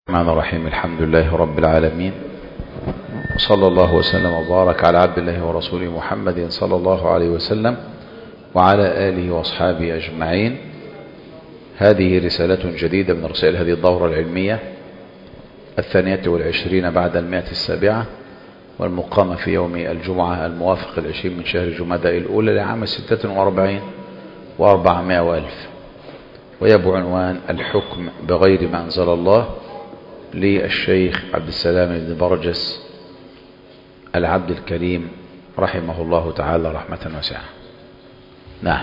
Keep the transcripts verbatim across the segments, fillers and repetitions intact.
الرحمن الرحيم. الحمد لله رب العالمين، وصلى الله وسلم وبارك على عبد الله ورسوله محمد صلى الله عليه وسلم وعلى آله وأصحابه أجمعين. هذه رسالة جديدة من رسائل هذه الدورة العلمية الثانية والعشرين بعد المائة السابعة، والمقامة في يوم الجمعة الموافق العشرين من شهر جمادى الأولى لعام ستة وأربعين وأربعمائة وألف، وهي بعنوان الحكم بغير ما أنزل الله للشيخ عبد السلام بن برجس العبد الكريم رحمه الله تعالى رحمة واسعة. نعم.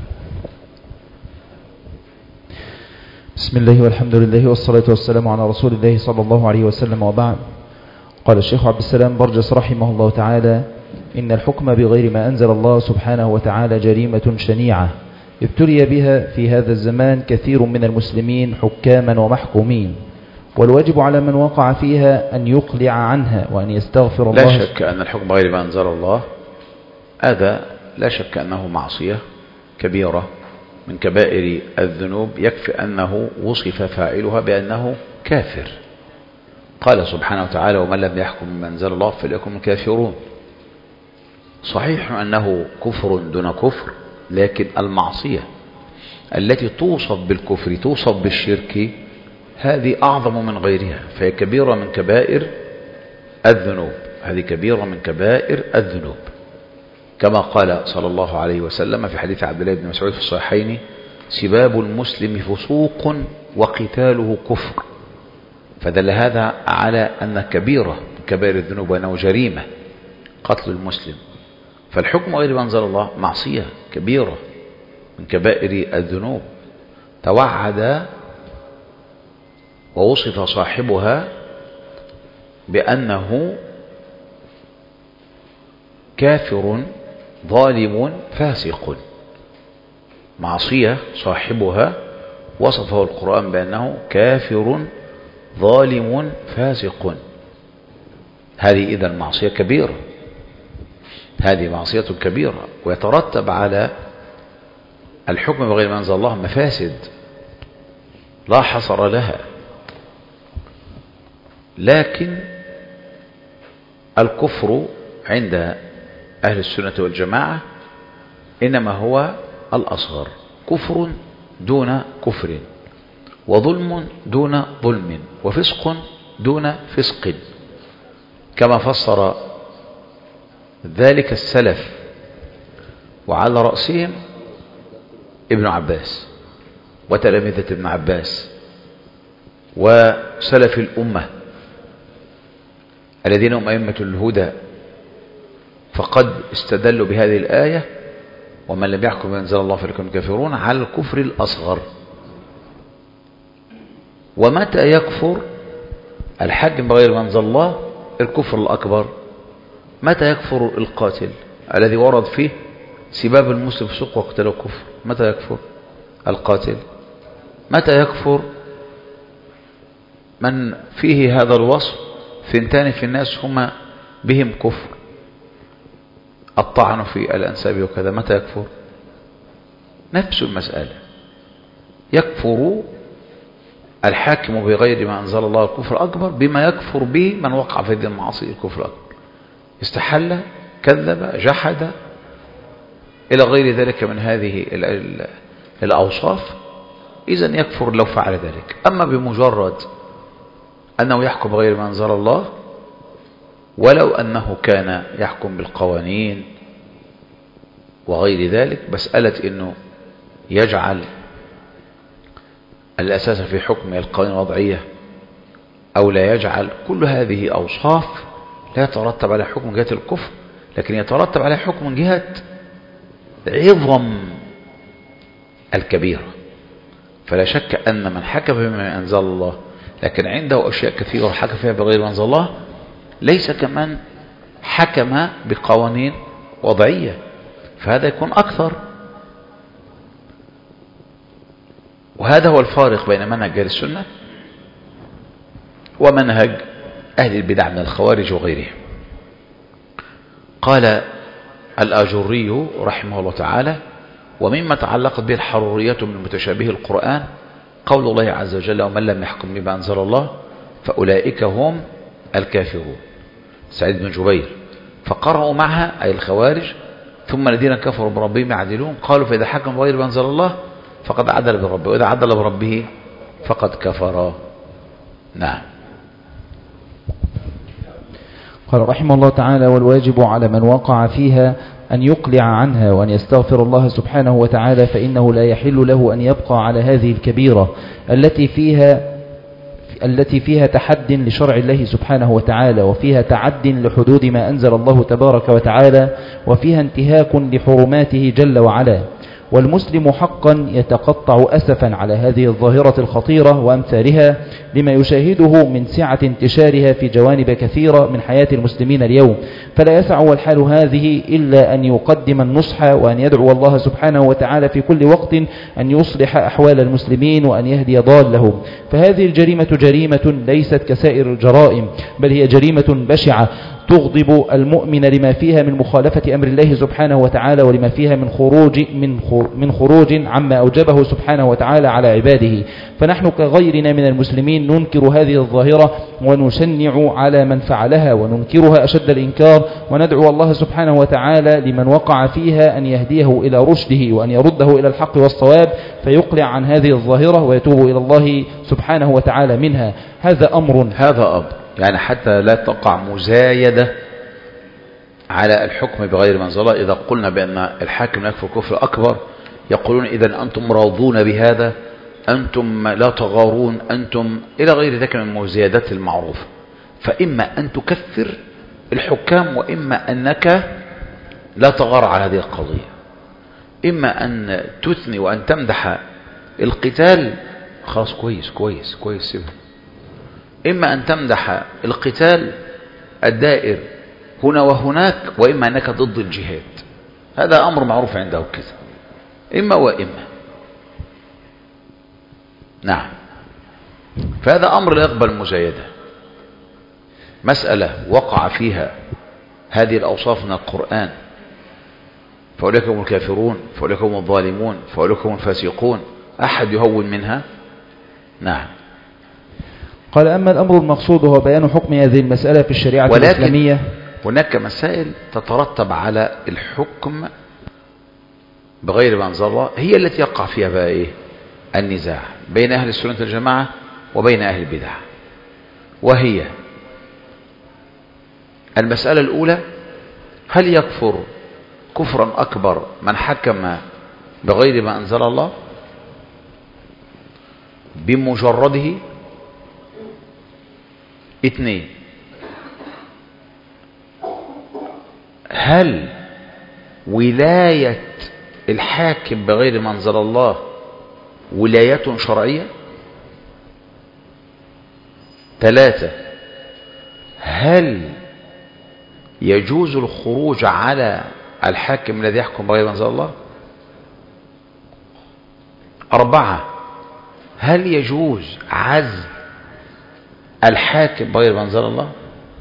بسم الله والحمد لله والصلاة والسلام على رسول الله صلى الله عليه وسلم، وبعد. قال الشيخ عبد السلام برجس رحمه الله تعالى: إن الحكم بغير ما أنزل الله سبحانه وتعالى جريمة شنيعة ابتلي بها في هذا الزمان كثير من المسلمين حكاما ومحكومين، والواجب على من وقع فيها أن يقلع عنها وأن يستغفر الله. لا شك أن الحكم بغير ما أنزل الله هذا لا شك أنه معصية كبيرة من كبائر الذنوب، يكفي أنه وصف فاعلها بأنه كافر. قال سبحانه وتعالى: ومن لم يحكم بما أنزل الله فليكن الكافرون. صحيح أنه كفر دون كفر، لكن المعصية التي توصف بالكفر توصف بالشرك هذه أعظم من غيرها، فهي كبيرة من كبائر الذنوب. هذه كبيرة من كبائر الذنوب، كما قال صلى الله عليه وسلم في حديث عبد الله بن مسعود في الصحيحين: سباب المسلم فسوق وقتاله كفر. فدل هذا على أن كبيرة من كبائر الذنوب وأنه جريمة قتل المسلم. فالحكم غير ما أنزل الله معصية كبيرة من كبائر الذنوب، توعد ووصف صاحبها بأنه كافر ظالم فاسق. معصية صاحبها وصفه القرآن بأنه كافر ظالم فاسق. هذه إذن معصية كبيرة، هذه معصية كبيرة، ويترتب على الحكم بغير ما أنزل الله مفاسد لا حصر لها. لكن الكفر عند أهل السنة والجماعة إنما هو الأصغر، كفر دون كفر، وظلم دون ظلم، وفسق دون فسق، كما فسر ذلك السلف، وعلى رأسهم ابن عباس وتلامذة ابن عباس وسلف الأمة الذين هم أئمة الهدى، فقد استدلوا بهذه الآية: ومن لم يحكم بما أنزل الله فليكن الكافرون، على الكفر الأصغر. ومتى يكفر الحاكم بغير ما أنزل الله؟ الكفر الأكبر. متى يكفر القاتل الذي ورد فيه سباب المسلم فسوق وقتله كفر؟ متى يكفر القاتل؟ متى يكفر من فيه هذا الوصف؟ ثنتان في الناس هما بهم كفر: الطعن في الأنساب وكذا. متى يكفر؟ نفس المسألة، يكفر الحاكم بغير ما أنزل الله الكفر الأكبر بما يكفر به من وقع في هذه المعاصي الكفر الأكبر، استحل، كذب، جحد، إلى غير ذلك من هذه الأوصاف. إذن يكفر لو فعل ذلك. أما بمجرد أنه يحكم بغير ما أنزل الله، ولو أنه كان يحكم بالقوانين وغير ذلك، مسألة أنه يجعل الأساس في حكم القوانين الوضعية أو لا يجعل، كل هذه أوصاف لا يترتب على حكم من جهة الكفر، لكن يترتب على حكم من جهة عظم الكبيرة. فلا شك أن من حكم بما أنزل الله لكن عنده أشياء كثيرة حكم فيها بغير ما أنزل الله ليس كمن حكم بقوانين وضعية، فهذا يكون أكثر. وهذا هو الفارق بين منهج أهل السنة ومنهج أهل البدع من الخوارج وغيرهم. قال الآجري رحمه الله تعالى: ومما تعلقت به الحرورية من متشابه القرآن قول الله عز وجل: ومن لم يحكم بما أنزل الله فأولئك هم الكافرون. سعيد بن جبير فقرأوا معها أي الخوارج ثم الذين كفروا بربهم يعدلون قالوا فإذا حكم بغير ما أنزل الله فقد عدل بربه وإذا عدل بربه فقد كفر. نعم. قال رحمه الله تعالى: والواجب على من وقع فيها أن يقلع عنها وأن يستغفر الله سبحانه وتعالى، فإنه لا يحل له أن يبقى على هذه الكبيرة التي فيها التي فيها تحد لشرع الله سبحانه وتعالى، وفيها تعد لحدود ما أنزل الله تبارك وتعالى، وفيها انتهاك لحرماته جل وعلا. والمسلم حقا يتقطع أسفا على هذه الظاهرة الخطيرة وأمثالها لما يشاهده من سعة انتشارها في جوانب كثيرة من حياة المسلمين اليوم، فلا يسع والحال هذه إلا أن يقدم النصح وأن يدعو الله سبحانه وتعالى في كل وقت أن يصلح أحوال المسلمين وأن يهدي ضالهم. فهذه الجريمة جريمة ليست كسائر الجرائم، بل هي جريمة بشعة تغضب المؤمن لما فيها من مخالفة أمر الله سبحانه وتعالى، ولما فيها من خروج من من خروج عما أوجبه سبحانه وتعالى على عباده. فنحن كغيرنا من المسلمين ننكر هذه الظاهرة ونشنع على من فعلها وننكرها أشد الإنكار، وندعو الله سبحانه وتعالى لمن وقع فيها أن يهديه إلى رشده وأن يرده إلى الحق والصواب، فيقلع عن هذه الظاهرة ويتوب إلى الله سبحانه وتعالى منها. هذا أمر هذا أمر يعني حتى لا تقع مزايدة على الحكم بغير ما أنزل الله. إذا قلنا بأن الحاكم يكفر كفر أكبر يقولون إذن أنتم راضون بهذا، أنتم لا تغارون، أنتم إلى غير ذلك من المزايدات المعروفة. فإما أن تكفر الحكام وإما أنك لا تغار على هذه القضية. إما أن تثني وأن تمدح القتال، خلاص كويس كويس كويس سيبه. إما أن تمدح القتال الدائر هنا وهناك، وإما أنك ضد الجهاد. هذا أمر معروف عنده كذا، إما وإما. نعم. فهذا أمر لا يقبل مزايدة. مسألة وقع فيها هذه الأوصاف من القرآن، فأولئك هم الكافرون، فأولئك هم الظالمون، فأولئك هم الفاسقون، أحد يهون منها؟ نعم. قال: أما الأمر المقصود هو بيان حكم هذه المسألة في الشريعة الإسلامية. هناك مسائل تترتب على الحكم بغير ما أنزل الله، هي التي يقع فيها بقى إيه؟ النزاع بين أهل السنة والجماعة وبين أهل البدع. وهي المسألة الأولى: هل يكفر كفرا أكبر من حكم بغير ما أنزل الله بمجرده؟ اثنين: هل ولاية الحاكم بغير ما أنزل الله ولاية شرعية؟ ثلاثة: هل يجوز الخروج على الحاكم الذي يحكم بغير ما أنزل الله؟ أربعة: هل يجوز عزل الحاكم بغير ما أنزل الله؟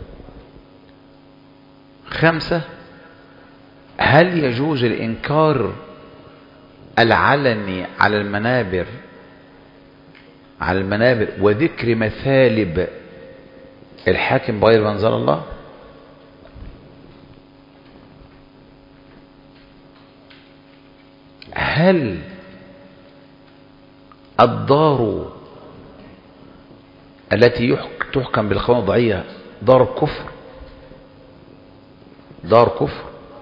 خمسة: هل يجوز الإنكار العلني على المنابر على المنابر وذكر مثالب الحاكم بغير ما أنزل الله؟ هل الدار التي تحكم بالقوانين الوضعية دار كفر دار كفر؟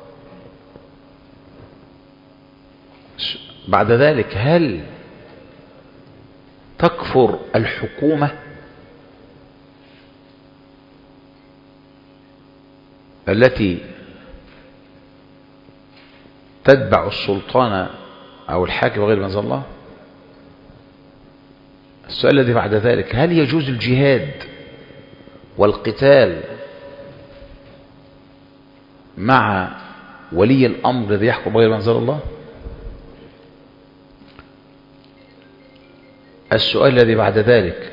بعد ذلك: هل تكفر الحكومة التي تتبع السلطان أو الحاكم غير ما أنزل الله؟ السؤال الذي بعد ذلك: هل يجوز الجهاد والقتال مع ولي الأمر الذي يحكم بغير ما أنزل الله؟ السؤال الذي بعد ذلك: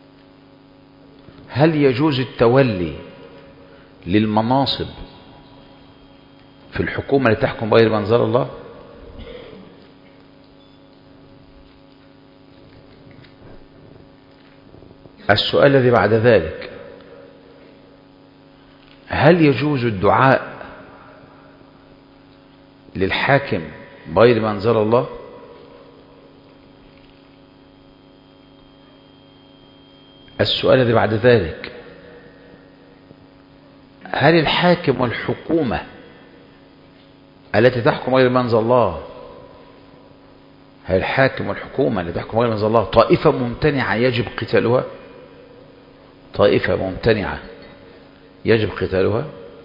هل يجوز التولي للمناصب في الحكومة اللي تحكم بغير ما أنزل الله؟ السؤال الذي بعد ذلك: هل يجوز الدعاء للحاكم بغير ما أنزل الله؟ السؤال الذي بعد ذلك: هل الحاكم والحكومة التي تحكم غير ما أنزل الله، هل الحاكم والحكومة التي تحكم غير ما أنزل الله طائفة ممتنعة يجب قتالها؟ طائفة ممتنعة يجب قتالها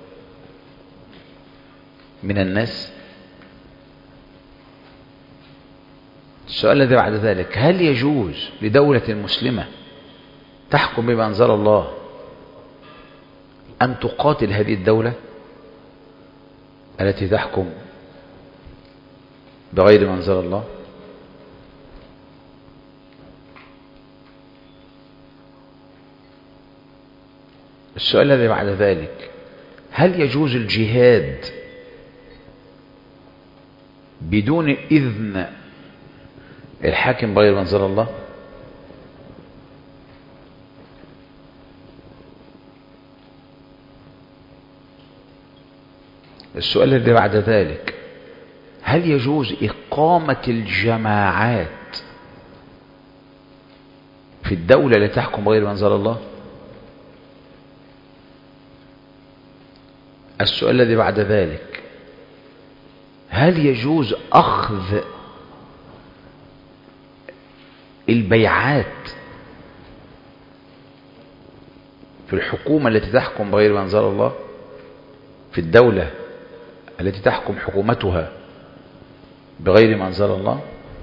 من الناس؟ السؤال الذي بعد ذلك: هل يجوز لدولة مسلمة تحكم بما أنزل الله أن تقاتل هذه الدولة التي تحكم بغير ما أنزل الله؟ السؤال الذي بعد ذلك: هل يجوز الجهاد بدون إذن الحاكم بغير ما أنزل الله؟ السؤال الذي بعد ذلك: هل يجوز إقامة الجماعات في الدولة التي تحكم بغير ما أنزل الله؟ السؤال الذي بعد ذلك: هل يجوز أخذ البيعات في الحكومة التي تحكم بغير ما أنزل الله، في الدولة التي تحكم حكومتها بغير ما أنزل الله؟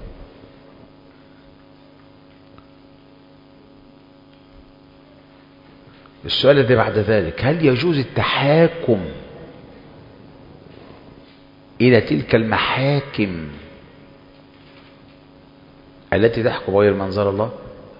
السؤال الذي بعد ذلك: هل يجوز التحاكم إلى تلك المحاكم التي تحكم بغير ما أنزل الله؟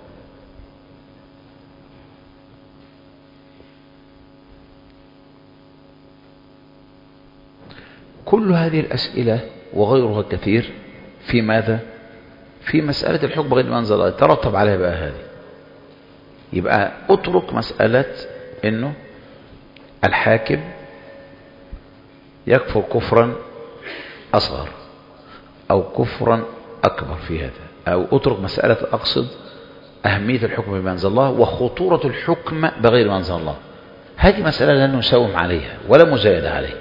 كل هذه الأسئلة وغيرها كثير في ماذا؟ في مسألة الحكم بغير ما أنزل الله. ترتب عليها بقى هذه، يبقى اترك مسألة انه الحاكم يكفر كفرا اصغر او كفرا اكبر في هذا، او اترك مسألة اقصد اهمية الحكم بما انزل الله وخطورة الحكم بغير ما انزل الله. هذه مسألة لا نساوم عليها ولا مزايدة عليها،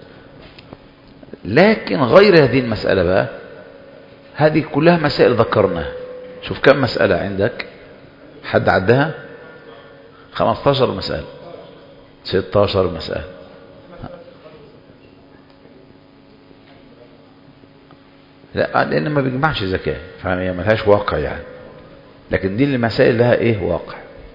لكن غير هذه المسألة بقى، هذه كلها مسائل ذكرناها. شوف كم مسألة عندك، حد عدها؟ خمسة عشر مسألة، ستة عشر مسألة. لا، لأن ما بيجمعش زكاة فهي ما لهاش واقع يعني، لكن دي المسائل لها ايه واقع.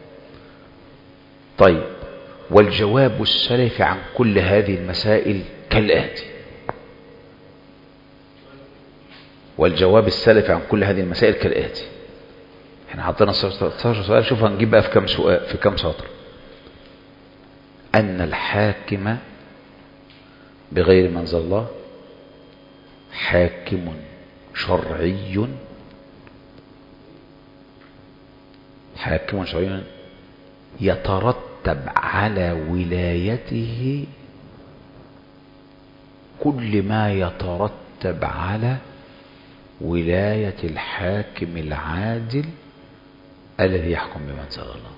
طيب، والجواب السلفي عن كل هذه المسائل كالآتي. والجواب السلفي عن كل هذه المسائل كالآتي. احنا حطينا ستة عشر سؤال، شوف هنجيب بقى في كم سؤال، في كم سطر. أن الحاكم بغير ما أنزل الله حاكم شرعي، حاكم شرعي يترتب على ولايته كل ما يترتب على ولاية الحاكم العادل الذي يحكم بما أنزل الله.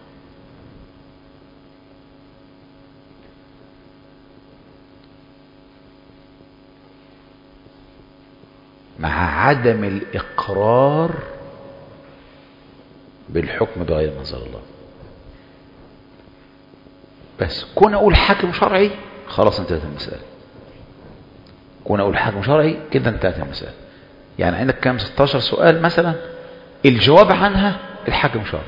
مع عدم الإقرار بالحكم بغير ما أنزل الله. بس كون أقول حاكم شرعي خلاص انتهت المسألة. كون أقول حاكم شرعي كده انتهت المسألة. يعني عندك كام؟ ستة عشر سؤال مثلا، الجواب عنها الحاكم شرعي.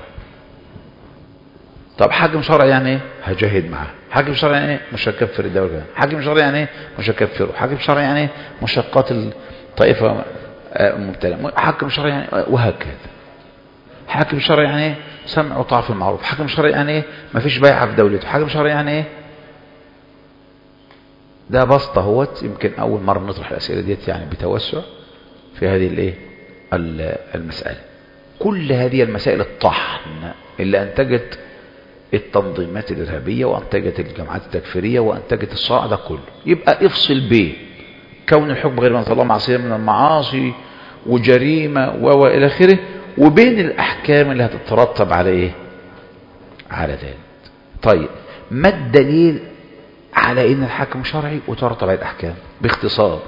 طب حاكم شرعي يعني ايه؟ هجاهد معاه. حاكم شرعي يعني ايه؟ مش هكفر الدولة. حاكم شرعي يعني ايه؟ مش هكفره. حاكم شرعي يعني ايه؟ مشقات الطائفة مبتلى. حاكم شرعي يعني وهكذا. حاكم شرعي يعني ايه؟ سمع وطاعة في المعروف. حاكم شرعي يعني ايه؟ ما فيش بيعة في دولته. حاكم شرعي يعني ايه؟ ده بسطة هوت، يمكن أول مرة نطرح الأسئلة ديت يعني بتوسع في هذه الايه المسألة. كل هذه المسائل الطحن اللي أنتجت التنظيمات الإرهابية وأنتجت الجماعات التكفيرية وأنتجت الصراع ده كله، يبقى افصل بين كون الحكم غير ما أنزل الله معصية من المعاصي وجريمة وإلى آخره، وبين الأحكام اللي هتترتب على إيه؟ على ذلك. طيب ما الدليل على إن الحكم شرعي وترتب على الأحكام؟ باختصار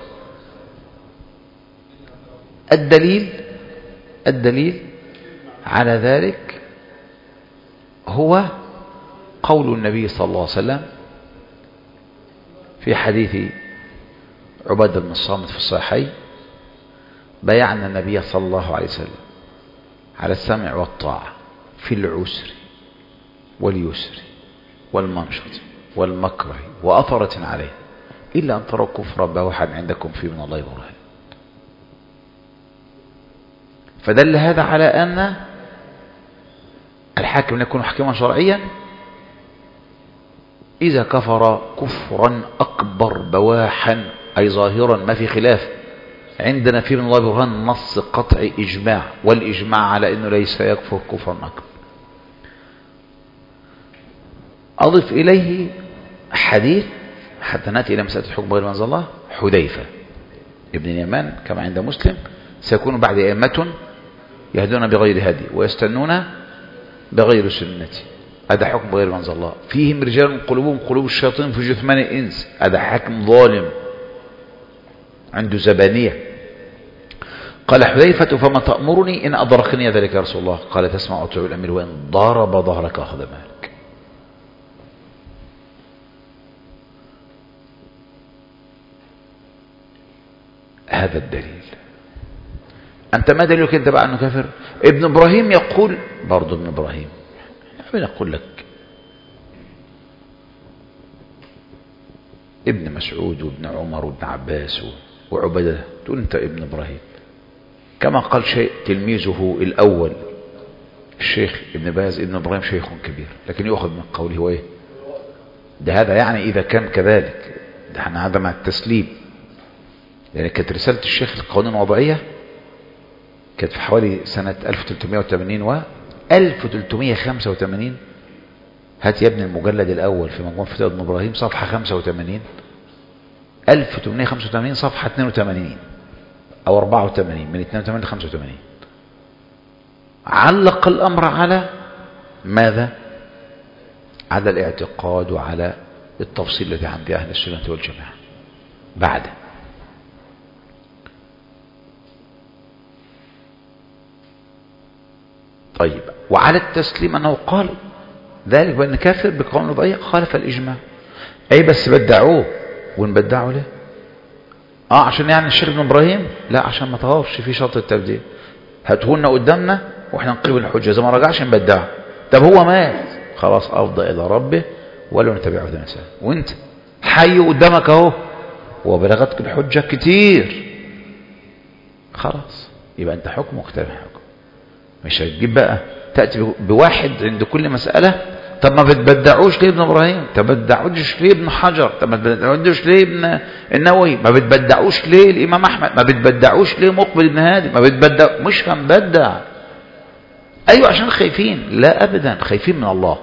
الدليل الدليل على ذلك هو قول النبي صلى الله عليه وسلم في حديث عبادة بن الصامت في الصحيحين: بايعنا النبي صلى الله عليه وسلم على السمع والطاعة في العسر واليسر والمنشط والمكره وأثرة عليه إلا أن تروا كفرا بواحا عندكم فيه من الله برهان. فدل هذا على أن الحاكم يكون حكما شرعيا إذا كفر كفرا أكبر بواحا أي ظاهرا ما في خلاف عندنا فيه من الله برهان، نص قطعي إجماع، والإجماع على أنه ليس يكفر كفرا أكبر. أضف إليه حديث حتى نأتي إلى مسألة الحكم غير ما أنزل الله، حذيفة ابن اليمان كما عند مسلم: سيكون بعد أئمة يهدون بغير هدي ويستنون بغير سنتي. هذا حكم غير ما أنزل الله. فيهم رجال قلوبهم قلوب الشياطين في جثمان الإنس. هذا حاكم ظالم عنده زبانية. قال حذيفة: فما تأمرني إن أدركني ذلك يا رسول الله؟ قال: تسمع وتطيع الأمير وإن ضرب ظهرك أخذ مالك. هذا الدليل. أنت ما دليلك أنت بقى أنه كافر؟ ابن إبراهيم يقول برضو، ابن إبراهيم أنا أقول لك ابن مسعود وابن عمر وابن عباس وعبدة، تقول أنت ابن إبراهيم. كما قال شيء تلميذه الأول الشيخ ابن باز: ابن إبراهيم شيخ كبير، لكن يؤخذ من قوله هو إيه ده؟ هذا يعني إذا كان كذلك، ده احنا هذا مع التسليم. يعني كانت رسالة الشيخ القوانين الوضعية كانت في حوالي سنة ألف وثلاثمائة وثمانين و ألف وثلاثمائة وخمسة وثمانين. هات يا ابن المجلد الأول في مجموع فتاوى ابن إبراهيم صفحة خمسة وثمانين، ألف وثمانمائة وخمسة وثمانين صفحة اثنين وثمانين أو أربعة وثمانين، من اثنين وثمانين ل خمسة وثمانين. علق الأمر على ماذا؟ على الاعتقاد وعلى التفصيل الذي عند أهل السنة والجماعة. بعد طيب، وعلى التسليم أنه قال ذلك بأن كافر بقول وضعية خالف الإجماع. أي بس بدعوه، ونبدعه ليه؟ آه عشان يعني الشيخ ابن إبراهيم؟ لا، عشان ما تغافش في شرط التبديل. هاتهولنا قدامنا وإحنا نقيم الحجة، إذا ما رجعش نبدعه. طب هو مات خلاص، أفضى إلى ربه ولو نتبعه ذا نساء. وانت حي قدامك اهو وبلغتك الحجة كتير، خلاص يبقى انت حكم واختلف حكم. مش هتجيب بقى تأتي بواحد عند كل مسألة: طب ما بتبدعوش ليه ابن ابراهيم؟ طب ما بتبدعوش ليه ابن حجر؟ طب ما بتبدعوش ليه ابن النووي؟ ما بتبدعوش ليه الامام احمد؟ ما بتبدعوش ليه مقبل ابن هادي؟ ما بتبدع. مش هنبدع. ايوه عشان خايفين؟ لا ابدا، خايفين من الله،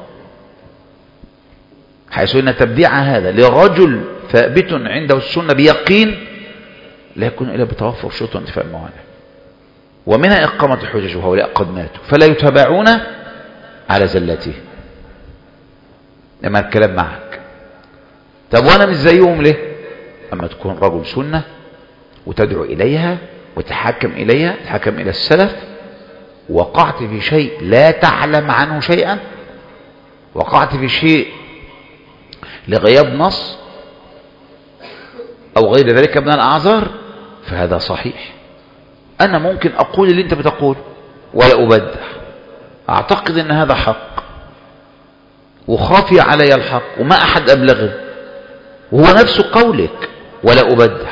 حيث ان تبديع هذا لرجل ثابت عنده السنة بيقين لا يكون الا بتوفر شروط وانتفاء الموانع، ومنها اقامة الحجج، وهؤلاء قد ماتوا فلا يتابعون على زلته. لما الكلام معك، طب وانا مش زيهم ليه؟ اما تكون رجل سنة وتدعو اليها وتحكم اليها، تحكم الى السلف، وقعت في شيء لا تعلم عنه شيئا، وقعت في شيء لغياب نص او غير ذلك من الاعذار، فهذا صحيح. انا ممكن اقول اللي انت بتقول ولا ابدع، اعتقد ان هذا حق وخافي علي الحق وما احد ابلغه، وهو نفس قولك، ولا ابدع.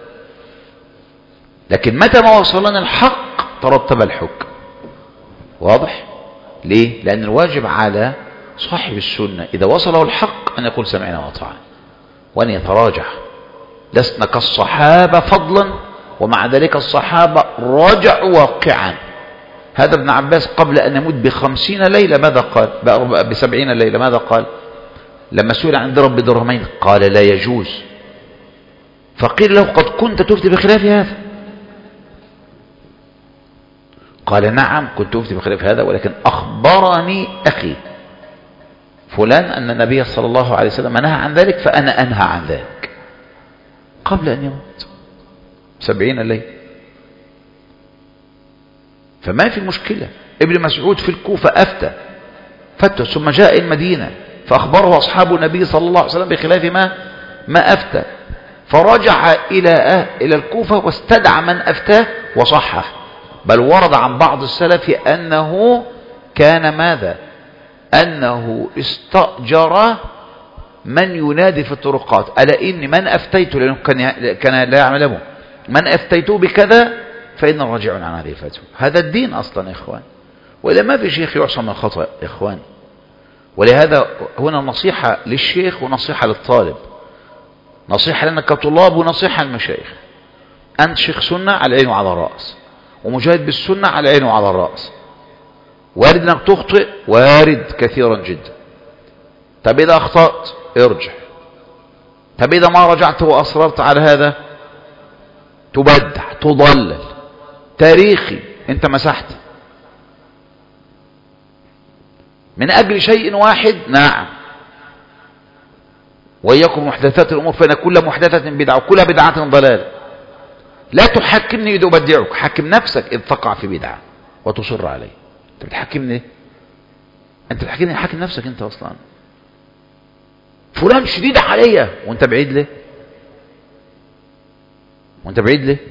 لكن متى ما وصلنا الحق ترتب الحكم. واضح؟ ليه؟ لان الواجب على صاحب السنة اذا وصله الحق ان يقول سمعنا واطعنا، وان يتراجع لسنا كالصحابة فضلا، ومع ذلك الصحابة رجعوا واقعا. هذا ابن عباس قبل أن يموت بخمسين ليلة ماذا قال؟ بسبعين ليلة ماذا قال؟ لما سئل عن درهم بدرهمين قال لا يجوز، فقيل له قد كنت تفتي بخلاف هذا، قال نعم كنت أفتي بخلاف هذا، ولكن أخبرني أخي فلان أن النبي صلى الله عليه وسلم نهى عن ذلك فأنا أنهى عن ذلك قبل أن يموت سبعين ليلة. فما في مشكلة. ابن مسعود في الكوفة أفتى فتى ثم جاء المدينة فأخبره أصحاب النبي صلى الله عليه وسلم بخلاف ما ما أفتى، فرجع إلى إلى الكوفة واستدعى من أفتاه وصحح. بل ورد عن بعض السلف أنه كان ماذا؟ أنه استأجر من ينادي في الطرقات ألا إني من أفتيت، لأنه كان كان لا يعلمه، من أفتيته بكذا فإن راجع عن هذه الفتوى. هذا الدين أصلا يا إخوان، وإلا ما في شيخ يعصم من الخطأ يا إخوان. ولهذا هنا نصيحة للشيخ ونصيحة للطالب، نصيحة لنا كطلاب ونصيحة للمشايخ. أنت شيخ سنة على العين وعلى الرأس، ومجاهد بالسنة على العين وعلى الرأس. وارد أنك تخطئ، وارد كثيرا جدا. طب إذا أخطأت ارجع. طب إذا ما رجعت وأصررت على هذا تبدع تضلل تاريخي، أنت مسحت من أجل شيء واحد. نعم، وإياكم محدثات الأمور فإن كل محدثة بدعة وكل بدعة ضلال. لا تحكمني إذا أبدعك، حكم نفسك إذ تقع في بدعة وتصر عليه. أنت بتحكمني؟ أنت بتحكمني؟ حاكم نفسك أنت أصلا. فلان شديد عليا وأنت بعيد ليه؟ وأنت بعيد ليه؟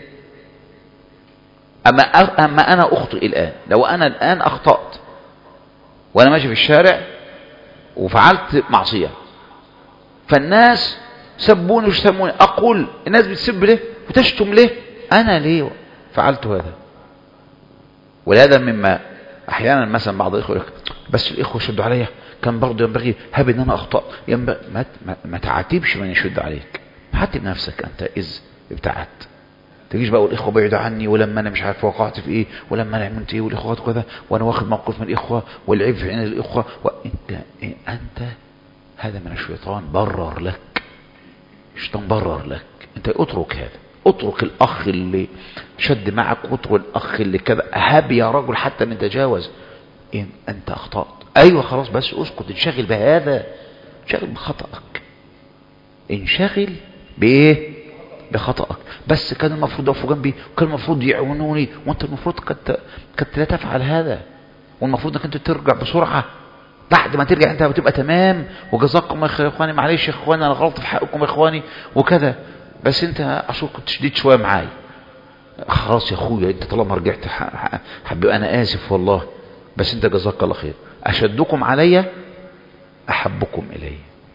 أما أما أنا أخطئ الآن، لو أنا الآن أخطأت وأنا ماشي في الشارع وفعلت معصية فالناس سبوني وشتموني، أقول الناس بتسب ليه وتشتم ليه؟ أنا ليه فعلت هذا؟ ولهذا مما أحيانا مثلا بعض الإخوة يقول بس الإخوة شدوا عليا، كان برضه ينبغي هب إن أنا أخطأ. ينبغي ما, ما, ما تعاتبش من يشد عليك، حاتب نفسك أنت إذ ابتعدت. تجيش بقى والإخوة بعيدوا عني، ولما أنا مش عارف وقعت في إيه، ولما أنا عملت إيه، والإخوات كذا، وأنا واخد موقف من الإخوة، والعيب في عين الإخوة، وأنت إيه؟ أنت هذا من الشيطان برر لك، الشيطان برر لك. أنت اترك هذا، اترك الأخ اللي شد معك، اترك الأخ اللي كذا، هب يا رجل حتى من تجاوز. إن أنت أخطأت أيوة خلاص بس اسكت، انشغل بهذا، انشغل بخطأك، انشغل بإيه؟ بخطأك. بس كان المفروض يقفوا جنبي، وكان المفروض يعاونوني، وانت المفروض كنت كنت لا تفعل هذا، والمفروض انك انت ترجع بسرعة. بعد ما ترجع انت بتبقى تمام، وجزاكم يا اخواني، معلش يا اخواني انا غلطت في حقكم يا اخواني وكذا، بس انت عشان كنت شديد شويه معايا. خلاص يا اخويا انت طالما رجعت حبيبي انا اسف والله، بس انت جزاك الله خير. اشدكم علي احبكم الي،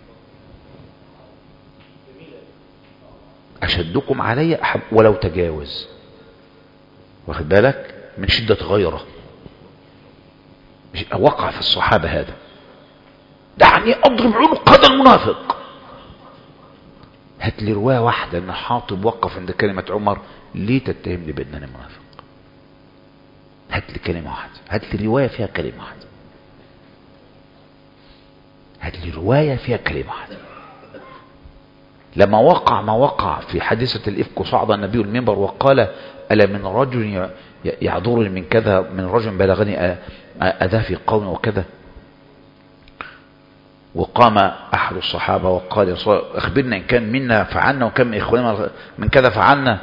أشدكم علي أحب ولو تجاوز. واخد بالك؟ من شدة غيره وقع في الصحابة هذا. دعني أضرب عنق هذا المنافق. هات لي رواية واحدة أن حاطب وقف عند كلمة عمر ليه تتهمني بأنني منافق؟ هات لي كلمة واحدة، هات لي رواية فيها كلمة واحدة، هات لي رواية فيها كلمة واحدة. لما وقع ما وقع في حادثة الإفك، وصعد النبي المنبر وقال ألا من رجل يعذرني من كذا، من رجل بلغني أذى في قوم وكذا. وقام أحد الصحابة وقال أخبرنا إن كان منا فعلنا، وكان من إخواننا من كذا فعلنا.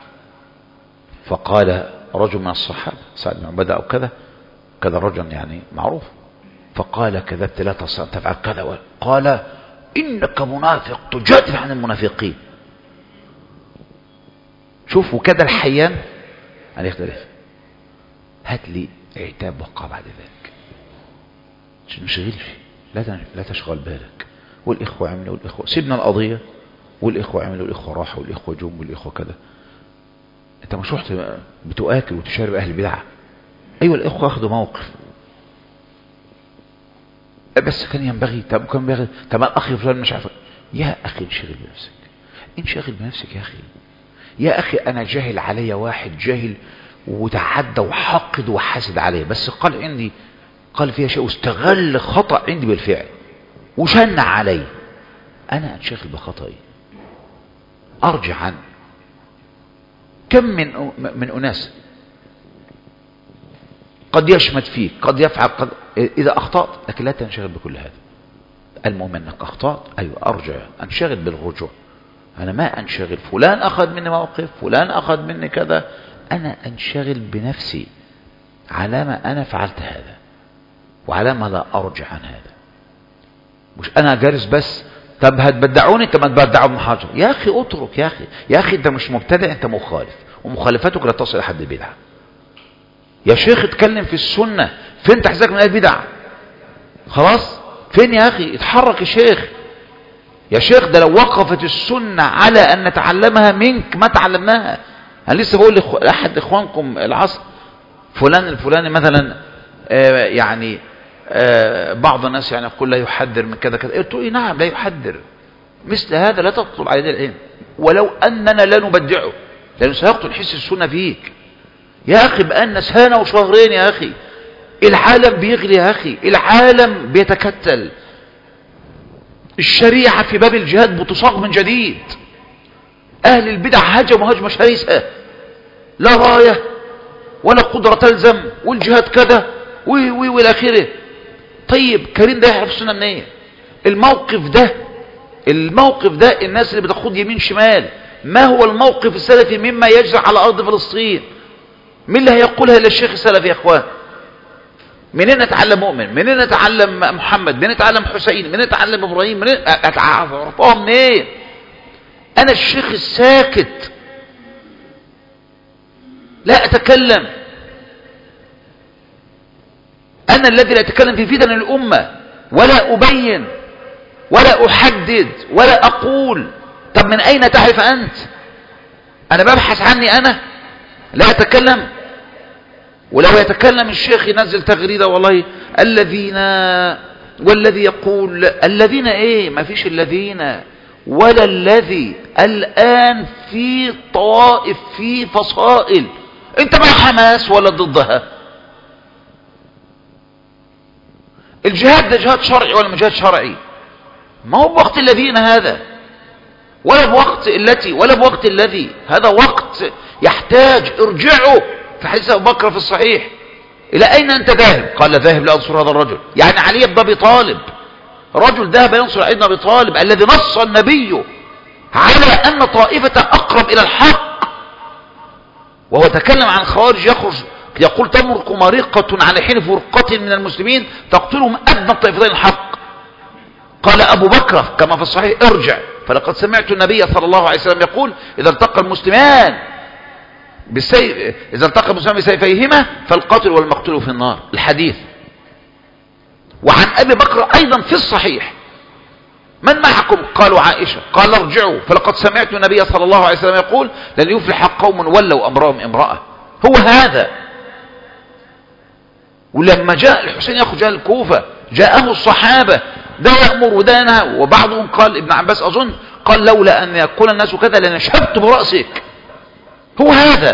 فقال رجل من الصحابة سعد بن عبادة أو كذا كذا، رجل يعني معروف، فقال كذبت لا تفعل كذا. قال إنك منافق تجادل عن المنافقين. شوفوا كده الحيان أن يختلف. هات لي عتاب وقع بعد ذلك، مشغلش، لا لا تشغل بالك. والإخوة عملوا، والإخوة سيبنا القضية، والإخوة عملوا، والإخوة راحوا، والإخوة جم، والإخوة كذا. أنت مش رحت بتؤكل وتشارب أهل البدعة. أيوة الإخوة أخذوا موقف، بس كان ينبغي، طب كان ينبغي، طب الأخ فلان مش عارف. يا أخي انشغل بنفسك، انشغل بنفسك يا أخي. يا أخي أنا جاهل علي واحد جاهل وتعدى وحقد وحاسد عليه، بس قال عندي قال فيها شيء واستغل خطأ عندي بالفعل وشنع علي، أنا أنشغل بخطئي أرجع عنه. كم من من أناس قد يشمت فيك، قد يفعل، قد إذا أخطأت، لكن لا تنشغل بكل هذا. المهم أنك أخطأت، أيوة أرجع، أنشغل بالرجوع. أنا ما أنشغل فلان أخذ مني موقف، فلان أخذ مني كذا، أنا أنشغل بنفسي على ما أنا فعلت هذا وعلى ما لا أرجع عن هذا. مش أنا جالس بس طب هتبدعوني، طب ما تبدعوا ابن حجر. يا أخي اترك يا أخي، يا أخي أنت مش مبتدع، أنت مخالف، ومخالفتك لا تصل لحد البدعة. يا شيخ اتكلم في السنة، فين تحذيرك من البدع؟ خلاص فين يا أخي؟ اتحرك يا شيخ. يا شيخ ده لو وقفت السنة على أن نتعلمها منك ما تعلمناها. أنا لسه بقول لأحد إخوانكم العصر فلان الفلاني مثلا آه يعني آه بعض الناس يعني يقول لا يحذر من كذا كذا. قلت له نعم لا يحذر، مثل هذا لا تطلب عليه العلم ولو أننا لا نبدعه، لأنه سيقتل حس السنة فيك. يا أخي بقالنا سنة وشهرين يا أخي، العالم بيغلي يا أخي، العالم بيتكتل، الشريعة في باب الجهاد بتصاغ من جديد، أهل البدع هجموا هجمة شرسة، لا راية ولا قدرة تلزم، والجهاد كذا وي وي والى اخره. طيب كريم ده يعرف السنة منين؟ إيه؟ الموقف ده الموقف ده الناس اللي بتاخد يمين شمال، ما هو الموقف السلفي مما يجري على أرض فلسطين؟ مين اللي هيقولها إلا الشيخ السلفي يا اخوان؟ منين نتعلم مؤمن؟ منين نتعلم محمد؟ منين نتعلم حسين؟ منين نتعلم ابراهيم؟ منين اتعرفها منين؟ إيه؟ انا الشيخ الساكت لا اتكلم، انا الذي لا اتكلم في فتن الامه ولا ابين ولا احدد ولا اقول. طب من اين تعرف انت؟ انا ببحث عني، انا لا اتكلم. ولو يتكلم الشيخ ينزل تغريده والله الذين، والذي يقول الذين ايه؟ ما فيش الذين ولا الذي. الان في طوائف، في فصائل، انت مع حماس ولا ضدها؟ الجهاد ده جهاد شرعي ولا مش جهاد شرعي؟ ما هو بوقت الذين هذا، ولا بوقت التي، ولا بوقت الذي. هذا وقت يحتاج ارجعوا. في حديث ابو بكر في الصحيح الى اين انت ذاهب؟ قال ذاهب لانصر هذا الرجل، يعني علي بن ابي طالب. رجل ذهب ينصر علي بن ابي طالب الذي نص النبي على ان طائفة اقرب الى الحق، وهو تكلم عن خوارج يخرج يقول تمرق مريقة على حين فرقة من المسلمين تقتلهم ادنى الطائفتين الحق. قال ابو بكر كما في الصحيح ارجع فلقد سمعت النبي صلى الله عليه وسلم يقول اذا التقى المسلمان بالسيف، اذا التقى المسلمان بسيفيهما فالقاتل والمقتول في النار. الحديث. وعن ابي بكر ايضا في الصحيح من معكم؟ قالوا عائشة. قال ارجعوا فلقد سمعت النبي صلى الله عليه وسلم يقول لن يفلح قوم ولوا امرهم امرأة. هو هذا. ولما جاء الحسين يخرج اهل الكوفة جاءه الصحابة، ده يأمر وده ينهى، وبعضهم قال ابن عباس اظن قال لولا ان يقول الناس كذا لنشبت برأسك. هو هذا.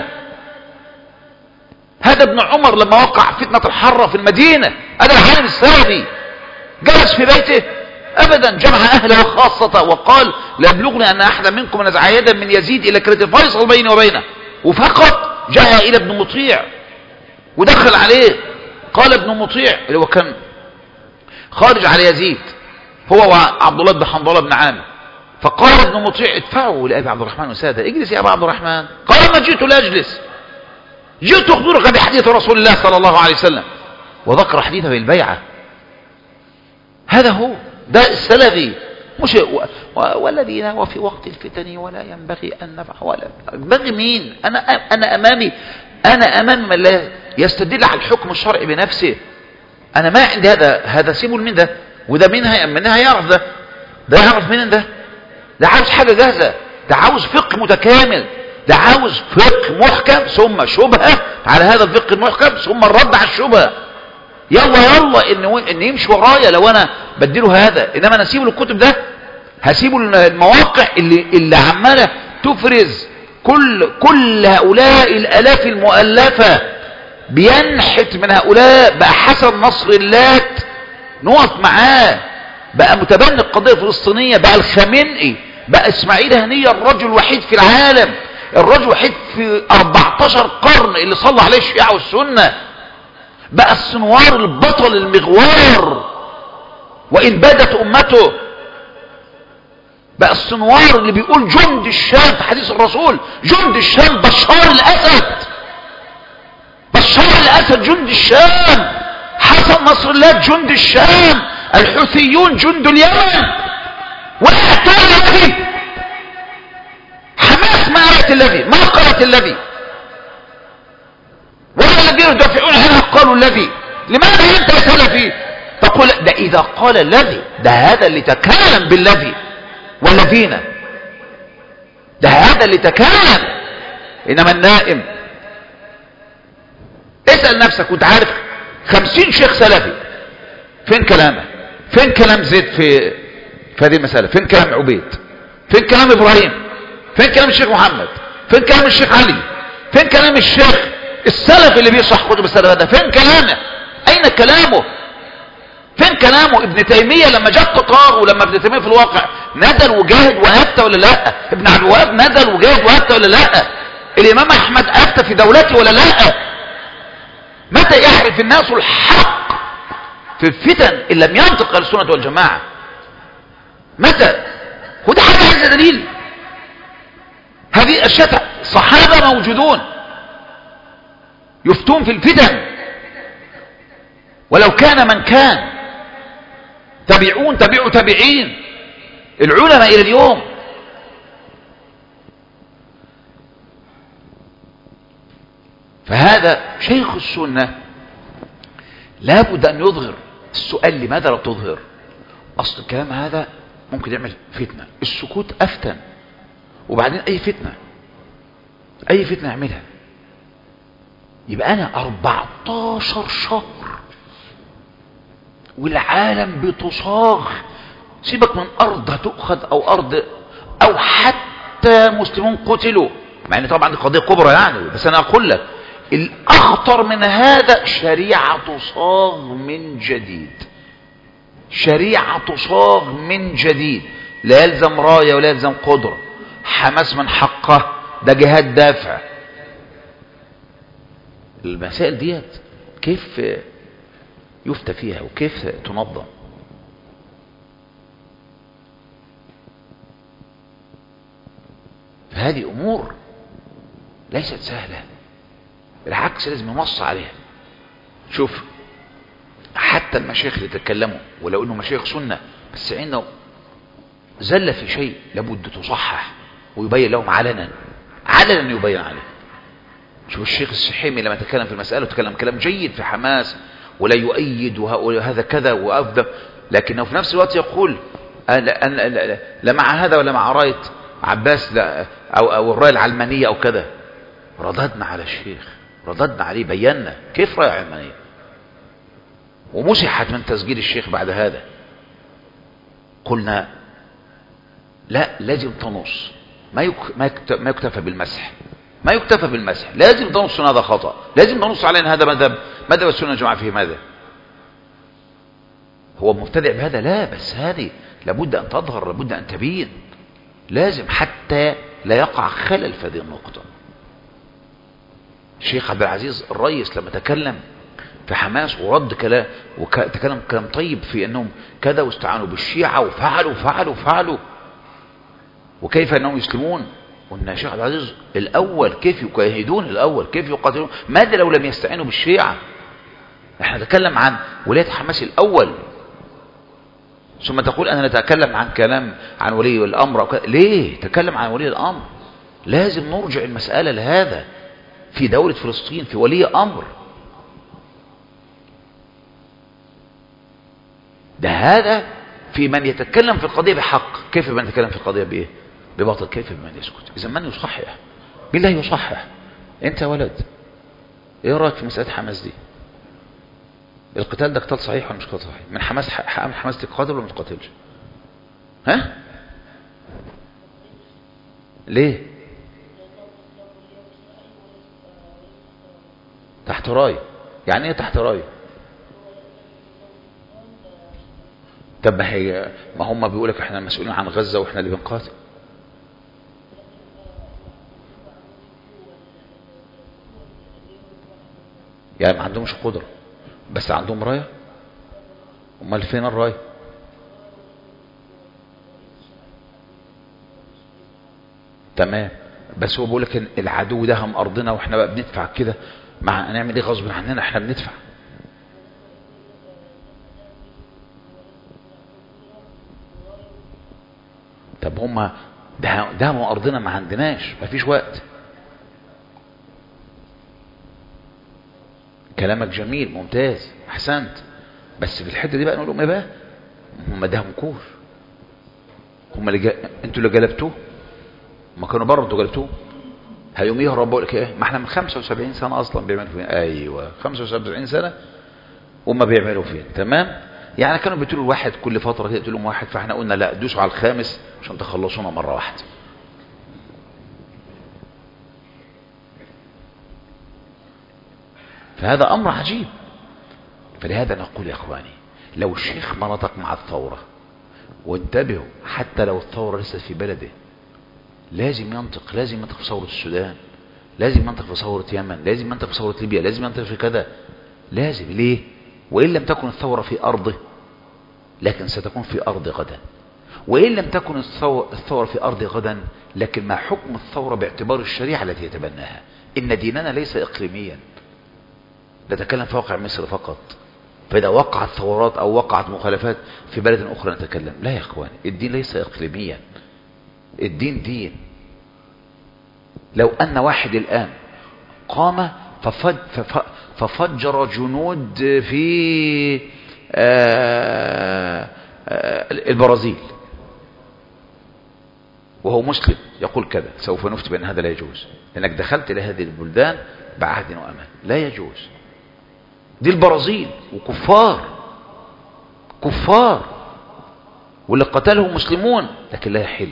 هذا ابن عمر لما وقع فتنة الحرة في المدينة، هذا العالم السلفي جلس في بيته ابدا، جمع اهله خاصة وقال لا يبلغني ان احدا منكم نزع يدا من يزيد الى كرة الفيصل بيني وبينه. وفقط جاء الى ابن مطيع ودخل عليه، قال ابن مطيع اللي هو كان خارج على يزيد هو وعبد الله بن حنظله بن عامر، فقال ابن مطيع ادفعوا لأبي عبد الرحمن وسادة، اجلس يا أبا عبد الرحمن. قال ما جئت لاجلس، جئت أخبرك بحديث رسول الله صلى الله عليه وسلم، وذكر حديثه بالبيعة. هذا هو ده السلفي. مش والذين وفي وقت الفتن ولا ينبغي أن نفعل ولا ينبغي مين؟ أنا أنا أمامي أنا أمام من لا يستدل على الحكم الشرعي بنفسه. أنا ما عندي هذا هذا سيبه من ده، وده مين من هيعرف ده؟ ده يعرف مين ده؟ ده عاوز حاجة جاهزة، ده عاوز فقه متكامل، ده عاوز فقه محكم ثم شبهة على هذا الفقه المحكم ثم الرد على الشبهة. يلا يلا ان ان يمشي ورايا لو انا بديله هذا، انما انا اسيب له الكتب ده هسيبوا المواقع اللي, اللي عمالة تفرز كل, كل هؤلاء الآلاف المؤلفة بينحت من هؤلاء. بقى حسن نصر اللات نقف معاه، بقى متبني القضية الفلسطينية، بقى الخامنئي، بقى اسماعيل هنية الرجل الوحيد في العالم، الرجل الوحيد في أربعتاشر قرن اللي صلى عليه الشيعة والسنة، بقى السنوار البطل المغوار وإن بدت أمته، بقى السنوار اللي بيقول جند الشام في حديث الرسول، جند الشام بشار الأسد، بشار الأسد جند الشام، حسن نصر الله جند الشام، الحوثيون جند اليمن. ولا ترى الذي حماس ما قالت الذي ما قالت الذي ولا الذين يدافعون عنها قالوا الذي. لماذا انت سلفي تقول ده اذا قال الذي؟ ده هذا اللي تكلم بالذي والذين، ده هذا اللي تكلم. انما النائم اسأل نفسك وانت عارف خمسين شيخ سلفي فين كلامه؟ فين كلام زيد في في هذه المسألة؟ فين كلام عبيد؟ فين كلام ابراهيم؟ فين كلام الشيخ محمد؟ فين كلام الشيخ علي؟ فين كلام الشيخ السلف اللي بيشرح كتب السلف هذا؟ فين كلامه؟ اين كلامه؟ فين كلامه؟ ابن تيمية لما جاء التتار، ولما ابن تيمية في الواقع نزل وجاهد وافتى ولا لا؟ ابن عبد الوهاب نزل وجاهد وافتى ولا لا؟ الامام احمد افتى في دولته ولا لا؟ متى يعرف الناس الحق في الفتن ان لم ينطق السنة والجماعة؟ متى؟ وده حاجة عايزة دليل. هذه اشياء صحابة موجودون يفتون في الفتن، ولو كان من كان، تابعون تابعوا تابعين، العلماء الى اليوم. فهذا شيخ السنة لابد ان يظهر. السؤال لماذا لا تظهر؟ اصل الكلام هذا ممكن يعمل فتنة، السكوت افتن، وبعدين اي فتنة اي فتنة يعملها. يبقى انا اربعتاشر شهر والعالم بتصاغ، سيبك من ارض هتؤخذ او ارض او حتى مسلمون قتلوا، مع ان طبعا دي قضية كبرى يعني، بس انا اقول لك الاخطر من هذا شريعة تصاغ من جديد، شريعة تصاغ من جديد، لا يلزم راية ولا يلزم قدرة. حماس من حقه، ده جهاد دافع. المسائل ديت كيف يفتى فيها وكيف تنظم؟ فهذه امور ليست سهلة، بالعكس لازم ينص عليها. شوف حتى المشايخ اللي تكلموا ولو انه مشايخ سنة، بس عنده زل في شيء لابد تصحح ويبين لهم علنا، علنا يبين عليه. شوف الشيخ السحيمي لما تكلم في المسألة تكلم كلام جيد في حماس ولا يؤيد وهذا كذا وأفضل، لكنه في نفس الوقت يقول أنا أنا لا, لا مع هذا ولا مع راية عباس لا أو, أو الراية العلمانية أو كذا. رددنا على الشيخ، رددنا عليه، بينا كيف راية علمانية، ومسحت من تسجيل الشيخ بعد هذا. قلنا لا، لازم تنص، ما يك... ما يكتفى بالمسح، ما يكتفى بالمسح، لازم تنص هذا خطأ، لازم تنص على ان هذا مذهب مذهب السنة والجماعة فيه ماذا؟ هو مبتدع بهذا؟ لا، بس هذه لابد ان تظهر، لابد ان تبين، لازم حتى لا يقع خلل في هذه النقطة. الشيخ عبد العزيز الرئيس لما تكلم في حماس ورد كلام وتكلم كلام طيب في انهم كذا واستعانوا بالشيعة وفعلوا فعلوا فعلوا وكيف انهم يسلمون. قلنا الشيخ عبد العزيز الاول كيف يجاهدون، الاول كيف يقاتلون، ماذا لو لم يستعينوا بالشيعة؟ احنا نتكلم عن ولاية حماس الاول، ثم تقول انا نتكلم عن كلام عن ولي الامر أو ليه؟ تكلم عن ولي الامر، لازم نرجع المسألة لهذا. في دولة فلسطين في ولي امر، ده هذا في من يتكلم في القضية بحق. كيف من يتكلم في القضية بايه؟ بباطل. كيف من يسكت؟ اذا من يصحح؟ بالله يصحح. انت ولد ايه رايك في مسألة حماس دي؟ القتال ده قتال صحيح ولا مش قتال صحيح؟ من حماس حق من حماس تقاتل ولا ما تقاتلش؟ ها؟ ليه؟ تحت رايه. يعني ايه تحت رايه؟ طب ما هي ما هم بيقولك احنا مسؤولين عن غزة واحنا اللي بنقاتل. يعني ما عندهمش قدرة بس عندهم راية. امال فين الراية؟ تمام. بس هو بيقولك ان العدو ده هم ارضنا واحنا بقى بندفع كده، مع نعمل ايه غصب عننا؟ احنا بندفع. طب هم ده ده هم ارضنا، ما عندناش، ما فيش وقت. كلامك جميل ممتاز احسنت، بس في الحته دي بقى نقول لهم ايه بقى؟ هم ده كور، هم اللي جا... انتوا اللي جلبتوه، ما كانوا بره انتوا جلبتوه. هيقوم يهرب بقول لك ايه؟ ما احنا من خمسة وسبعين سنه اصلا بيعملوا فين. ايوه خمسة وسبعين سنه هم بيعملوا فين. تمام. يعني كانوا بيقتلوا الواحد كل فتره كده، يقتلوا واحد، فاحنا قلنا لا دوسوا على الخامس عشان تخلصونا مره واحده. فهذا امر عجيب. فلهذا نقول يا اخواني لو الشيخ ما نطق مع الثوره، وانتبهوا حتى لو الثوره لسه في بلده لازم ينطق، لازم ينطق في ثوره السودان، لازم ينطق في ثوره يمن، لازم ينطق في ثوره ليبيا، لازم ينطق في كذا، لازم. ليه؟ وان لم تكن الثوره في ارضه لكن ستكون في ارض غدا، وان لم تكن الثوره في ارض غدا لكن ما حكم الثوره باعتبار الشريعه التي يتبناها. ان ديننا ليس اقليميا نتكلم في واقع مصر فقط، فإذا وقعت ثورات أو وقعت مخالفات في بلد أخرى نتكلم. لا يا إخواني، الدين ليس إقليميا، الدين دين. لو أن واحد الآن قام ففج ففجر جنود في البرازيل وهو مسلم يقول كذا سوف نفتي بأن هذا لا يجوز، لأنك دخلت إلى هذه البلدان بعهد وأمان، لا يجوز. دي البرازيل وكفار كفار واللي قتلهم مسلمون، لكن لا يحل.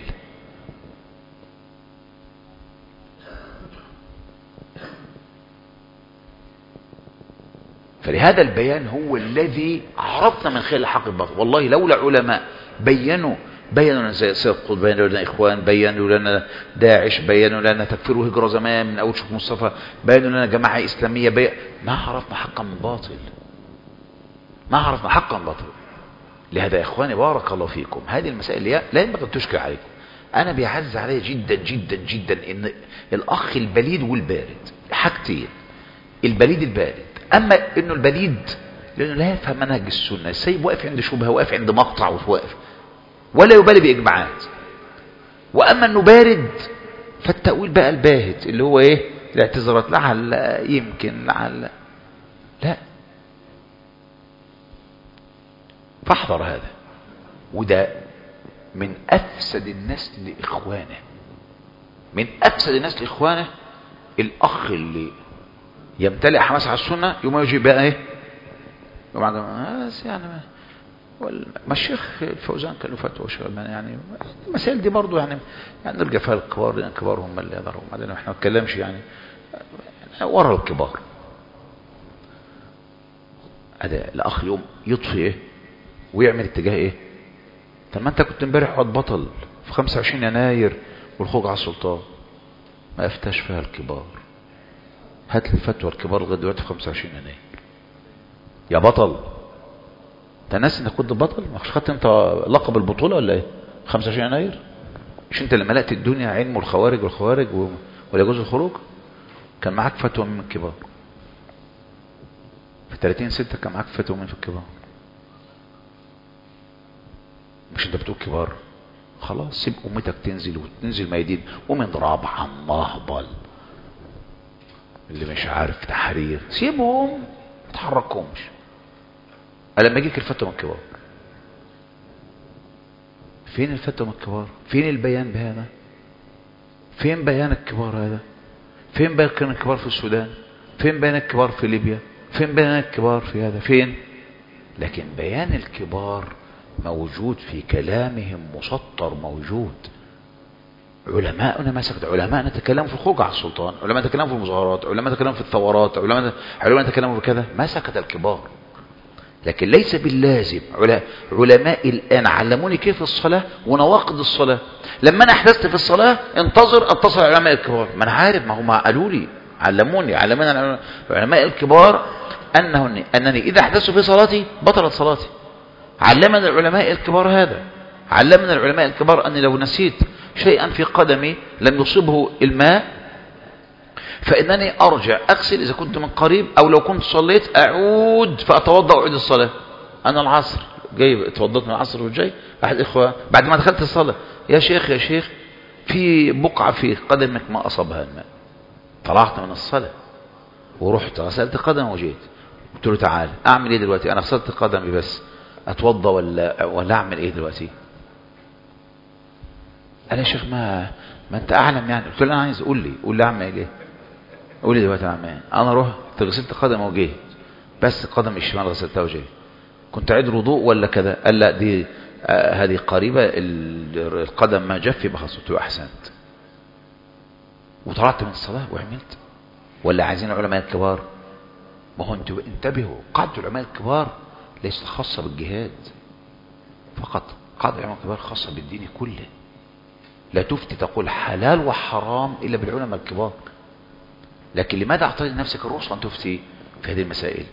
فلهذا البيان هو الذي عرفنا من خلال الحق الباطل. والله لولا علماء بينوا بينوا لنا زي سيد قطب، بينوا لنا اخوان، بينوا لنا داعش، بينوا لنا تكفير وهجرة زمان من اول شيخ مصطفى، بينوا لنا جماعة اسلامية، بي... ما عرفنا حقا من باطل، ما عرفنا حقا من باطل. لهذا يا اخواني بارك الله فيكم هذه المسائل لا ينبغي ان تشكل عليكم. انا بيعز علي جدا جدا جدا ان الاخ البليد والبارد حاجتين، البليد البارد، اما انه البليد لانه لا يفهم منهج السنه، السيب واقف عند شبهه، واقف عند مقطع، واقف ولا يبالي باجماعات. واما انه بارد فالتاويل بقى الباهت اللي هو ايه؟ الاعتذارات، لعل يمكن لعل لا. فاحذر هذا. وده من افسد الناس لاخوانه، من افسد الناس لاخوانه الاخ اللي يمتلئ حماس على السنه يوم يجي بقى ايه؟ يوم عندما يعني ما الشيخ الفوزان كان له فتوى يعني المسائل دي برضه يعني يعني نرجع فيها الكبار، لان الكبار هم اللي يقدروا، بعدين احنا ما نتكلمش يعني ورا الكبار. هذا الاخ يوم يطفي ايه ويعمل اتجاه ايه؟ طب ما انت كنت امبارح واد بطل في خمسة وعشرين يناير والخروج على السلطان، ما افتاش فيها الكبار. هات لي فتوى الكبار لغايه دلوقتي في خمسة وعشرين يناير يا بطل. انت ناس انك كنت بطل؟ مش خدت انت لقب البطوله ولا ايه؟ خمسة وعشرين يناير مش انت اللي ملأت الدنيا علم الخوارج والخوارج ولا يجوز الخروج؟ كان معاك فتوى من الكبار في ثلاثين ستة، كان معاك فتوى من في الكبار. مش انت بتقول كبار؟ خلاص سيب امتك تنزل وتنزل ميادين، ومن رابع مهبل اللي مش عارف تحرير سيبهم ما تحركهمش. لما يجيك الفتوى من الكبار، فين الفتوى من الكبار؟ فين البيان بهذا؟ فين بيان الكبار هذا؟ فين بيان الكبار في السودان؟ فين بيان الكبار في ليبيا؟ فين بيان الكبار في هذا؟ فين؟ لكن بيان الكبار موجود في كلامهم مسطر، موجود علماءنا ما سكت. علماءنا تكلموا في الخروج على السلطان، علماء تكلموا في المظاهرات، علماء تكلموا في الثورات، علماء علماء تكلموا في كذا، ما سكت الكبار. لكن ليس باللازم. علماء الآن علموني كيف الصلاة ونواقض الصلاة. لما أنا أحدثت في الصلاة انتظر اتصل علماء الكبار، ما أنا عارف، ما هم قالوا لي، علموني علمنا العلماء الكبار أنه أنني إذا أحدثت في صلاتي بطلت صلاتي. علمنا العلماء الكبار هذا. علمنا العلماء الكبار أني لو نسيت شيئا في قدمي لم يصبه الماء فإنني أرجع أغسل إذا كنت من قريب، أو لو كنت صليت أعود فأتوضأ وأعيد الصلاة. أنا العصر جاي اتوضأت من العصر وجاي أحد إخوة بعد ما دخلت الصلاة، يا شيخ يا شيخ في بقعة في قدمك ما أصابها الماء. طلعت من الصلاة ورحت غسلت قدم وجيت، قلت له تعال أعمل إيه دلوقتي؟ أنا غسلت قدمي بس، أتوضأ ولا ولا أعمل إيه دلوقتي؟ قال يا شيخ ما ما أنت أعلم يعني. قلت له أنا عايز، قول لي قول لي أعمل إيه؟ قول لي دلوقتي أعمل إيه؟ أنا رحت غسلت قدم وجيت، بس قدم الشمال غسلتها وجيت. كنت أعيد وضوء ولا كذا؟ قال لا دي آه هذه قريبة القدم ما جف يبقى خلاص. قلت له أحسنت. وطلعت من الصلاة وعملت. ولا عايزين العلماء الكبار؟ ما هو انتوا انتبهوا، قاعدة العلماء الكبار ليست خاصة بالجهاد فقط، قاعدة العلماء الكبار خاصة بالدين كله. لا تفتي تقول حلال وحرام إلا بالعلماء الكبار. لكن لماذا أعطيت لنفسك الرخصة أن تفتي في هذه المسائل؟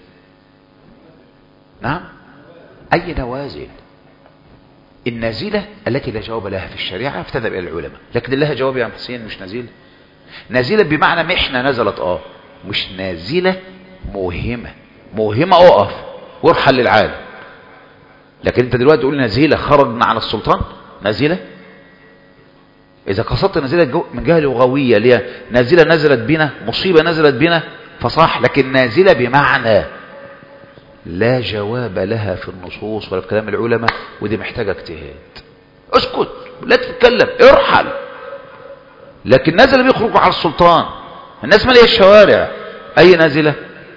نعم، أي نوازل؟ النازلة التي لا جواب لها في الشريعة فتذهب إلى العلماء، لكن لها جواب يا حسين مش نازلة. نازلة بمعنى محنة نزلت، اه مش نازلة موهمة. موهمة اقف وارحل للعالم. لكن انت دلوقتي تقول نازلة خرجنا على السلطان، نازلة اذا قصدت نازلة من جهة لغوية ليها نازلة نزلت بنا، مصيبة نزلت بنا فصح. لكن نازلة بمعنى لا جواب لها في النصوص ولا في كلام العلماء، ودي محتاجة اجتهاد. اسكت لا تتكلم، ارحل. لكن نازلة بيخرجوا على السلطان، الناس مالية الشوارع، اي نازلة؟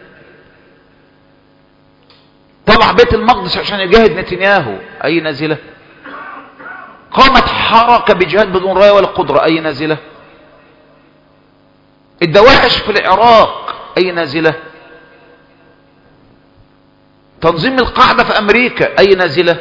طلع بيت المقدس عشان يجاهد نتنياهو، اي نازلة؟ قامت حركة بجهاد بدون راية ولا قدرة، اي نازلة؟ الدواعش في العراق، اي نازلة؟ تنظيم القاعدة في امريكا، اي نازلة؟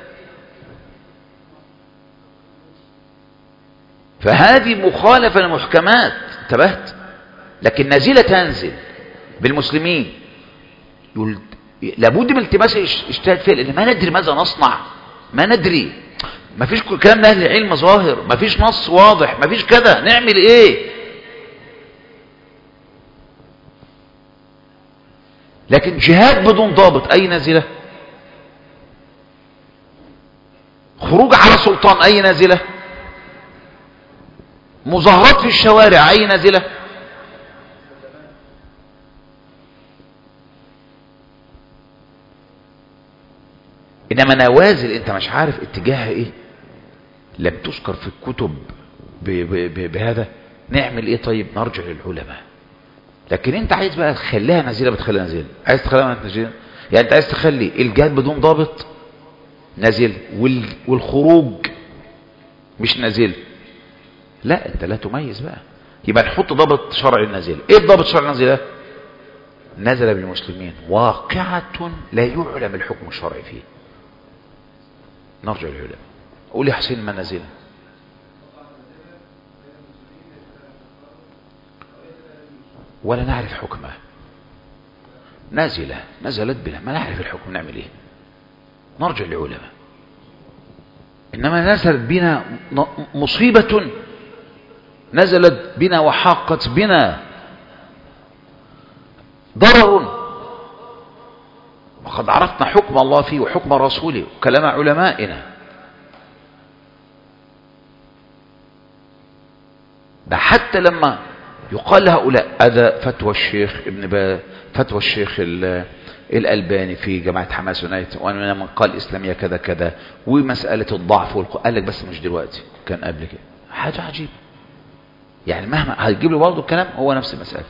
فهذه مخالفة للمحكمات، انتبهت؟ لكن نازلة تنزل بالمسلمين يقول لابد من التماس اجتهاد فيه، لان ما ندري ماذا نصنع، ما ندري، ما فيش كلام لاهل العلم ظاهر، ما فيش نص واضح، ما فيش كذا، نعمل ايه؟ لكن جهاد بدون ضابط، اي نازلة؟ خروج على سلطان، اي نازلة؟ مظاهرات في الشوارع، اي نازلة؟ انما نوازل انت مش عارف اتجاهها ايه، لم تذكر في الكتب ب ب ب بهذا، نعمل ايه؟ طيب نرجع للعلماء. لكن انت عايز بقى تخليها نازله، بتخليها نازله، عايز تخليها نازله، يعني انت عايز تخلي الجهاد بدون ضابط نازل وال والخروج مش نازل. لا انت لا تميز بقى، يبقى نحط ضابط شرعي النازله. ايه الضابط الشرعي النازله؟ نزل بالمسلمين واقعة لا يعلم الحكم الشرعي فيه، نرجع للعلماء. قول يا حسين ما نزل؟ ولا نعرف حكمها، نازلة نزلت بنا ما نعرف الحكم، نعمل ايه؟ نرجع للعلماء. انما نزلت بنا مصيبة، نزلت بنا وحاقت بنا ضرر، وقد عرفنا حكم الله فيه وحكم رسوله وكلام علمائنا. ده حتى لما يقال لهؤلاء هذا فتوى الشيخ ابن با فتوى الشيخ الألباني في جماعة حماس يونايتد، وانا من قال إسلامية كذا كذا، ومسألة الضعف والق... قال لك بس مش دلوقتي، كان قبل كده. حاجة عجيبة يعني، مهما هتجيب له برضه الكلام هو نفس المسألة.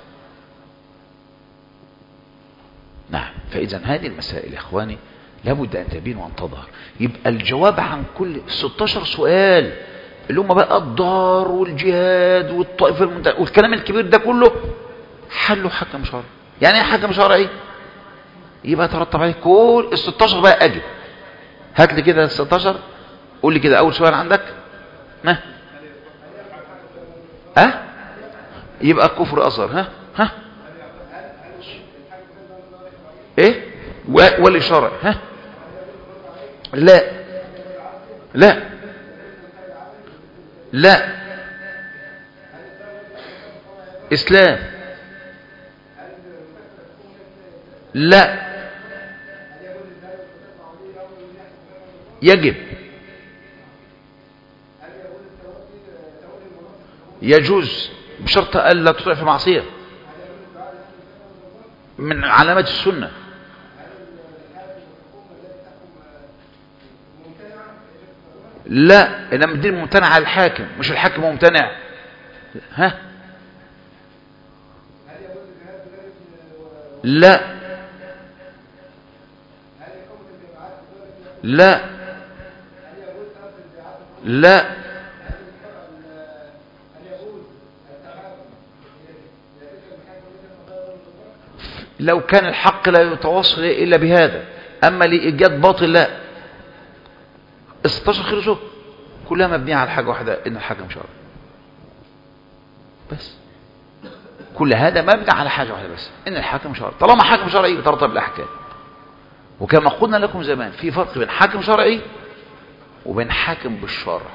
نعم، فإذا هذه المسائل يا إخواني لابد أن تبين وأن تظهر. يبقى الجواب عن كل ستاشر سؤال اللي هم بقى الدار والجهاد والطائفة المنتهى والكلام الكبير ده كله حلوا حكم شرعي. يعني ايه حكم شرعي؟ يبقى ترتب عليه كل ال ستاشر بقى. اجي هات لي كده ال ستاشر، قول لي كده اول سؤال عندك ها ها يبقى كفر اصغر. ها ها ايه ولا شرع؟ ها لا لا لا اسلام لا يجب يجوز بشرط ألا تطيع في معصية من علامات السنة. لا انما الدين ممتنع على الحاكم مش الحاكم ممتنع. ها لا لا لا لو كان الحق لا يتوصل إلا بهذا. أما لإيجاد باطل لا. ستاشر خلصوا كلها مبنية على حاجة واحدة، إن الحكم شرعي بس. كل هذا مبني على حاجة واحدة بس، إن الحكم شرعي. طالما حكم شرعي يترتب الأحكام. وكما قلنا لكم زمان في فرق بين حاكم شرعي وبين حاكم بالشرع.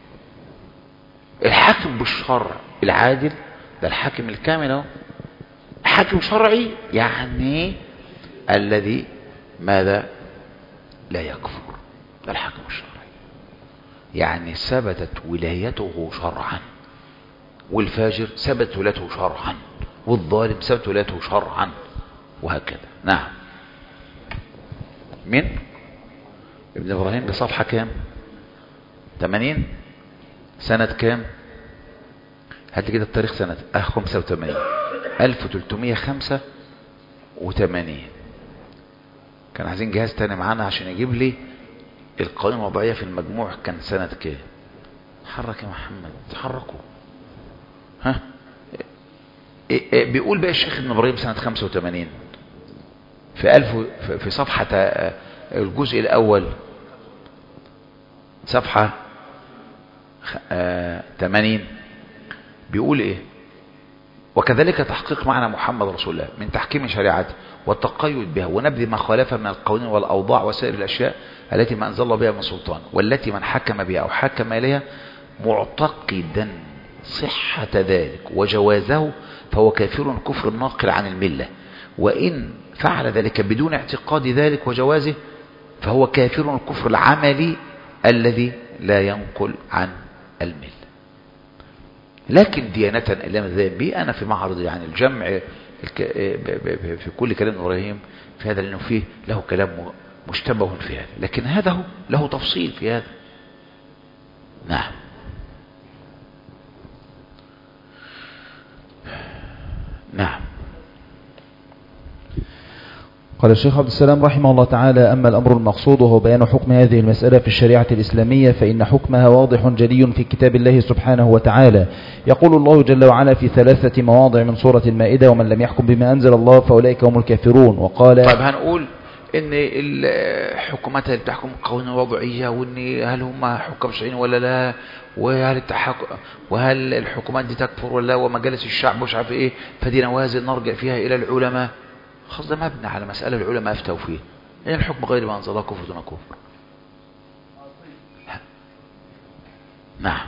الحاكم بالشرع العادل ده الحاكم الكامل اهو. حاكم شرعي يعني الذي ماذا لا يكفر، ده الحاكم الشرعي. يعني ثبتت ولايته شرعا، والفاجر ثبت ولايته شرعا، والظالم ثبت ولايته شرعا، وهكذا. نعم. مين؟ ابن ابراهيم بصفحة كام؟ ثمانين. سنة كام؟ هات كده التاريخ. سنة اه خمسة وثمانين ألف وثلاثمائة وخمسة وثمانين. كان عايزين جهاز تاني معانا عشان يجيب لي القوائم الوضعية في المجموع كان سنة كام. حرك يا محمد، تحركوا. ها إيه إيه بيقول بقى الشيخ ابن ابراهيم سنة خمسة وثمانين في ألف في صفحة الجزء الأول صفحة ثمانين بيقول إيه؟ وكذلك تحقيق معنى محمد رسول الله من تحكيم شريعته والتقيد بها ونبذ ما خالفها من القوانين والأوضاع وسائر الأشياء التي ما أنزل الله بها من سلطان، والتي من حكم بها أو حكم إليها معتقدا صحة ذلك وجوازه فهو كافر كفر ناقل عن الملة، وإن فعل ذلك بدون اعتقاد ذلك وجوازه فهو كافر الكفر العملي الذي لا ينقل عن الملة. لكن ديانة اللي مذهب به أنا في معرض يعني الجمع في كل كلام إبراهيم في هذا، لأنه فيه له كلام مشتبه في هذا، لكن هذا هو له تفصيل في هذا. نعم. نعم. قال الشيخ عبد السلام رحمه الله تعالى: أما الأمر المقصود وهو بيان حكم هذه المسألة في الشريعة الإسلامية فإن حكمها واضح جلي في كتاب الله سبحانه وتعالى. يقول الله جل وعلا في ثلاثة مواضع من سورة المائدة: ومن لم يحكم بما أنزل الله فأولئك هم الكافرون. وقال طيب هنقول إن الحكومات اللي بتحكم قوانين وضعية، وإن هل هم حكام شرعيين ولا لا، وهل التحكم وهل الحكومات دي تكفر ولا لا، ومجالس الشعب مش عارف إيه، فدي نوازل نرجع فيها إلى العلماء. خلاص ده مبني على مسألة العلماء أفتوا فيه. إن الحكم غير ما أنزل الله كفر دون كفر. نعم.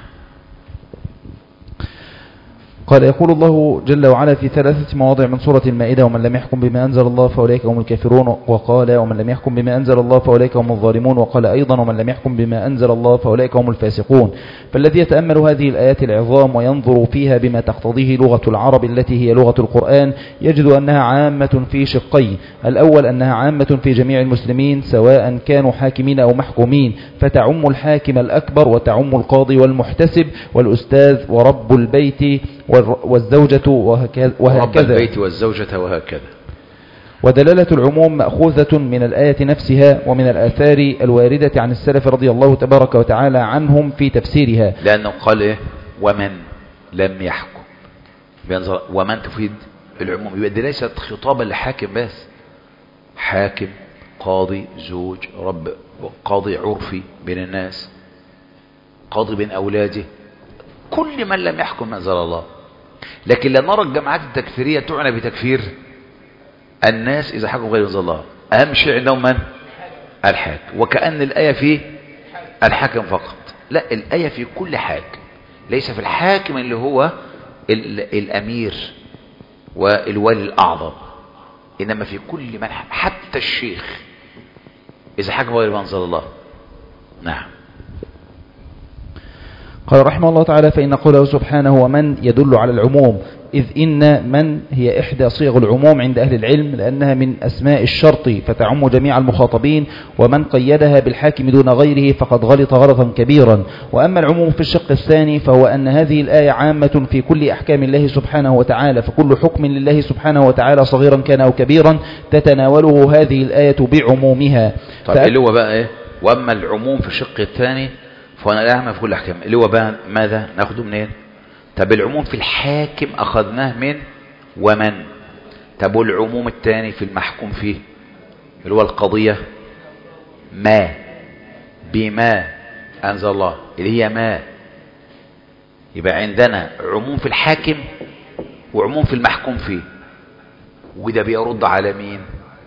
قال: يقول الله جل وعلا في ثلاثة مواضع من سورة المائدة: ومن لم يحكم بما أنزل الله فأولئك هم الكافرون. وقال: ومن لم يحكم بما أنزل الله فأولئك هم الظالمون. وقال أيضا: ومن لم يحكم بما أنزل الله فأولئك هم الفاسقون. فالذي يتأمل هذه الآيات العظام وينظر فيها بما تقتضيه لغة العرب التي هي لغة القرآن يجد أنها عامة في شقين: الأول أنها عامة في جميع المسلمين سواء كانوا حاكمين أو محكومين، فتعم الحاكم الأكبر وتعم القاضي والمحتسب والأستاذ ورب البيت والزوجة وهكذا, وهكذا رب البيت والزوجة وهكذا. ودلالة العموم مأخوذة من الآية نفسها ومن الآثار الواردة عن السلف رضي الله تبارك وتعالى عنهم في تفسيرها. لأنه قال إيه؟ ومن لم يحكم، ومن تفيد العموم، يبقى دي ليست خطابا لحاكم بس، حاكم، قاضي، زوج، رب، قاضي عرفي بين الناس، قاضي بين أولاده، كل من لم يحكم ما أنزل الله. لكن لا نرى الجماعات التكفيرية تعنى بتكفير الناس إذا حكموا غير أنزل الله، أهم شيء عندهم من؟ الحاكم، وكأن الآية في الحاكم فقط. لا، الآية في كل حاكم، ليس في الحاكم اللي هو الأمير والولي الأعظم، إنما في كل من، حتى الشيخ إذا حكم غير ما أنزل الله. نعم. قال رحمه الله تعالى: فإن قوله سبحانه ومن يدل على العموم، إذ إن من هي إحدى صيغ العموم عند أهل العلم، لأنها من أسماء الشرط فتعم جميع المخاطبين، ومن قيدها بالحاكم دون غيره فقد غلط غلطا كبيرا. وأما العموم في الشق الثاني فهو أن هذه الآية عامة في كل أحكام الله سبحانه وتعالى، فكل حكم لله سبحانه وتعالى صغيرا كان أو كبيرا تتناوله هذه الآية بعمومها. طيب فأ... اللي هو بقى إيه؟ وأما العموم في الشق الثاني فأنا الأعمى في كل أحكام، اللي هو بقى ماذا ناخده منين؟ طب العموم في الحاكم أخذناه من ومن. طب والعموم الثاني في المحكوم فيه اللي هو القضية ما بما أنزل الله، اللي هي ما. يبقى عندنا عموم في الحاكم وعموم في المحكوم فيه، وده بيرد على مين؟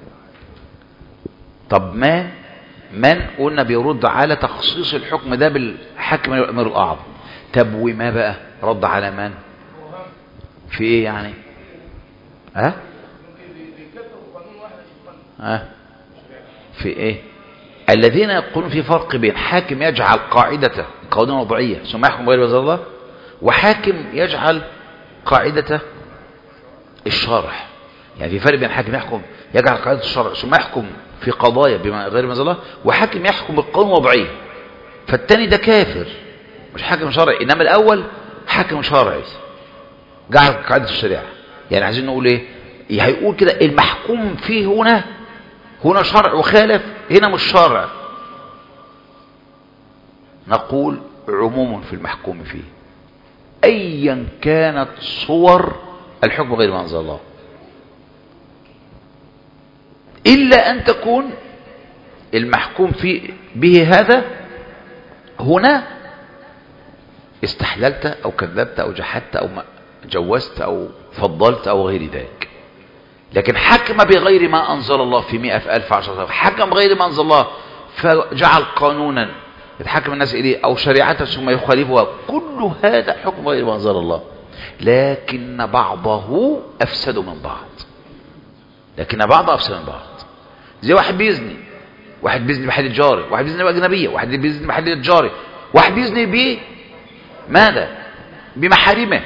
طب ما من قلنا بيرد على تخصيص الحكم ده بالحاكم الأمير الأعظم. طب وما بقى رد على من؟ في ايه يعني؟ ها؟ ها؟ في ايه؟ الذين يقولون في فرق بين حاكم يجعل قاعدة قانون وضعية ثم يحكم غير وزر الله، وحاكم يجعل قاعدة الشرع. يعني في فرق بين حاكم يحكم يجعل قاعدة الشرع ثم يحكم في قضايا بما غير ما انزل الله، وحاكم يحكم بالقانون الوضعي. فالتاني ده كافر مش حاكم شرعي، انما الاول حاكم شرعي جعل قاعدة الشريعة. يعني عايزين نقول ايه؟ هيقول كده المحكوم فيه هنا هنا شرع وخالف، هنا مش شرع، نقول عموم في المحكوم فيه ايا كانت صور الحكم غير ما انزل الله، إلا أن تكون المحكوم فيه به هذا هنا استحللت أو كذبت أو جحدت أو جوزت أو فضلت أو غير ذلك. لكن حكم بغير ما أنزل الله في مئة في ألف عشرة، حكم بغير ما أنزل الله فجعل قانونا يتحكم الناس إليه أو شريعته ثم يخالفها، كل هذا حكم غير ما أنزل الله، لكن بعضه أفسد من بعض، لكن بعضه أفسد من بعض. زي واحد بيزني، واحد بيزني بحديد جاري، واحد بيزني بأجنبية، واحد بيزني بحديد جاري، واحد بيزني ب ماذا؟ بمحارمه.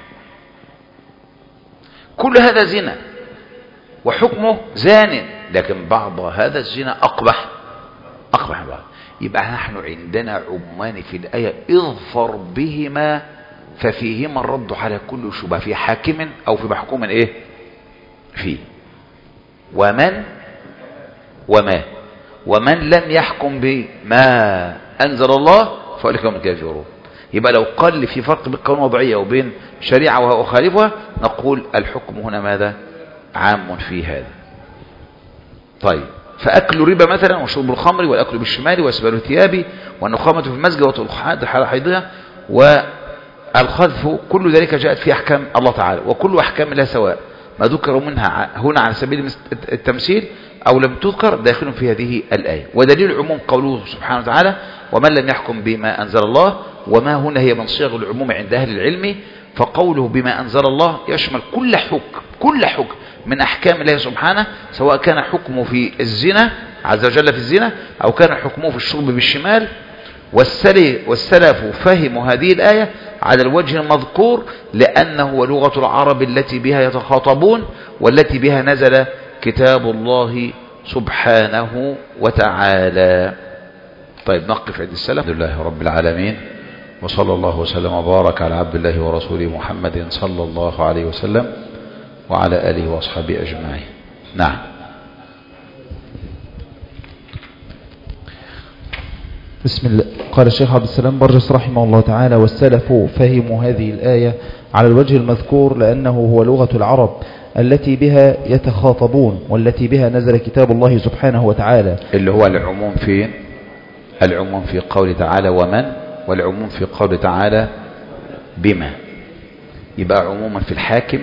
كل هذا زنا وحكمه زان، لكن بعض هذا الزنا أقبح أقبح من بعض. يبقى نحن عندنا عمان في الآية اظفر بهما ففيهما الرد على كل شبهة في حاكم أو في محكوم إيه فيه. ومن وما ومن لم يحكم بما أنزل الله فأولئك هم الكافرون. يبقى لو قال في فرق بين القانون الوضعية وبين شريعة وخالفها، نقول الحكم هنا ماذا؟ عام في هذا. طيب، فأكل ربا مثلا وشرب الخمر والأكل بالشمال وإسبال الثياب والنخامة في المسجد وطلقات حال حيضها والخذف، كل ذلك جاءت في أحكام الله تعالى، وكل أحكام الله سواء، ما ذكر منها هنا على سبيل التمثيل أو لم تذكر داخل في هذه الآية. ودليل العموم قوله سبحانه وتعالى ومن لم يحكم بما أنزل الله، وما هنا هي من صيغ العموم عند أهل العلم. فقوله بما أنزل الله يشمل كل حكم كل حكم من أحكام الله سبحانه، سواء كان حكمه في الزنا عز وجل في الزنا أو كان حكمه في الشرب بالشمال. والسلف فهموا هذه الآية على الوجه المذكور، لأنه لغة العرب التي بها يتخاطبون والتي بها نزل كتاب الله سبحانه وتعالى. طيب، نقف عند السلف. الحمد لله رب العالمين، وصلى الله وسلم وبارك على عبد الله ورسوله محمد صلى الله عليه وسلم وعلى آله وأصحابه أجمعين. نعم. بسم الله. قال الشيخ عبد السلام برجس رحمه الله تعالى: والسلف فهموا هذه الآية على الوجه المذكور لأنه هو لغة العرب التي بها يتخاطبون والتي بها نزل كتاب الله سبحانه وتعالى، اللي هو العموم فين؟ العموم في قوله تعالى ومن، والعموم في قوله تعالى بما. يبقى عموما في الحاكم،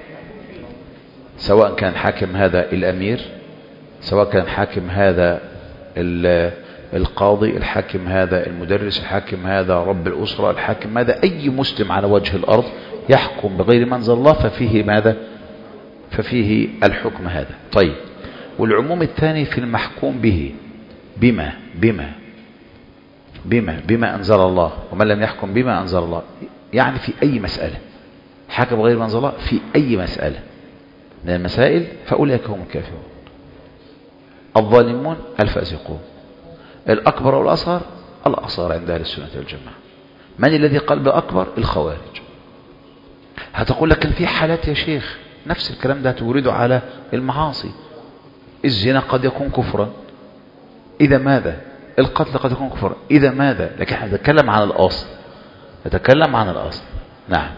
سواء كان حاكم هذا الأمير، سواء كان حاكم هذا القاضي، الحاكم هذا المدرس، الحاكم هذا رب الأسرة، الحاكم هذا أي مسلم على وجه الأرض يحكم بغير ما أنزل الله، ففيه ماذا؟ ففيه الحكم هذا. طيب، والعموم الثاني في المحكوم به، بما بما بما بما أنزل الله، ومن لم يحكم بما أنزل الله، يعني في أي مسألة حكم بغير ما أنزل الله، في أي مسألة من المسائل، فأولئك هم الكافرون الظالمون الفاسقون. الأكبر والأصغر، الأصغر عند أهل السنة والجماعة. من الذي قال بالأكبر؟ الخوارج. هتقول لك في حالات يا شيخ نفس الكلام ده تورده على المعاصي. الزنا قد يكون كفرا، إذا ماذا؟ القتل قد يكون كفرا، إذا ماذا؟ لكن احنا نتكلم عن الأصل، نتكلم عن الأصل. نعم.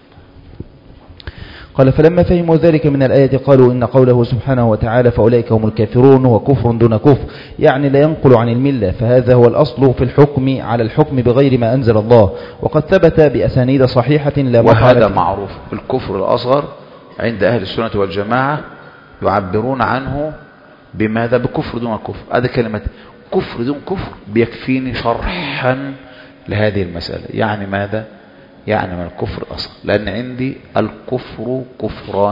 قال: فلما فهموا ذلك من الآية قالوا إن قوله سبحانه وتعالى فأولئك هم الكافرون هو كفر دون كفر، يعني لا ينقل عن الملة، فهذا هو الأصل في الحكم على الحكم بغير ما أنزل الله، وقد ثبت بأسانيد صحيحة لا مطعن. وهذا معروف. الكفر الأصغر عند أهل السنة والجماعة يعبرون عنه بماذا؟ بكفر دون كفر. هذا كلمة كفر دون كفر بيكفيني شرحا لهذه المسألة. يعني ماذا؟ يعني من الكفر الأصغر، لأن عندي الكفر كفران،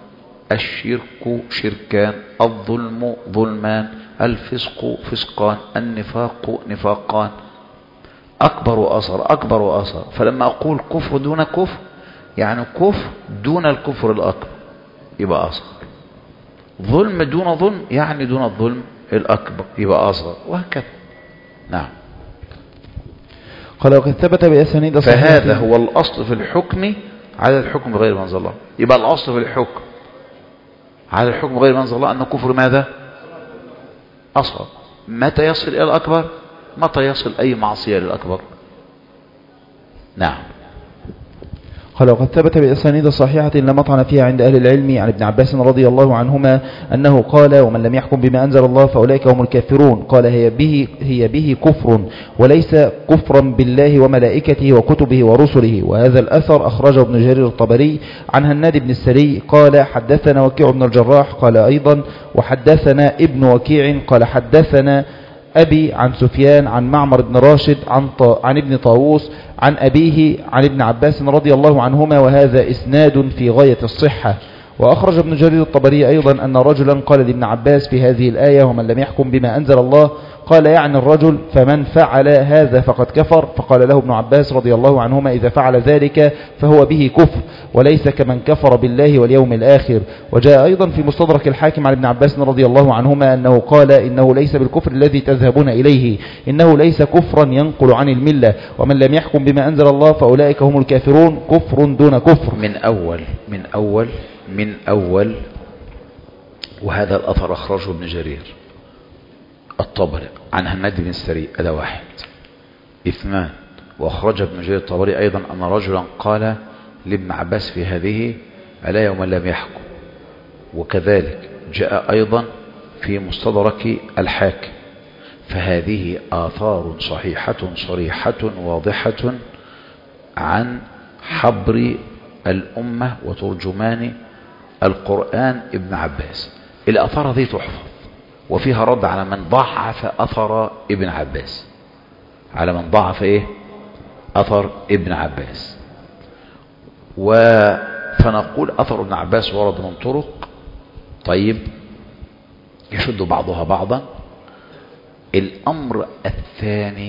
الشرك شركان، الظلم ظلمان، الفسق فسقان، النفاق نفاقان، أكبر وأصغر، أكبر وأصغر. فلما أقول كفر دون كفر يعني كفر دون الكفر الأكبر يبقى أصغر، ظلم دون ظلم يعني دون الظلم الأكبر يبقى أصغر، وهكذا. نعم. قال: وقد ثبت بأسانيد صحيحة. فهذا هو الأصل في الحكم على الحكم بغير ما أنزل الله. يبقى الأصل في الحكم على الحكم بغير ما أنزل الله أن كفر ماذا؟ أصغر. متى يصل إلى الأكبر؟ متى يصل أي معصية للأكبر. نعم. قال: وقد ثبت بأسانيد صحيحة لا مطعن فيها عند أهل العلم عن ابن عباس رضي الله عنهما أنه قال: ومن لم يحكم بما أنزل الله فأولئك هم الكافرون. قال: هي به, هي به كفر، وليس كفرا بالله وملائكته وكتبه ورسله. وهذا الأثر أخرجه ابن جرير الطبري عن هناد بن السري قال: حدثنا وكيع بن الجراح قال أيضا: وحدثنا ابن وكيع قال: حدثنا أبي عن سفيان عن معمر بن راشد عن, عن ابن طاووس عن أبيه عن ابن عباس رضي الله عنهما، وهذا إسناد في غاية الصحة. وأخرج ابن جرير الطبري أيضا أن رجلا قال لابن عباس في هذه الآية: ومن لم يحكم بما أنزل الله، قال يعني الرجل: فمن فعل هذا فقد كفر. فقال له ابن عباس رضي الله عنهما: إذا فعل ذلك فهو به كفر، وليس كمن كفر بالله واليوم الآخر. وجاء أيضا في مستدرك الحاكم عن ابن عباس رضي الله عنهما أنه قال: إنه ليس بالكفر الذي تذهبون إليه، إنه ليس كفرا ينقل عن الملة، ومن لم يحكم بما أنزل الله فأولئك هم الكافرون، كفر دون كفر. من أول من أول من أول وهذا الأثر أخرجه ابن جرير الطبري عن هناد بن السري، هذا واحد. اثنان، وأخرج ابن جرير الطبري أيضا أن رجلا قال لابن عباس في هذه: ألا يوم لم يحكم. وكذلك جاء أيضا في مستدرك الحاكم. فهذه آثار صحيحة صريحة واضحة عن حبر الأمة وترجمان القرآن ابن عباس. الآثار ذي تحفظ، وفيها رد على من ضعف أثر ابن عباس، على من ضعف إيه؟ أثر ابن عباس. فنقول أثر ابن عباس ورد من طرق طيب يشد بعضها بعضا. الأمر الثاني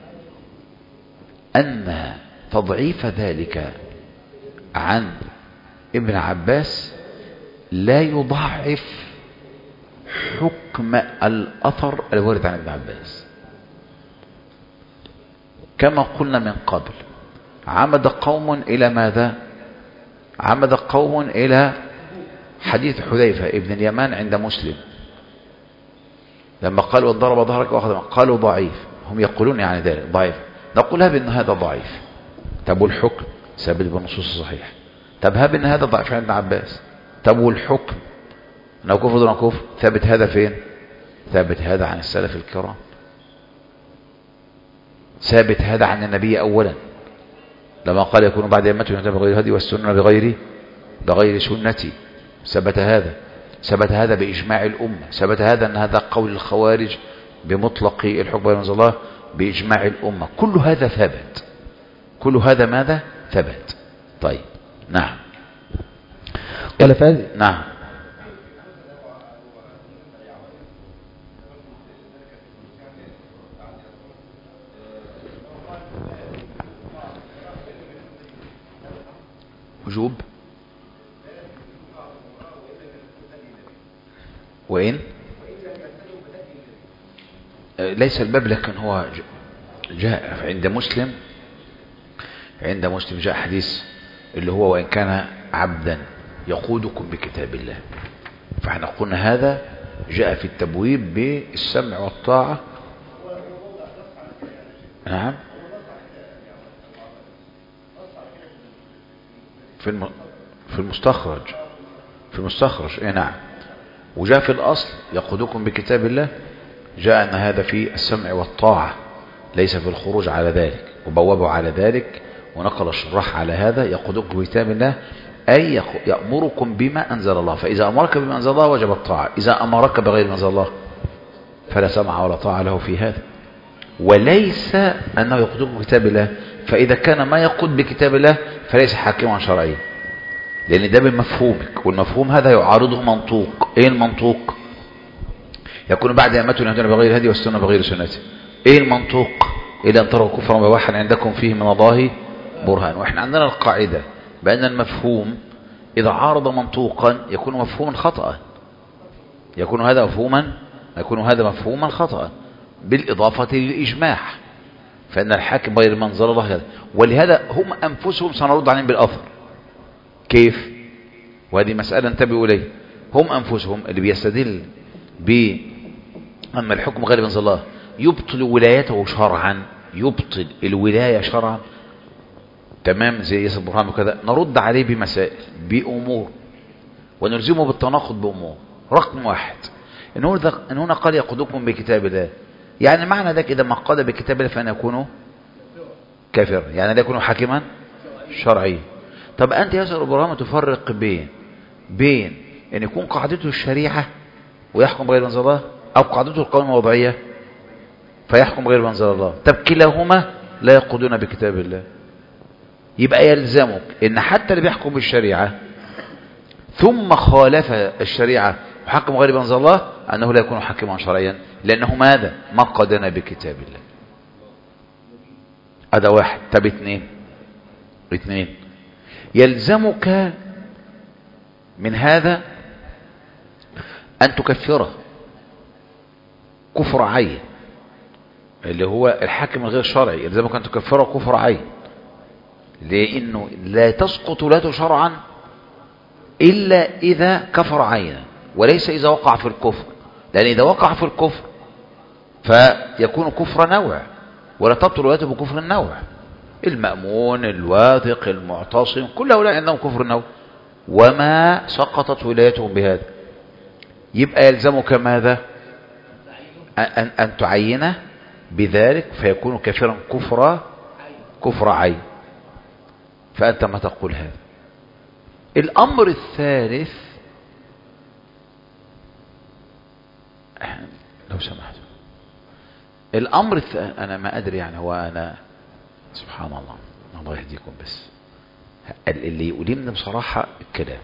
أن تضعيف ذلك عن ابن عباس لا يضعف حكم الأثر الوارد عن ابن عباس. كما قلنا من قبل، عمد قوم إلى ماذا؟ عمد قوم إلى حديث حذيفة ابن اليمان عند مسلم لما قالوا: ضرب ظهرك وأخذ، قالوا ضعيف. هم يقولون يعني ذلك ضعيف، نقول هب ان هذا ضعيف. طب والحكم؟ ثابت بالنصوص الصحيحة. طب هب ان هذا ضعيف عن ابن عباس. طب والحكم؟ انه كفر دون كفر. ثابت هذا فين؟ ثابت هذا عن السلف الكرام، ثابت هذا عن النبي اولا لما قال يكون بعد ائمته يهتدون بغير هدي والسنه بغير بغير سنتي. ثبت هذا، ثبت هذا باجماع الامه، ثبت هذا ان هذا قول الخوارج بمطلق الحكم بغير انزل الله باجماع الامه. كل هذا ثبت، كل هذا ماذا؟ ثبت. طيب نعم. قال فهذه نعم. وجوب وإن ليس الباب، لكن هو جاء عند مسلم، عند مسلم جاء حديث اللي هو وإن كان عبدا يقودكم بكتاب الله. فاحنا قلنا هذا جاء في التبويب بالسمع والطاعة. نعم. في في المستخرج، في المستخرج ايه نعم. وجاء في الأصل يقودكم بكتاب الله، جاء أن هذا في السمع والطاعة ليس في الخروج على ذلك، وبوبوا على ذلك ونقل الشراح على هذا يقودكم بكتاب الله أي يأمركم بما أنزل الله. فإذا أمرك بما أنزل الله وجب الطاعة، إذا أمرك بغير ما أنزل الله فلا سمع ولا طاعة له في هذا. وليس أنه يقودكم بكتاب الله، فإذا كان ما يقود بكتاب الله فليس حاكما شرعيا، لأن ده بمفهومك، والمفهوم هذا يعارضه منطوق. إيه المنطوق؟ يكون بعد أئمتنا يهتدون بغير هدي والسنة بغير سنتي. إيه المنطوق؟ إلى أن تروا كفرا بواحا عندكم فيه من الله برهان. وإحنا عندنا القاعدة بأن المفهوم إذا عارض منطوقا يكون مفهوما خطأ، يكون هذا مفهوما يكون هذا مفهوما خطأ بالإضافة للإجماع، فإن الحاكم غير ما أنزل الله هذا. ولهذا هم أنفسهم سنرد عليهم بالأثر. كيف؟ وهذه مسألة انتبهوا إليه. هم أنفسهم اللي بيستدل بأن الحكم غير ما أنزل الله يبطل ولايته شرعا، يبطل الولاية شرعا، تمام، زي ياسر برهان وكذا، نرد عليه بمسائل بأمور ونلزمه بالتناقض بأمور. رقم واحد إن هنا قال يقودكم بكتاب الله، يعني معنى ذلك إذا ما قاد بكتاب الله فأن يكون كافر، يعني لا يكون حاكما شرعيا. طب أنت يا ياسر إبراهيم تفرق بين بين أن يكون قاعدته الشريعة ويحكم غير ما أنزل الله، أو قاعدته القوانين الوضعية فيحكم غير ما أنزل الله. طب كلاهما لا يقودون بكتاب الله. يبقى يلزمك أن حتى اللي بيحكم بالشريعة ثم خالف الشريعة وحكم غير ما أنزل الله أنه لا يكون حاكما شرعيا، لأنه ماذا؟ ما قادنا بكتاب الله. هذا واحد. طب اثنين اثنين يلزمك من هذا أن تكفره كفر عين، اللي هو الحاكم الغير شرعي، يلزمك أن تكفره كفر عين، لأنه لا تسقط ولاته شرعا إلا إذا كفر عينا، وليس إذا وقع في الكفر، لأن إذا وقع في الكفر فيكون كفر نوع، ولا تبطل ولاته بكفر النوع. المأمون، الواثق، المعتصم، كل هؤلاء عندهم كفر النوع وما سقطت ولايتهم بهذا. يبقى يلزمك ماذا؟ أن, أن تعينه بذلك فيكون كافرا كفر كفر عين. فأنت ما تقول هذا. الأمر الثالث، لو سمحت، الأمر الثالث أنا ما أدري، يعني هو أنا سبحان الله الله يهديكم، بس اللي يؤلمني بصراحة الكلام،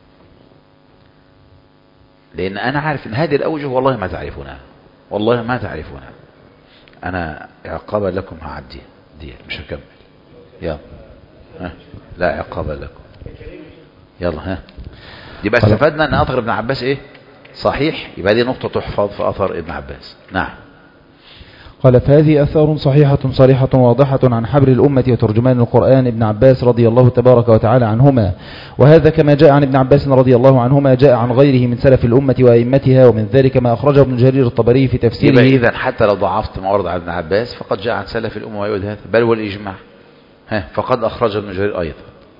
لأن أنا عارف أن هذه الأوجه والله ما تعرفونها، والله ما تعرفونها. أنا عقابا لكم هعدي دي مش هكمل. يلا ها. لا عقابا لكم. يلا ها. يبقى استفدنا أن أثر ابن عباس إيه؟ صحيح. يبقى دي نقطة تحفظ في أثر ابن عباس. نعم. قال فهذه أثار صحيحة صريحة واضحة عن حبر الأمة وترجمان القرآن ابن عباس رضي الله تبارك وتعالى عنهما، وهذا كما جاء عن ابن عباس رضي الله عنهما جاء عن غيره من سلف الأمة وأئمتها، ومن ذلك ما أخرجه ابن جرير الطبري في تفسيره. إذا حتى لو ضعفت ما ورد عن ابن عباس فقد جاء عن سلف الأمة وأيود هذا بل والإجماع، ها فقد أخرج ابن جرير أيضا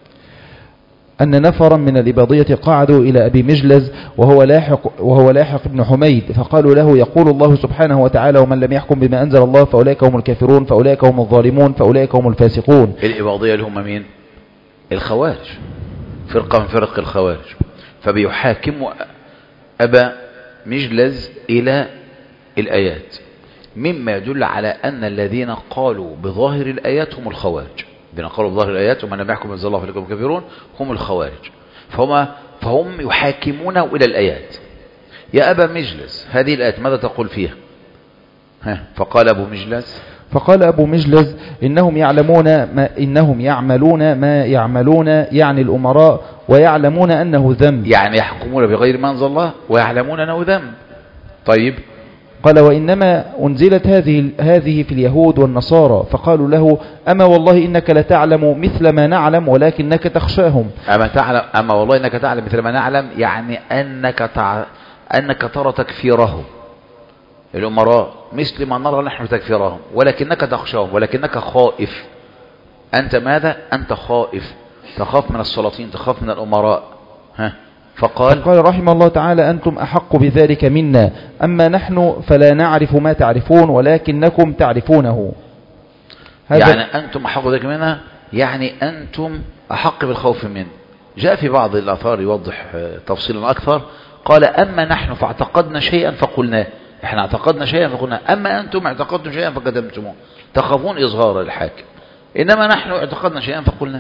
أن نفرا من الإباضية قعدوا إلى أبي مجلز وهو لاحق, وهو لاحق بن حميد، فقالوا له يقول الله سبحانه وتعالى ومن لم يحكم بما أنزل الله فأولئك هم الكافرون فأولئك هم الظالمون فأولئك هم الفاسقون. الإباضية اللي هم مين؟ الخوارج، فرقة من فرق الخوارج. فبيحاكموا أبا مجلز إلى الآيات مما يدل على أن الذين قالوا بظاهر الآيات هم الخوارج، الذين قالوا بظاهر الآيات ومن لم يحكم بما الله فأولئك هم الكافرون هم الخوارج. فهم, فهم يحاكمونه إلى الآيات. يا أبا مجلس هذه الآيات ماذا تقول فيها؟ ها فقال أبو مجلس فقال أبو مجلس إنهم يعلمون ما إنهم يعملون ما يعملون يعني الأمراء ويعلمون أنه ذنب، يعني يحكمون بغير ما أنزل الله ويعلمون أنه ذنب. طيب قال وإنما أنزلت هذه هذه في اليهود والنصارى، فقالوا له أما والله إنك لتعلم مثل ما نعلم ولكنك تخشاهم. أما تعلم أما والله إنك تعلم مثل ما نعلم يعني أنك تع... أنك ترى تكفيرهم الأمراء مثل ما نرى نحن تكفيرهم ولكنك تخشاهم ولكنك خائف. أنت ماذا؟ أنت خائف، تخاف من السلاطين، تخاف من الأمراء. ها فقال فقال رحمه الله تعالى أنتم أحق بذلك منا، أما نحن فلا نعرف ما تعرفون ولكنكم تعرفونه. هذا يعني أنتم أحق بذلك منا يعني أنتم أحق بالخوف منه. جاء في بعض الآثار يوضح تفصيلا أكثر قال أما نحن فاعتقدنا شيئا فقلناه، احنا اعتقدنا شيئا فقلنا، أما أنتم اعتقدتم شيئا فكتمتموه، تخافون إظهار الحاكم، إنما نحن اعتقدنا شيئا فقلناه.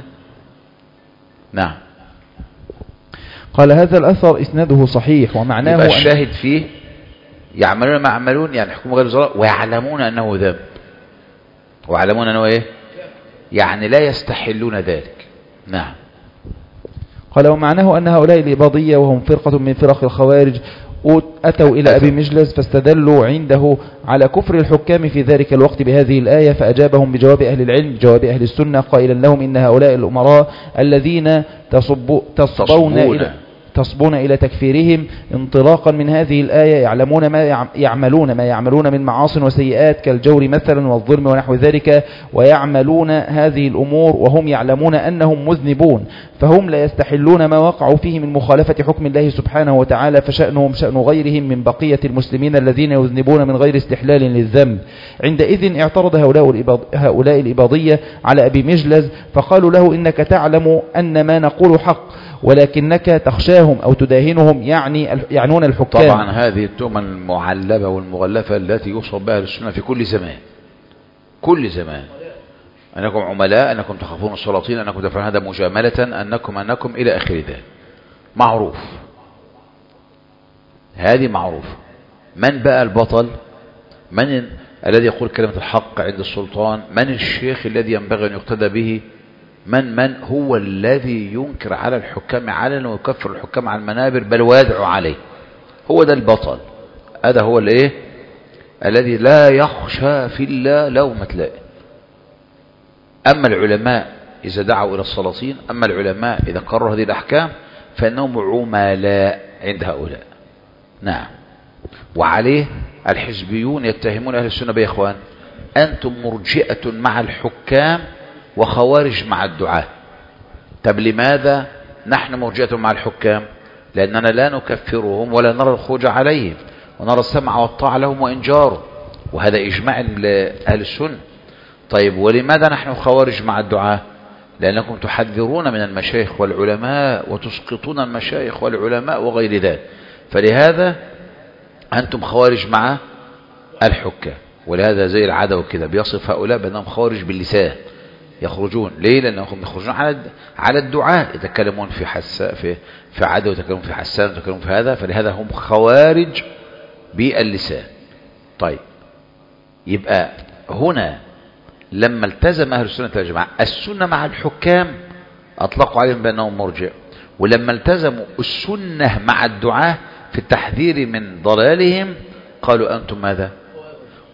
نعم. قال هذا الأثر إسناده صحيح ومعناه الشاهد فيه يعملون ما يعملون يعني يحكمون غير الظلام ويعلمون أنه ذنب، ويعلمون أنه إيه يعني لا يستحلون ذلك. نعم. قال ومعناه أن هؤلاء الإباضية وهم فرقة من فرق الخوارج أتوا إلى أبي مجلس فاستدلوا عنده على كفر الحكام في ذلك الوقت بهذه الآية، فأجابهم بجواب أهل العلم جواب أهل السنة قائلا لهم إن هؤلاء الأمراء الذين تصب تصبون إلى تصبون إلى تكفيرهم انطلاقا من هذه الآية يعلمون ما يعملون ما يعملون من معاصٍ وسيئات كالجور مثلا والظلم ونحو ذلك، ويعملون هذه الأمور وهم يعلمون أنهم مذنبون، فهم لا يستحلون ما وقعوا فيه من مخالفة حكم الله سبحانه وتعالى، فشأنهم شأن غيرهم من بقية المسلمين الذين يذنبون من غير استحلال للذنب. عندئذ اعترض هؤلاء الإباضية على أبي مجلز فقالوا له إنك تعلم أن ما نقول حق ولكنك تخشاهم أو تداهنهم، يعني يعنون الحكام. طبعا هذه التهمة المعلبة والمغلفة التي يوصف بها السنة في كل زمان كل زمان أنكم عملاء، أنكم تخافون السلاطين، أنكم تفعلون هذا مجاملة، أنكم أنكم إلى آخر ذلك. معروف، هذه معروف. من بقى البطل؟ من الذي يقول كلمة الحق عند السلطان؟ من الشيخ الذي ينبغي أن يقتدى به؟ من من هو الذي ينكر على الحكام علنا ويكفر الحكام على المنابر بل ويدعو عليه؟ هو ده البطل، هذا هو الايه الذي لا يخشى في الله لومة لائم. أما العلماء إذا دعوا إلى السلاطين، أما العلماء إذا قرروا هذه الأحكام فإنهم عملاء عند هؤلاء. نعم. وعليه الحزبيون يتهمون أهل السنة يا إخوان أنتم مرجئة مع الحكام وخوارج مع الدعاة. طب لماذا نحن مرجئة مع الحكام؟ لأننا لا نكفرهم ولا نرى الخروج عليهم ونرى السمع والطاعة لهم وإنجارهم، وهذا إجماع أهل السنة. طيب ولماذا نحن خوارج مع الدعاة؟ لأنكم تحذرون من المشايخ والعلماء وتسقطون المشايخ والعلماء وغير ذلك، فلهذا أنتم خوارج مع الحكام. ولهذا زي العدو كده بيصف هؤلاء بأنهم خوارج باللسان، يخرجون ليه؟ لأنهم يخرجون على على الدعاء، يتكلمون في حساء في في عدو، يتكلمون في حسان، يتكلمون في هذا، فلهذا هم خوارج باللسان. طيب يبقى هنا لما التزم أهل السنة والجماعة السنة مع الحكام أطلقوا عليهم بأنهم مرجئ، ولما التزموا السنة مع الدعاة في التحذير من ضلالهم قالوا أنتم ماذا؟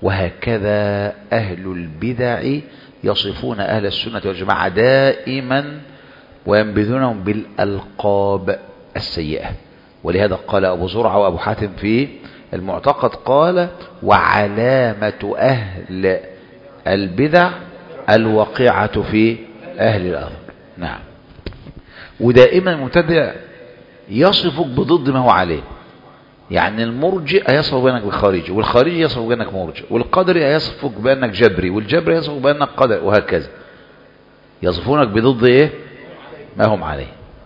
وهكذا أهل البدع يصفون أهل السنة والجماعة دائما وينبذونهم بالألقاب السيئة. ولهذا قال أبو زرعة وأبو حاتم في المعتقد، قال: وعلامة أهل البدع الوقيعة في أهل الأرض. نعم. ودائما المبتدع يصفك بضد ما هو عليه. يعني المرجئ يصف بأنك بالخارجي، والخارجي يصف بأنك مرجئ، والقدري يصفك بأنك جبري، والجبري يصف بأنك قدري، وهكذا يصفونك بضد ايه ما هم عليه.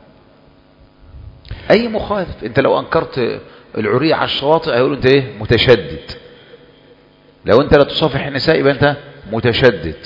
اي مخالف. انت لو انكرت العري على الشواطئ هيقولوا انت ايه متشدد. لو انت لا تصافح النساء يبقى انت متشدد،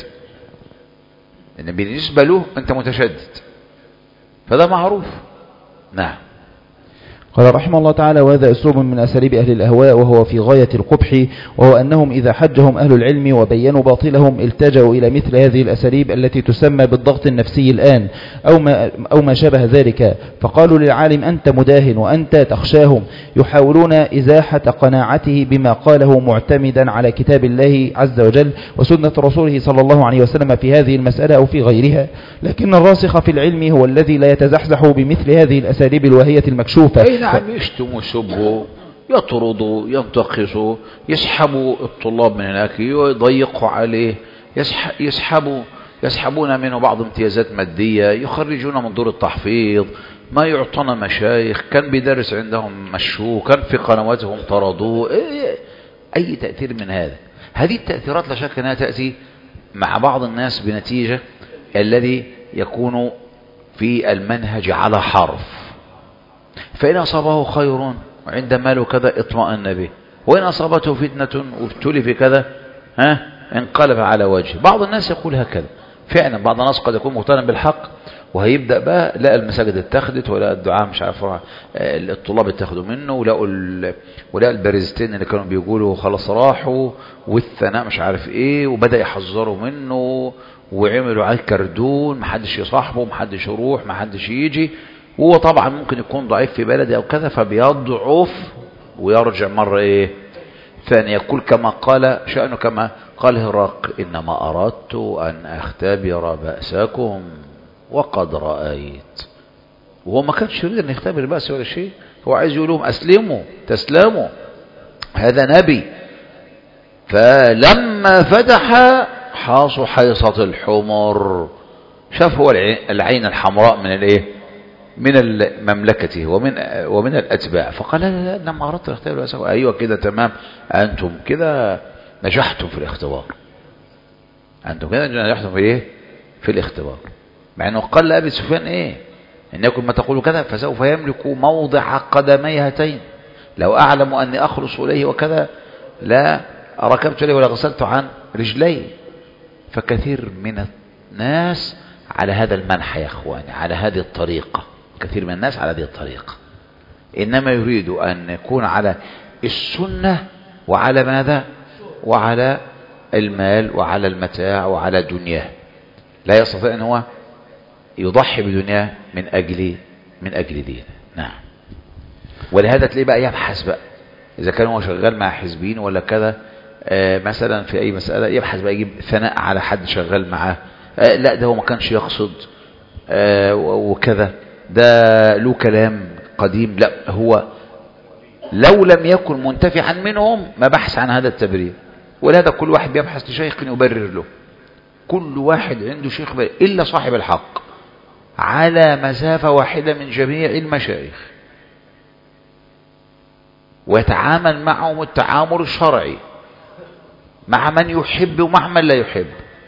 ان بالنسبة له انت متشدد، فده معروف. نعم. قال رحمه الله تعالى: وهذا أسلوب من أساليب أهل الأهواء، وهو في غاية القبح، وهو أنهم إذا حجهم أهل العلم وبينوا باطلهم التجأوا إلى مثل هذه الأساليب التي تسمى بالضغط النفسي الآن أو ما, أو ما شابه ذلك، فقالوا للعالم: أنت مداهن وأنت تخشاهم، يحاولون إزاحة قناعته بما قاله معتمدا على كتاب الله عز وجل وسنة رسوله صلى الله عليه وسلم في هذه المسألة أو في غيرها. لكن الراسخ في العلم هو الذي لا يتزحزح بمثل هذه الأساليب الواهية المكشوفة. أي نعم، يشتموا يسبوا يطردوا ينتقصوا، يسحبوا الطلاب من هناك، يضيقوا عليه، يسحبوا يسحبون منه بعض امتيازات مادية، يخرجون من دور التحفيظ، ما يعطون مشايخ، كان بيدرس عندهم مشوه، كان في قنواتهم طردوه. أي تأثير من هذا. هذه التأثيرات لا شك أنها تأتي مع بعض الناس بنتيجة الذي يكون في المنهج على حرف، فإن أصابه خير وعند ماله كذا اطمأن به، وإن أصابته فتنة وابتلي في كذا ها انقلب على وجهه. بعض الناس يقول هكذا فعلا. بعض الناس قد يكون مقتنع بالحق وهيبدأ بقى لقى المساجد اتخذت، ولا الدعاء مش عارف الطلاب اتخذوا منه، ولقوا ولقى البارزتين اللي كانوا بيقولوا خلاص راحوا، والثناء مش عارف ايه، وبدأ يحذروا منه وعملوا على الكردون، محدش يصاحبه، محدش يروح، محدش يجي. وهو طبعا ممكن يكون ضعيف في بلده او كذا، فبيضعف ويرجع مرة ايه ثانية، يقول كما قال شأنه كما قال هرق: انما اردت ان اختبر بأسكم وقد رأيت. وهو ما كانش يريد ان يختبر بأس ولا شيء، هو عايز يقول لهم اسلموا تسلموا، هذا نبي. فلما فتح حاصوا حيصة الحمر، شاف هو العين الحمراء من الايه من المملكة ومن ومن الاتباع، فقال: لا لا انما اردت اختبر بأسكم. ايوه كده تمام، انتم كده نجحتم في الاختبار، انتم كده نجحتم في ايه في الاختبار. مع انه قال لأبي سفيان ايه: ان يكن ما تقول كذا فسوف يملك موضع قدمي هاتين، لو اعلم اني اخلص اليه وكذا لا ركبت اليه ولا غسلت عن رجلي. فكثير من الناس على هذا المنحى يا اخواني، على هذه الطريقة، كثير من الناس على هذه الطريقة، انما يريد ان يكون على السنة وعلى ماذا وعلى المال وعلى المتاع وعلى دنياه، لا يستطيع ان هو يضحي بدنياه من اجل من اجل دينه. نعم. ولهذا تلاقيه بقى يبحث بقى اذا كان هو شغال مع حزبين ولا كذا، آه مثلا في اي مسألة يبحث بقى يجيب ثناء على حد شغال معاه، آه لا ده هو ما كانش يقصد آه وكذا، ده له كلام قديم، لا هو لو لم يكن منتفعا منهم ما بحث عن هذا التبرير. ولهذا كل واحد بيبحث لشيخ يبرر له، كل واحد عنده شيخ برير إلا صاحب الحق على مسافة واحدة من جميع المشايخ، ويتعامل معهم التعامل الشرعي مع من يحب ومع من لا يحب.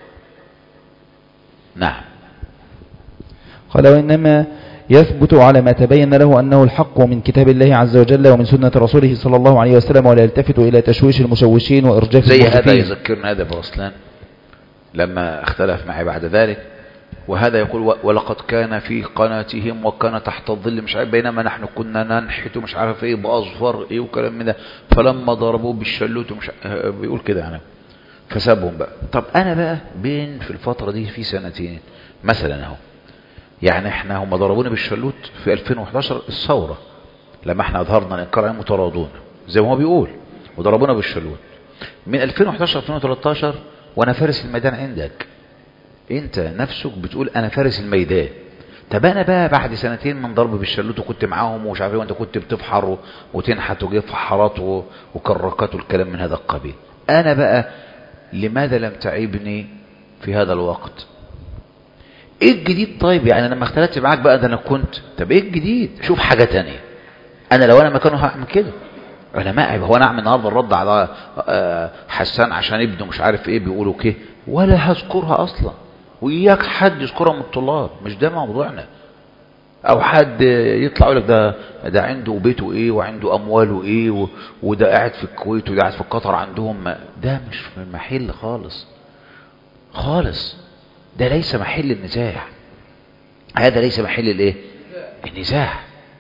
نعم. قال: وإنما يثبت على ما تبين له أنه الحق من كتاب الله عز وجل ومن سنة رسوله صلى الله عليه وسلم، ولا يلتفت إلى تشويش المشوشين وإرجاف زي هذا يذكرنا هذا برسلان لما اختلف معي بعد ذلك، وهذا يقول: ولقد كان في قناتهم وكان تحت الظل مش عارف، بينما نحن كنا ننحت مش عارف ايه بأظفر ايه وكلام من ده، فلما ضربوه بالشلوت ومش بيقول كده يعني، فسابهم بقى. طب انا بقى بين في الفترة دي في سنتين مثلا اهو، يعني احنا هم ضربونا بالشلوت في ألفين وإحدى عشر الثورة، لما احنا اظهرنا الانكار عليهم وطردونا زي ما هو بيقول، وضربونا بالشلوت. من ألفين وحداشر ألفين وتلتاشر وانا فارس الميدان عندك، انت نفسك بتقول انا فارس الميدان. طب انا بقى بعد سنتين من ضرب بالشلوت وكنت معاهم ومش عارف ايه، وانت كنت بتفحر وتنحت وجيب فحارات وكركات والكلام من هذا القبيل، انا بقى لماذا لم تعيبني في هذا الوقت؟ ايه الجديد؟ طيب يعني لما اختلفت معاك بقى ده انا كنت، طب ايه الجديد؟ شوف حاجة تانية. انا لو انا مكانه هعمل كده. انا ما هو انا اعمل النهارده الرد على حسان عشان ابنه مش عارف ايه بيقولوا كده، ولا هذكرها اصلا، وإياك حد يذكرها من الطلاب، مش ده موضوعنا. او حد يطلع يقول لك ده ده عنده بيته ايه وعنده امواله ايه وده قاعد في الكويت وده قاعد في قطر عندهم، ده مش في المحل خالص خالص. ده ليس محل النزاع، هذا ليس محل الايه؟ النزاع.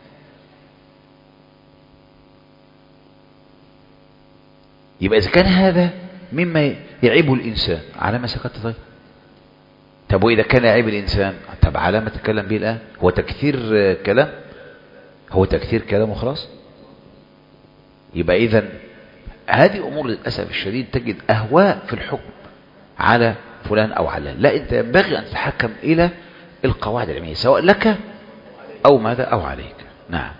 يبقى اذا كان هذا مما يعيب الانسان على ما سكت. طيب طب واذا كان يعيب الانسان، طب على ما تتكلم به الان؟ هو تكثير كلام؟ هو تكثير كلام وخلاص؟ يبقى اذا هذه امور للاسف الشديد تجد اهواء في الحكم على فلان او علان. لا، انت ينبغي ان تتحكم الى القواعد العلميه سواء لك او ماذا او عليك. نعم.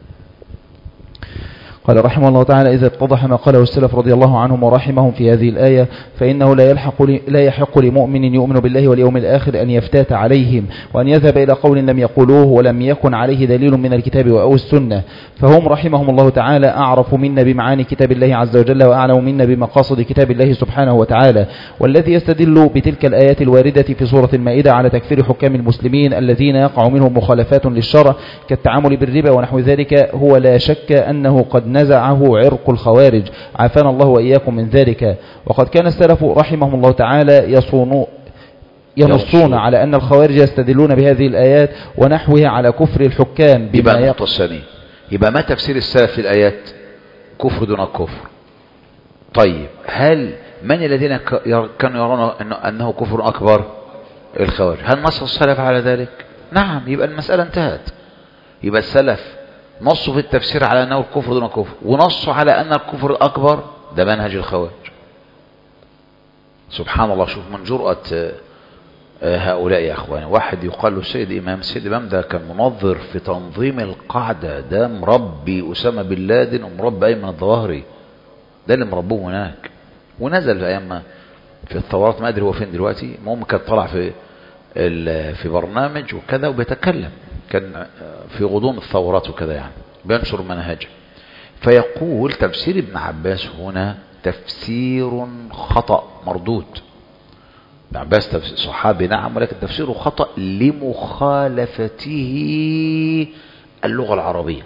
قال رحمه الله تعالى: إذا اتضح ما قاله السلف رضي الله عنهم ورحمهم في هذه الآية، فإنه لا يلحق لا يحق لمؤمن يؤمن بالله واليوم الآخر أن يفتات عليهم وأن يذهب إلى قول لم يقولوه ولم يكن عليه دليل من الكتاب أو السنة، فهم رحمهم الله تعالى أعرف منا بمعاني كتاب الله عز وجل وأعلم منا بمقاصد كتاب الله سبحانه وتعالى. والذي يستدل بتلك الآيات الواردة في سورة المائدة على تكفير حكام المسلمين الذين يقع منهم مخالفات للشرع كالتعامل بالربا ونحو ذلك هو لا شك أنه قد نزعه عرق الخوارج، عافانا الله وإياكم من ذلك. وقد كان السلف رحمهم الله تعالى يصونون ينصون على أن الخوارج يستدلون بهذه الآيات ونحوها على كفر الحكام بما يبقى النقطة الثانية، يبقى ما تفسير السلف في الآيات؟ كفر دون كفر. طيب هل من الذين كانوا يرون أنه كفر أكبر؟ الخوارج. هل نص السلف على ذلك؟ نعم. يبقى المسألة انتهت. يبقى السلف نصوا في التفسير على أنه الكفر دون كفر، ونصوا على أن الكفر الأكبر ده منهج الخوارج. سبحان الله. شوف من جرأة هؤلاء يا أخواني. واحد يقال له السيد إمام، السيد إمام ده كان منظر في تنظيم القاعدة، ده مربي أسامة بن لادن ومربي أيمن الظواهري، ده اللي مربوه هناك، ونزل في أيام في الثورات، ما أدري هو فين دلوقتي. المهم كان طلع في في برنامج وكذا وبيتكلم، كان في غضون الثورات وكذا، يعني بينشر منهجه. فيقول تفسير ابن عباس هنا تفسير خطأ مردود. ابن عباس صحابي نعم، ولكن تفسيره خطأ لمخالفته اللغة العربية.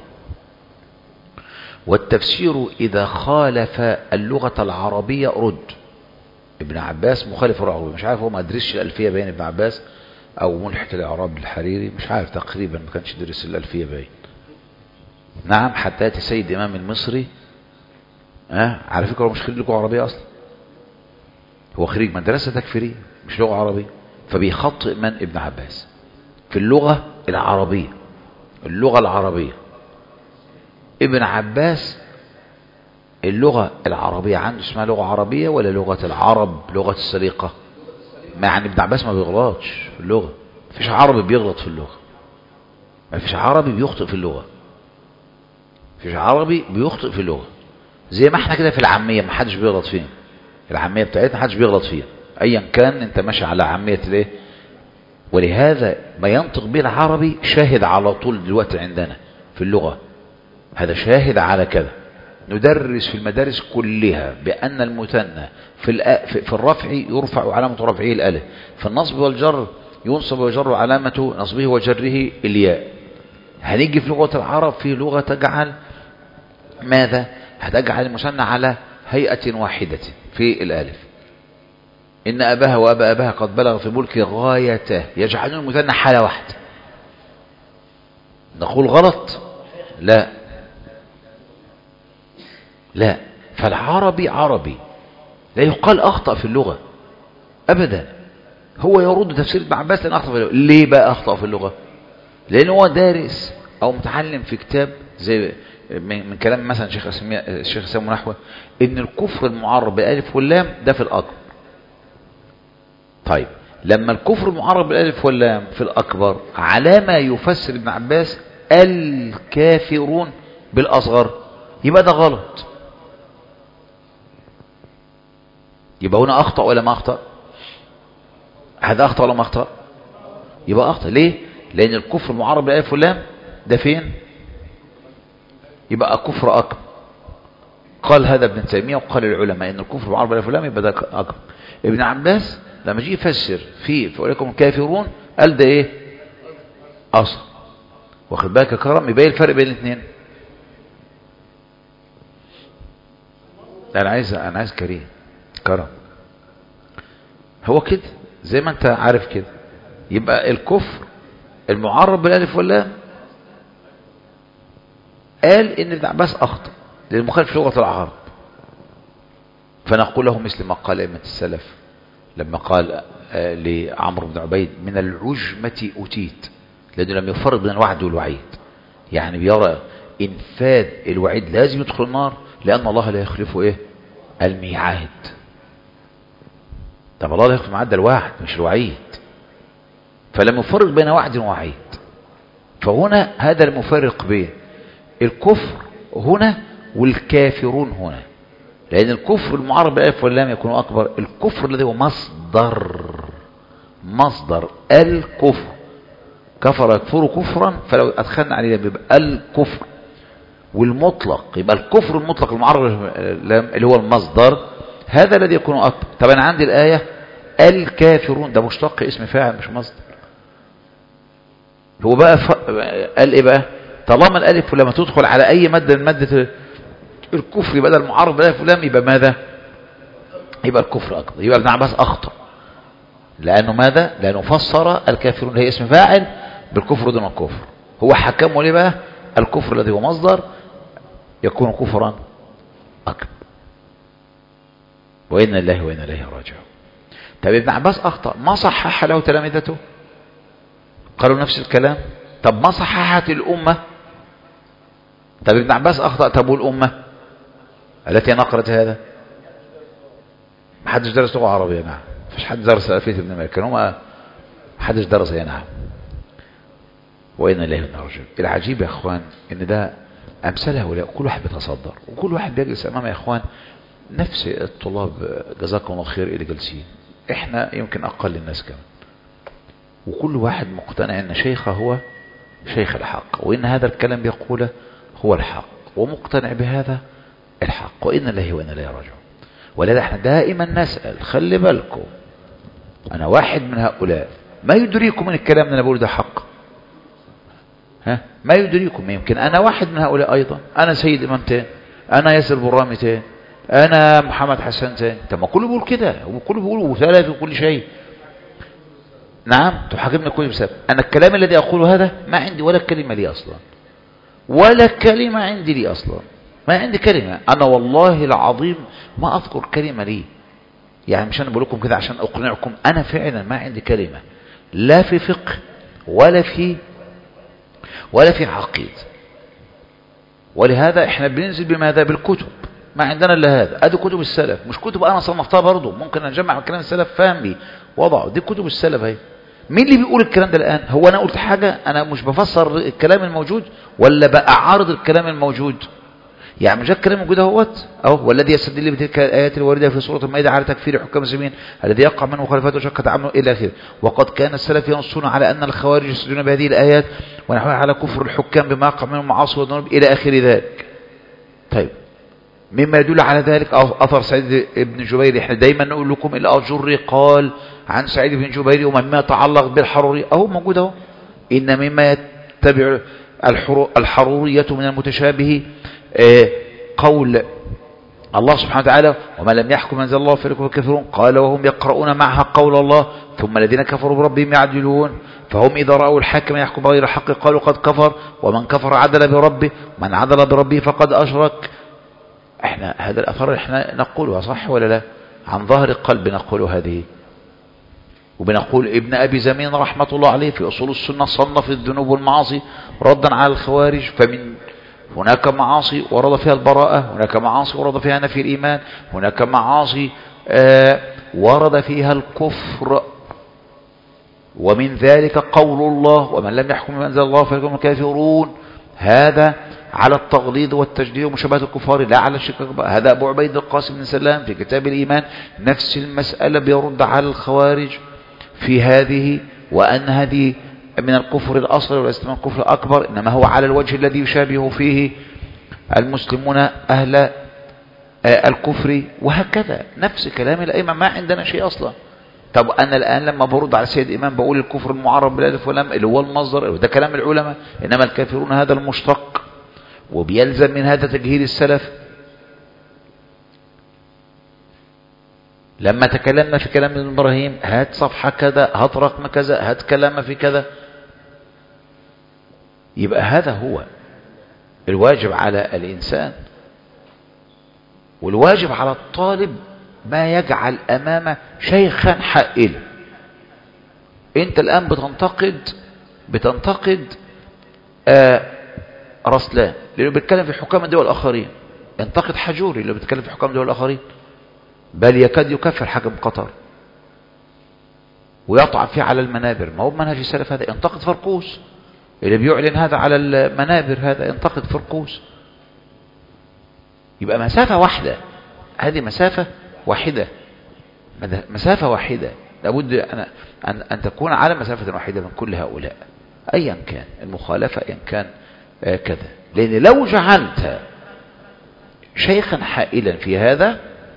والتفسير إذا خالف اللغة العربية رد. ابن عباس مخالف اللغة العربية، مش عارف هو ما درسش الألفية بين ابن عباس او ملحة الاعراب الحريري، مش عارف، تقريبا ما كانش درس الالفيه باين. نعم. حتى ياتي سيد امام المصري، اه على فكره هو مش خريج لغه عربيه اصلا، هو خريج مدرسه تكفيريه مش لغه عربيه، فبيخطئ من ابن عباس في اللغه العربيه. اللغه العربيه ابن عباس اللغه العربيه عنده اسمها لغه عربيه ولا لغه العرب، لغه السليقه؟ ما يعني ابن عباس ما بيغلطش في اللغة، مفيش عربي بيغلط في اللغة، مفيش عربي بيخطئ في اللغة، مفيش عربي بيخطئ في اللغة. زي ما احنا كده في العامية ما حدش بيغلط فيها، العامية بتاعتنا ما حدش بيغلط فيها ايا كان انت ماشي على عامية الايه. ولهذا ما ينطق به العربي شاهد على طول دلوقتي عندنا في اللغة، هذا شاهد على كذا. ندرس في المدارس كلها بأن المثنى في في الرفع يرفع علامة رفعه الألف، في النصب والجر ينصب ويجر علامة نصبه وجره الياء. هنيجي في لغة العرب في لغة تجعل ماذا؟ هتجعل المثنى على هيئة واحدة في الألف. إن أباها وأبا أباها قد بلغ في ملك غايته، يجعلون المثنى حالة واحدة. نقول غلط؟ لا لا. فالعربي عربي لا يقال أخطأ في اللغة أبدا. هو يرد تفسير ابن عباس لأن أخطأ في اللغة. ليه بقى أخطأ في اللغة؟ لأنه هو دارس أو متعلم في كتاب زي من كلام مثلا شيخ الشيخ سامي نحوه ان الكفر المعرب بالالف واللام ده في الاكبر. طيب لما الكفر المعرب بالالف واللام في الاكبر على ما يفسر ابن عباس الكافرون بالاصغر، يبقى ده غلط. يبقى هنا اخطأ ولا ما اخطأ؟ هذا اخطأ ولا ما اخطأ؟ يبقى اخطأ. ليه؟ لان الكفر المعرب بالالف واللام ده فين؟ يبقى كفر اكبر. قال هذا ابن تيمية وقال العلماء ان الكفر المعرب بالالف واللام يبقى ده اكبر. ابن عباس لما جه يفسر فيه فأولئكم الكافرون قال ده ايه؟ اصغر. واخد بالك يا كرم؟ يبقى ايه الفرق بين الاثنين؟ انا عايز انا عايز كريم كرم. هو كده زي ما انت عارف كده. يبقى الكفر المعرب بالالف واللام قال ان ابن عباس اخطأ لان مخالف لغة العرب، فنقول له مثل ما قال ائمة السلف لما قال آه لعمرو بن عبيد من العجمة أتيت، لأنه لم يفرق بين الوعد والوعيد. يعني بيرى انفاذ الوعيد لازم يدخل النار لأن الله لا يخلفه ايه؟ الميعاد. طب الله لا يخلف الميعاد ده الوعد مش الوعيد، فلم يفرق بين وعد ووعيد. فهنا هذا المفرق بين الكفر هنا والكافرون هنا، لأن الكفر المعرب بالالف واللام يكون أكبر. الكفر الذي هو مصدر مصدر الكفر، كفر يكفر كفرا، فلو أدخلنا عليه بيبقى الكفر. والمطلق يبقى الكفر المطلق المعرب اللي هو المصدر هذا الذي يكون أكبر. طب أنا عندي الآية الكافرون ده مشتق اسم فاعل مش مصدر. هو بقى ف... قال إيه بقى؟ طالما الألف لما تدخل على أي مادة من مادة الكفر بدل المعرب بالالف واللام يبقى ماذا؟ يبقى الكفر اكبر. يبقى ابن عباس اخطأ لانه ماذا؟ لانه فسر الكافرون هي اسم فاعل بالكفر دون الكفر. هو حكمه ليه بقى؟ الكفر الذي هو مصدر يكون كفرا اكبر. وإنا لله وإنا إليه راجعون. طب ابن عباس اخطأ، ما صحح له تلامذته؟ قالوا نفس الكلام. طب ما صححت الامه؟ طب ابن عباس اخطأ، طب والامه التي نقرت هذا؟ ما حدش درس لغه عربيه. نعم مفيش حد درس الفيه ابن مالك، هم ما حدش درس. يا نعم. وإنا إليه راجعون. العجيب يا اخوان ان ده امثال هؤلاء كل واحد بيتصدر وكل واحد بيجلس امامه. يا اخوان نفس الطلاب جزاكم الله خير اللي جالسين، احنا يمكن اقل الناس كمان، وكل واحد مقتنع ان شيخه هو شيخ الحق وان هذا الكلام بيقوله هو الحق ومقتنع بهذا الحق. وإنا لله وإنا إليه راجعون. ولذا احنا دائما نسأل، خلي بالكم انا واحد من هؤلاء، ما يدريكم من الكلام اللي انا بقول ده حق؟ ها ما يدريكم؟ يمكن انا واحد من هؤلاء ايضا. انا سيد امام تاني، انا ياسر برامي تاني، انا محمد حسن تاني. طب ما كله بيقول كده وكله بيقول وثلاث وكل شيء. نعم تحاكمني كل بسبب انا الكلام الذي اقوله هذا ما عندي ولا كلمه لي اصلا، ولا كلمه عندي لي اصلا، ما عندي كلمه. انا والله العظيم ما اذكر كلمه لي، يعني مش انا بقول لكم كده عشان اقنعكم، انا فعلا ما عندي كلمه لا في فقه ولا في ولا في عقيده. ولهذا احنا بننزل بماذا؟ بالكتب. ما عندنا الا هذا. ادي كتب السلف، مش كتب انا صنفتها برضه، ممكن نجمع كلام السلف فاهم لي وضعه. دي كتب السلف اهي. مين اللي بيقول الكلام ده الان؟ هو انا قلت حاجه؟ انا مش بفسر الكلام الموجود ولا باعارض الكلام الموجود؟ يعني مش الكلام موجود اهوت اهو. والذي يستدل بتلك الايات الوارده في سوره المائده على تكفير حكام المسلمين الذي يقع منه مخالفات وشق تعامله الى اخره. وقد كان السلف ينصون على ان الخوارج يستدلون بهذه الايات ونحوها على كفر الحكام بما يقع منهم معاصي وذنوب الى اخر ذلك. طيب مما يدل على ذلك اثر سعيد بن جبير. احنا دايما نقول لكم الاجري قال عن سعيد بن جبير ومما يتعلق بالحروري اهو موجود اهو. ان مما يتبع الحروريه من المتشابه قول الله سبحانه وتعالى وما لم يحكم انزل الله فاولئك هم الكافرون. قال وهم يقرؤون معها قول الله ثم الذين كفروا بربهم يعدلون فهم اذا راوا الحاكم يحكم بغير الحق قالوا قد كفر ومن كفر عدل بربه ومن عدل بربه فقد اشرك. احنا هذا الاثار احنا نقولها صح ولا لا؟ عن ظهر قلب نقول هذه. وبنقول ابن ابي زمين رحمه الله عليه في اصول السنه صنف الذنوب والمعاصي ردا على الخوارج، فمن هناك معاصي ورد فيها البراءة، هناك معاصي ورد فيها نفي الإيمان، هناك معاصي آه ورد فيها الكفر. ومن ذلك قول الله ومن لم يحكم بما أنزل الله فأولئك هم الكافرون. هذا على التغليظ والتشديد ومشابهة الكفار لا على الشرك الأكبر. هذا أبو عبيد القاسم بن سلام في كتاب الإيمان نفس المسألة بيرد على الخوارج في هذه، وأن هذه من الكفر الأصغر وليس من الكفر الأكبر، إنما هو على الوجه الذي يشابه فيه المسلمون أهل الكفر، وهكذا نفس كلام الأئمة. ما عندنا شيء أصلا. طب أنا الآن لما برد على سيد الإمام بقول الكفر المعرب بالألف واللام اللي هو المصدر، وده كلام العلماء، إنما الكافرون هذا المشتق، وبيلزم من هذا تجهيل السلف. لما تكلمنا في كلام ابن إبراهيم هات صفحة كذا، هات رقم كذا، هات كلام في كذا. يبقى هذا هو الواجب على الإنسان، والواجب على الطالب ما يجعل أمامه شيخا حائلا. أنت الآن بتنتقد بتنتقد آه رسلان اللي بيتكلم في حكام الدول الآخرين، انتقد حجوري اللي بيتكلم في حكام الدول الآخرين، بل يكاد يكفر حاكم قطر ويطعن فيه على المنابر. ما هو منهج السلف هذا. انتقد فرقوس اللي بيعلن هذا على المنابر، هذا انتقد فرقوس. يبقى مسافة واحدة، هذه مسافة واحدة، مسافة واحدة لابد أن, أن, أن تكون على مسافة واحدة من كل هؤلاء أيا كان المخالفة، أيا كان آه كذا. لأن لو جعلت شيخا حائلا في هذا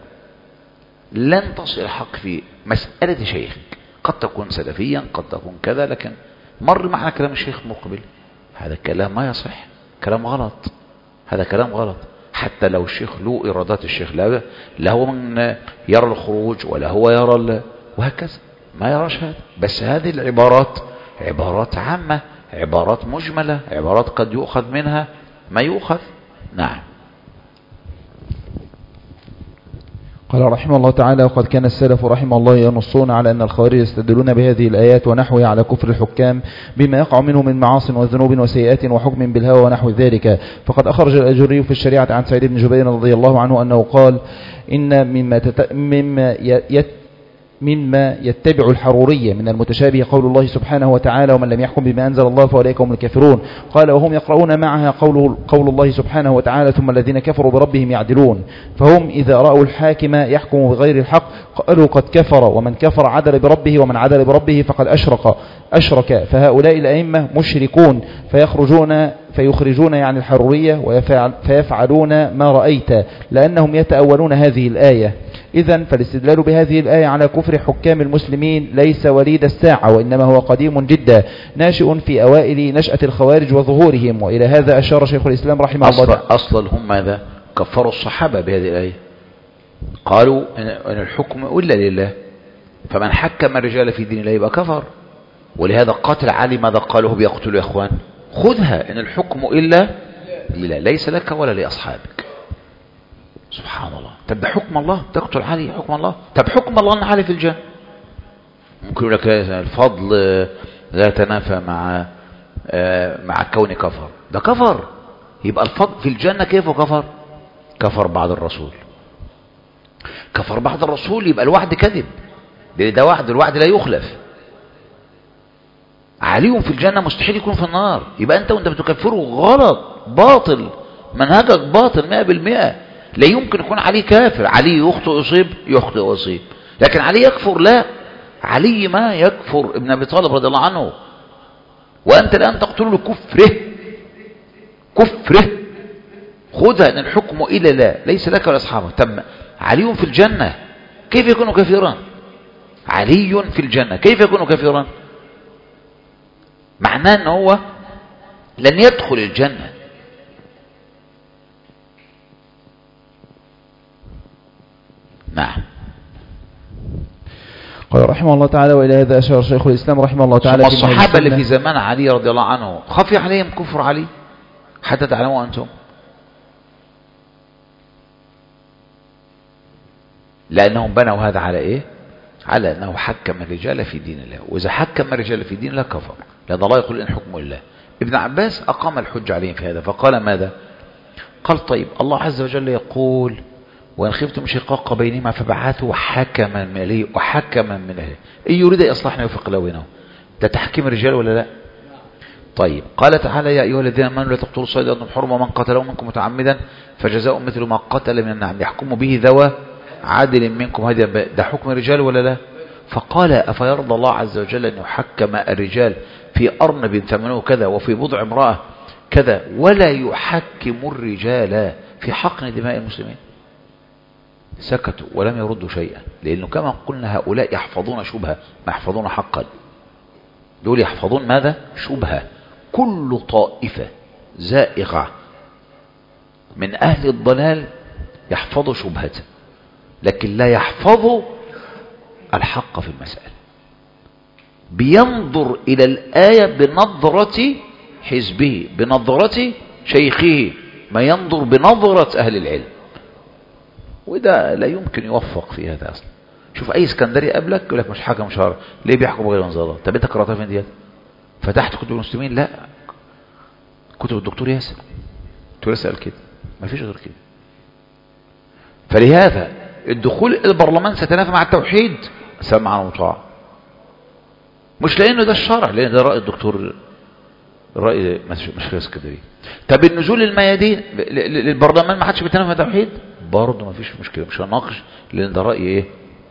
لن تصل الحق في مسألة شيخك. قد تكون سلفيا، قد تكون كذا، لكن مر معنا كلام الشيخ مقبل، هذا كلام ما يصح، كلام غلط، هذا كلام غلط. حتى لو الشيخ له إرادات الشيخ، لا لا هو من يرى الخروج ولا هو يرى ال... وهكذا ما يراش هذا. بس هذه العبارات عبارات عامة، عبارات مجملة، عبارات قد يؤخذ منها ما يؤخذ. نعم. قال رحمه الله تعالى: وقد كان السلف رحمه الله ينصون على أن الخوارج يستدلون بهذه الآيات ونحوها على كفر الحكام بما يقع منه من معاص وذنوب وسيئات وحكم بالهوى ونحو ذلك. فقد أخرج الأجري في الشريعة عن سعيد بن جبير رضي الله عنه أنه قال: إن مما, تت... مما يت... مما يتبع الحرورية من المتشابه قول الله سبحانه وتعالى: ومن لم يحكم بما أنزل الله فأولئك هم الكافرون. قال: وهم يقرؤون معها قول, قول الله سبحانه وتعالى: ثم الذين كفروا بربهم يعدلون. فهم إذا رأوا الحاكم يحكم بغير الحق قالوا قد كفر، ومن كفر عدل بربه، ومن عدل بربه فقد أشرك أشرك فهؤلاء الأئمة مشركون فيخرجون فيخرجون يعني الحرورية ويفعل فيفعلون ما رأيت، لأنهم يتأولون هذه الآية. إذن فالاستدلال بهذه الآية على كفر حكام المسلمين ليس وليد الساعة، وإنما هو قديم جدا ناشئ في أوائل نشأة الخوارج وظهورهم. وإلى هذا أشار شيخ الإسلام رحمه الله تعالى. أصلا هم ماذا؟ كفروا الصحابة بهذه الآية، قالوا أن الحكم إلا لله، فمن حكم الرجال في دين الله يبقى كفر. ولهذا قاتل علي ماذا قالوا بيقتلوا يا إخوان؟ خذها إن الحكم إلا لله، ليس لك ولا لأصحابك. سبحان الله. طب حكم الله تقتل علي حكم الله؟ طب حكم الله أن علي في الجنة. ممكن لك الفضل لا تنافى مع مع كون كفر، ده كفر. يبقى الفضل في الجنة كيف كفر؟ كفر بعد الرسول، كفر بعد الرسول، يبقى الوعد كذب، لأن ده وعد، الوعد لا يخلف. علي في الجنة مستحيل يكون في النار، يبقى أنت وأنت بتكفره غلط، باطل، منهجك باطل مئة بالمئة. لا يمكن يكون علي كافر، علي يخطئ يصيب، يخطئ يصيب، لكن علي يكفر؟ لا، علي ما يكفر ابن أبي طالب رضي الله عنه، وأنت الآن تقتل له كفره كفره. خذها أن الحكم إلى لا، ليس لك ولا أصحابك. تم علي في الجنة كيف يكون كافرا؟ علي في الجنة كيف يكون كافرا؟ معناه أنه هو لن يدخل الجنة. نعم. قال رحمه الله تعالى: وإلى هذا أشار شيخ الإسلام رحمه الله تعالى. ثم الصحابة اللي في زمان علي رضي الله عنه خفي عليهم كفر علي حتى تعلموا أنتم، لأنهم بنوا هذا على إيه؟ على أنه حكم الرجال في دين الله، وإذا حكم الرجال في دين الله كفر، لأن الله يقول إن حكم الله. ابن عباس أقام الحج عليهم في هذا، فقال ماذا؟ قال طيب الله عز وجل يقول وإن خفتم شقاق بينهما فبعثوا حكما من أهله وحكما من أهله إن يريد إصلاحا يوفق له بينهم. ده تحكيم الرجال ولا لا؟ طيب قال تعالى يا أيها الذين آمنوا لا تقتلوا الصيد وأنتم حرم ومن قتله منكم متعمدا فجزاء مثل ما قتل من النعم يحكم به ذوى عادل منكم. هذا ده حكم الرجال ولا لا؟ فقال أفيرضى الله عز وجل أن يحكم الرجال في أرنب ثمنه كذا وفي بضع امرأة كذا ولا يحكم الرجال في حقن دماء المسلمين؟ سكتوا ولم يردوا شيئا، لأنه كما قلنا هؤلاء يحفظون شبهة ما يحفظون حقا. دول يحفظون ماذا؟ شبهة. كل طائفة زائغة من أهل الضلال يحفظ شبهة، لكن لا يحفظ الحق في المسألة. بينظر إلى الآية بنظرة حزبه بنظرة شيخه، ما ينظر بنظرة أهل العلم، وده لا يمكن يوفق في هذا أصلا. شوف أي اسكندري قبلك يقول لك مش حاكم شرع، ليه بيحكم بغير أنزل الله؟ طب أنت قرأتها فين ديت؟ فتحت كتب المسلمين؟ لا، كتب الدكتور ياسر. الدكتور ياسر قال كده، ما فيش غير كده. فلهذا الدخول إلى البرلمان ستنافى مع التوحيد سمعا وطاعة، مش لأنه ده الشرع، لأن ده رأي الدكتور، رأي مشكلة اسكندرية. طب النزول للميادين للبرلمان ما حدش بيتنافى مع التوحيد، برضه ما فيش مشكلة، مش هناقش لأن ده رأي إيه؟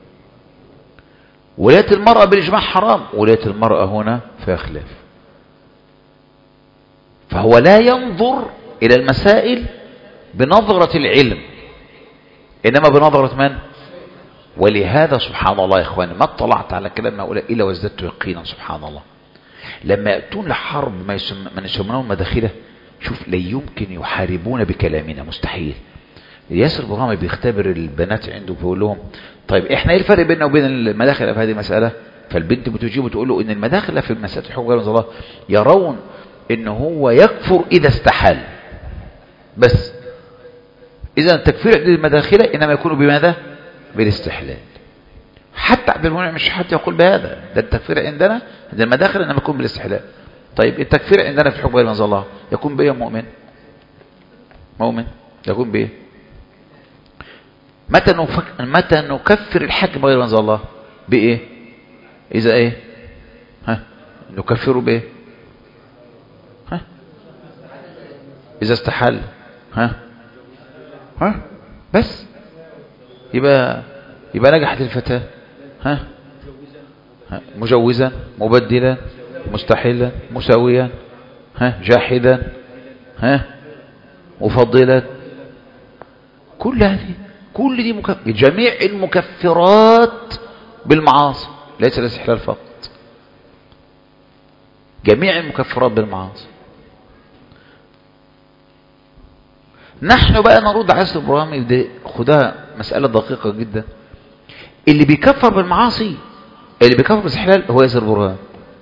ولاية المرأة بالإجماع حرام، ولاية المرأة هنا فيها خلاف. فهو لا ينظر إلى المسائل بنظرة العلم، إنما بنظرة من؟ ولهذا سبحان الله يا إخواني ما اطلعت على كلام هؤلاء إلا وازددت يقينا. سبحان الله لما يأتون لحرب ما يسم... من يسمونه مداخله، شوف لا يمكن يحاربون بكلامنا، مستحيل. ياسر برهامي بيختبر البنات عنده بيقول لهم طيب احنا ايه الفرق بيننا وبين المداخل في هذه المسألة؟ فالبنت بتجيب وتقول له ان المداخل في مسألة الحكم غير الله يرون ان هو يكفر اذا استحال بس. اذا التكفير عند المداخلة انما يكون بماذا؟ بالاستحلال. حتى عبد المنعم مش حتى يقول بهذا، ده التكفير عندنا عند المداخل انما يكون بالاستحلال. طيب التكفير عندنا في الحكم غير انزل الله يكون بايه؟ مؤمن مؤمن يكون بايه؟ متى نفك... متى نكفر الحاكم غير انزل الله؟ بايه؟ اذا ايه؟ ها نكفره بايه؟ ها اذا استحل. ها ها بس يبقى يبقى نجحت الفتاة. ها, ها مجوزا مبدلا مستحلا مساويا ها جاحدا ها مفضلا، كل هذه كل دي مكفر. جميع المكفرات بالمعاصي، ليس الاستحلال فقط، جميع المكفرات بالمعاصي. نحن بقى نرد على ياسر برهامي، دي خدها مسألة دقيقة جدا. اللي بيكفر بالمعاصي اللي بيكفر بالاستحلال هو ياسر برهامي،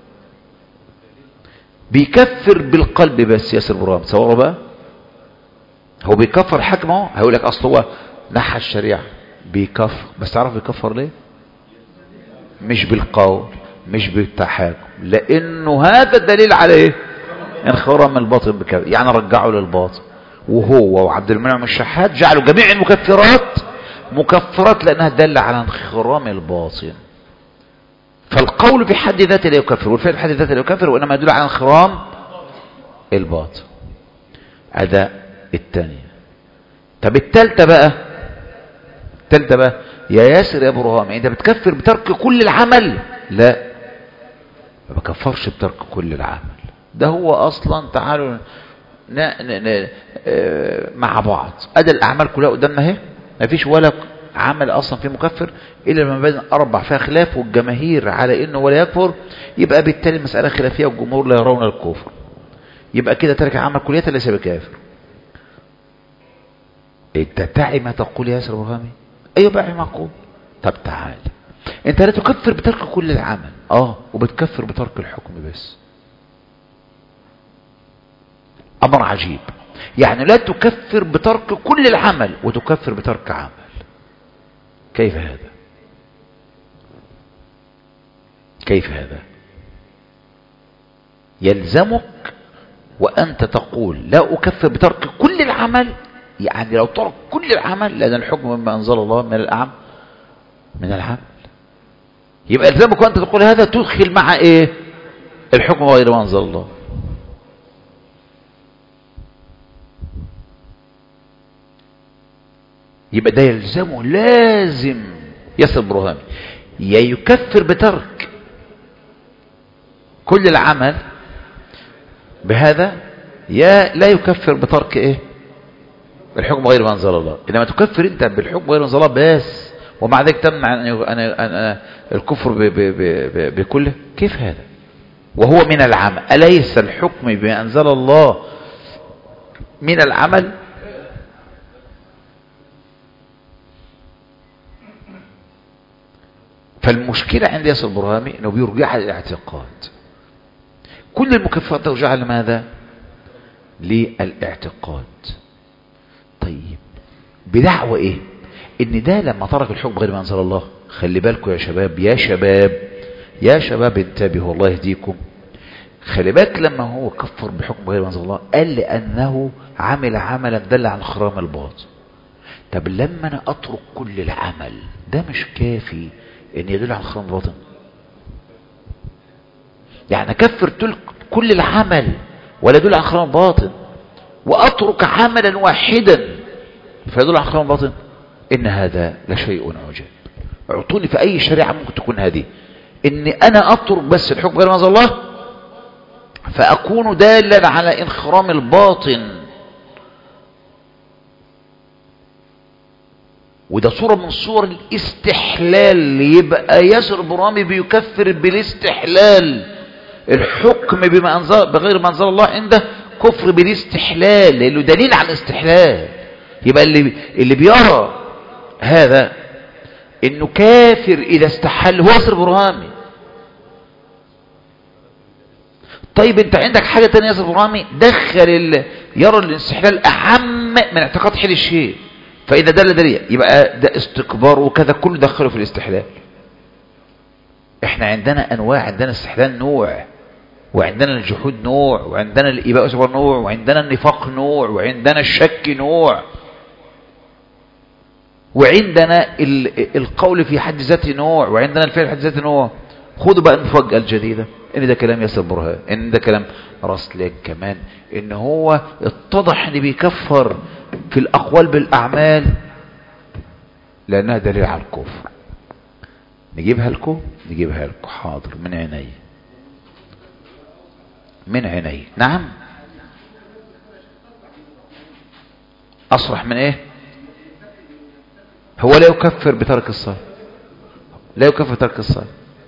بيكفر بالقلب بس. ياسر برهامي تصوروا بقى، هو بيكفر الحاكم اهو، هيقول لك اصل هو نحى الشريعة بيكفر، بس تعرف بيكفر ليه؟ مش بالقول مش بالتحاكم، لانه هذا الدليل على ايه؟ انخرام الباطن بكذا، يعني رجعوا للباطن. وهو وعبد المنعم الشحات جعلوا جميع المكفرات مكفرات لانها دل على انخرام الباطن. فالقول في حد ذاته لا يكفر، والفعل في حد ذاته لا يكفر، وانما يدل على انخرام الباطن. هذا الثانية. طب الثالثة بقى، الثالثة بقى يا ياسر يا برهامي انت بتكفر بترك كل العمل؟ لا، ما بكفرش بترك كل العمل. ده هو اصلا تعالوا ن... ن... ن... مع بعض، ادي الاعمال كلها قدامنا اهي، ما فيش ولا عمل اصلا فيه مكفر الا لما بين اربع فيها خلاف والجماهير على انه ولا يكفر، يبقى بالتالي المساله خلافيه والجمهور لا يرون الكفر، يبقى كده ترك عمل كلية ليس بكافر. انت تعي ما تقول يا ياسر برهامي؟ ايوه بقى معقول. طب تعال، انت لا تكفر بترك كل العمل، اه وبتكفر بترك الحكم بس. امر عجيب، يعني لا تكفر بترك كل العمل وتكفر بترك عمل، كيف هذا؟ كيف هذا؟ يلزمك وأنت تقول لا أكفر بترك كل العمل يعني لو ترك كل العمل، لأن الحكم مما أنزل الله من الأعم من العمل. يبقى الزامك وأنت تقول هذا تدخل مع إيه؟ الحكم غير ما أنزل الله. يبقى ده يلزمه لازم ياسر برهامي يا يكفر بترك كل العمل بهذا، يا لا يكفر بترك ايه؟ الحكم غير ما انزل الله. انما تكفر انت بالحكم غير ما انزل الله بس، ومع ذلك تمنع ان ان الكفر بكله، كيف هذا؟ وهو من العمل. أليس الحكم بما انزل الله من العمل؟ فالمشكلة عند ياسر البرهامي انه بيرجعها للاعتقاد. كل المكفرات ترجع لماذا؟ للاعتقاد. طيب بدعوة ايه؟ ان ده لما ترك الحكم غير ما انزل الله، خلي بالكم يا شباب يا شباب يا شباب انتبهوا الله يهديكم. خلي بالك لما هو كفر بحكم غير ما انزل الله قال لانه عمل عملا دل عن خرام الباطن. طب لما انا اترك كل العمل ده مش كافي ان يدل على خرام الباطن؟ يعني اكفر تلك كل العمل ولا يدل على خرام الباطن، واترك عملا واحدا فيدل على خرام الباطن؟ ان هذا لشيء عجاب. اعطوني في اي شريعه ممكن تكون هذه، ان انا اترك بس الحكم غير ما انزل الله فاكون دالا على انخرام الباطن. وده صورة من صور الاستحلال. يبقى ياسر برامي بيكفر بالاستحلال. الحكم بما أنزل بغير ما أنزل الله عنده كفر بالاستحلال، لأنه دليل على الاستحلال. يبقى اللي, اللي بيرى هذا انه كافر اذا استحل هو ياسر برامي. طيب انت عندك حاجة تانية ياسر برامي دخل ال... يرى الاستحلال اعم من اعتقاد حل الشيء، فإذا دل دليل يبقى ده استكبار وكذا كله دخله في الاستحلال. احنا عندنا انواع، عندنا استحلال نوع، وعندنا الجحود نوع، وعندنا الإباء والإصرار نوع، وعندنا النفاق نوع، وعندنا الشك نوع، وعندنا القول في حد ذاته نوع، وعندنا الفعل في حد ذاته نوع. خدوا بقى المفاجأة الجديدة، ان ده كلام ياسر برهان، ان ده كلام راسلين كمان، ان هو اتضح ان بيكفر في الاقوال بالاعمال لانها دليل على الكفر. نجيبها لكم نجيبها لكم حاضر، من عيني من عيني. نعم اصرح من ايه؟ هو لا يكفر بترك الصلاة، لا يكفر بترك الصلاة.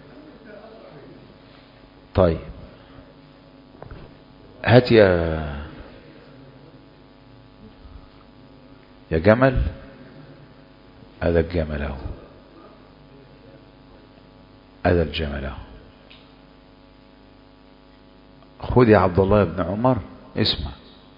طيب هات يا يا جمل، هذا الجمل اهو، هذا الجمل اهو. خذ يا عبد الله بن عمر اسمع.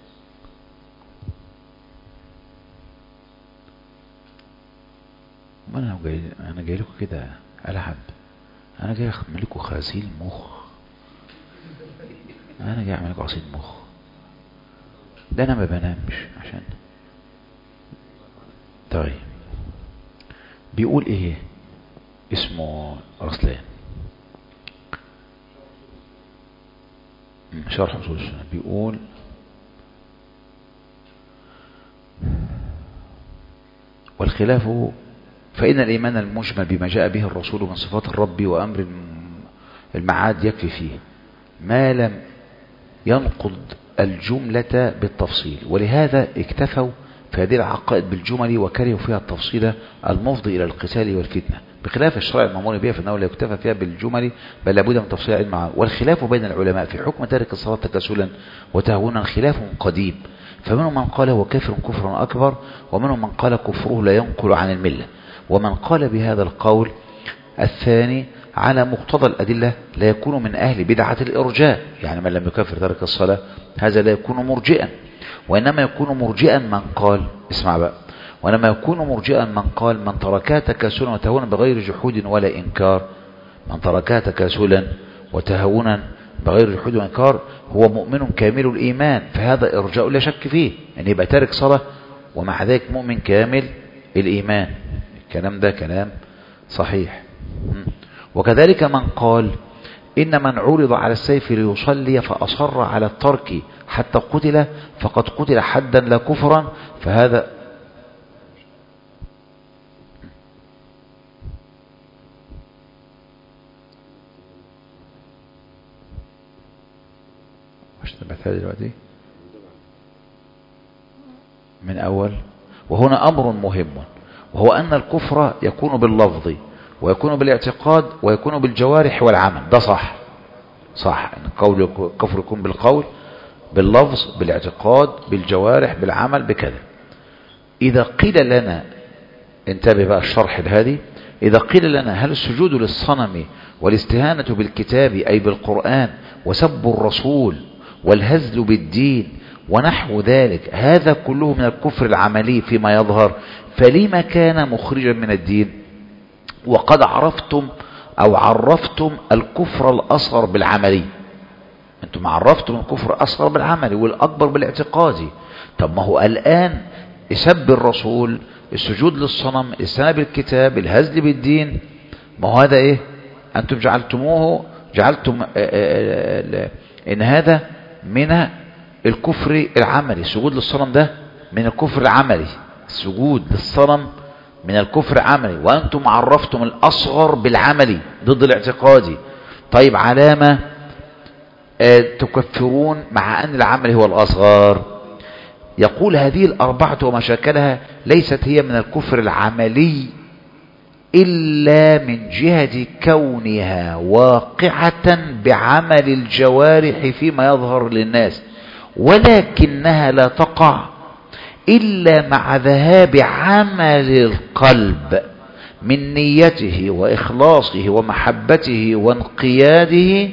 ما انا جاي انا جاي لكم كده العب، انا جاي اعمل لكم غسيل مخ، انا جاي اعمل لكم غسيل مخ. ده انا ما بنامش عشان. طيب بيقول ايه؟ اسمه رسلان، شرح اصول السنة. بيقول والخلاف فإن الإيمان المجمل بما جاء به الرسول من صفات الرب وأمر المعاد يكفي فيه ما لم ينقض الجملة بالتفصيل، ولهذا اكتفوا في هذه العقائد بالجمل وكرهوا فيها التفصيل المفضي إلى القتال والفتنة، بخلاف الشرائع المأمور بها فإنه لا يكتفى فيها بالجمل بل لابد من تفصيل علم. والخلاف بين العلماء في حكم تارك الصلاة تكاسلا وتهونا خلاف قديم، فمنهم من قال هو كافر كفرا أكبر، ومنهم من قال كفره لا ينقل عن الملة، ومن قال بهذا القول الثاني على مقتضى الأدلة لا يكون من أهل بدعة الإرجاء، يعني من لم يكفر تارك الصلاة هذا لا يكون مرجئا، وإنما يكون مرجئا من قال اسمع بقى وإنما يكون مرجئا من قال من تركها تكاسلا وتهونا بغير جحود ولا إنكار، من تركها تكاسلا وتهونا بغير جحود وإنكار هو مؤمن كامل الإيمان، فهذا إرجاء لا شك فيه، يعني يبقى تارك صلاة ومع ذلك مؤمن كامل الإيمان. الكلام ده كلام صحيح. وكذلك من قال إن من عرض على السيف ليصلي فأصر على الترك حتى قتل فقد قتل حدا لا كفرا، فهذا مش تبعتها دلوقتي من أول. وهنا أمر مهم، وهو أن الكفر يكون باللفظ ويكون بالاعتقاد ويكون بالجوارح والعمل. ده صح صح ان القول الكفر يكون بالقول باللفظ بالاعتقاد بالجوارح بالعمل بكذا. إذا قيل لنا، انتبه بقى الشرح هذه، إذا قيل لنا هل السجود للصنم والاستهانة بالكتاب أي بالقرآن وسب الرسول والهزل بالدين ونحو ذلك هذا كله من الكفر العملي فيما يظهر، فلما كان مخرجا من الدين؟ وقد عرفتم أو عرفتم الكفر الأصغر بالعملي. أنتم عرفتم الكفر الأصغر بالعملي والأكبر بالاعتقادي. طب ما هو الآن سب الرسول، السجود للصنم، الاستهانة بالكتاب، الهزل بالدين، ما هو هذا إيه؟ أنتم جعلتموه جعلتم إن هذا من الكفر العملي. السجود للصنم ده من الكفر العملي، السجود للصنم من الكفر عملي، وأنتم عرفتم الأصغر بالعملي ضد الاعتقادي. طيب علامة آه تكفرون مع أن العمل هو الأصغر؟ يقول هذه الأربعة ومشاكلها ليست هي من الكفر العملي إلا من جهة كونها واقعة بعمل الجوارح فيما يظهر للناس، ولكنها لا تقع إلا مع ذهاب عمل القلب من نيته وإخلاصه ومحبته وانقياده،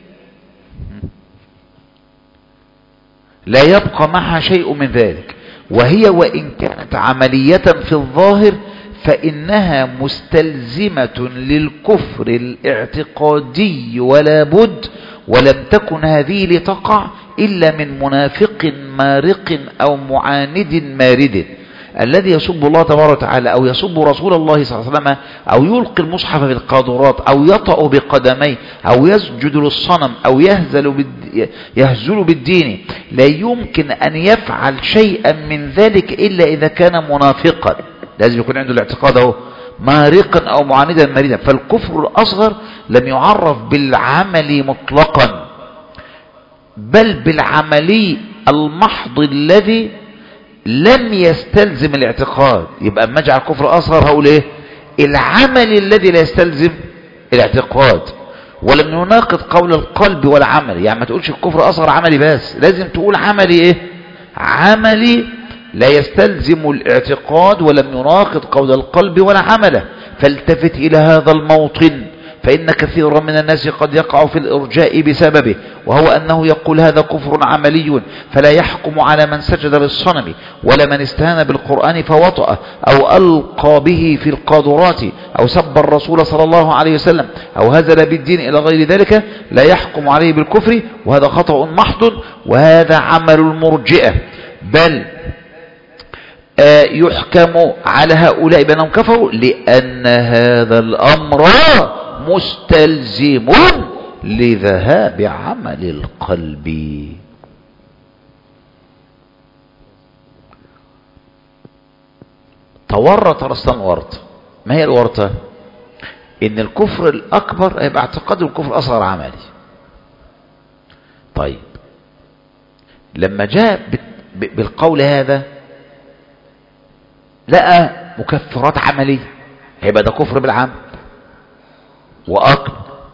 لا يبقى معها شيء من ذلك. وهي وإن كانت عملية في الظاهر فإنها مستلزمة للكفر الاعتقادي ولا بد، ولم تكن هذه لتقع إلا من منافق مارق أو معاند مارد الذي يسب الله تبارك وتعالى أو يسب رسول الله صلى الله عليه وسلم أو يلقي المصحف في القاذورات أو يطأ بقدميه أو يسجد للصنم أو يهزل بالد... يهزل بالدين. لا يمكن أن يفعل شيئا من ذلك إلا إذا كان منافقا، لازم يكون عنده الاعتقاد أهو مارقا أو معاندا مريدا. فالكفر الأصغر لم يعرف بالعمل مطلقا بل بالعملي المحض الذي لم يستلزم الاعتقاد. يبقى اما اجعل كفر اصغر هقول ايه؟ العمل الذي لا يستلزم الاعتقاد، ولم يناقض قول القلب والعمل. يعني ما تقولش الكفر اصغر عملي بس، لازم تقول عملي ايه؟ عملي لا يستلزم الاعتقاد ولم يناقض قول القلب ولا عمله. فالتفت الى هذا الموطن، فإن كثيرا من الناس قد يقع في الإرجاء بسببه، وهو أنه يقول هذا كفر عملي، فلا يحكم على من سجد للصنم ولا من استهان بالقرآن فوطأ أو ألقى به في القاذورات أو سب الرسول صلى الله عليه وسلم أو هزل بالدين إلى غير ذلك، لا يحكم عليه بالكفر، وهذا خطأ محض، وهذا عمل المرجئة. بل آه يحكم على هؤلاء بأنهم كفروا لأن هذا الأمر مستلزم لذهاب عمل القلب. تورط رسطان ورطة. ما هي الورطة؟ ان الكفر الاكبر يبقى اعتقاد الكفر الاصغر عملي. طيب لما جاء بالقول هذا لقى مكفرات عملية، هيبقى ده كفر بالعمل وأكبر.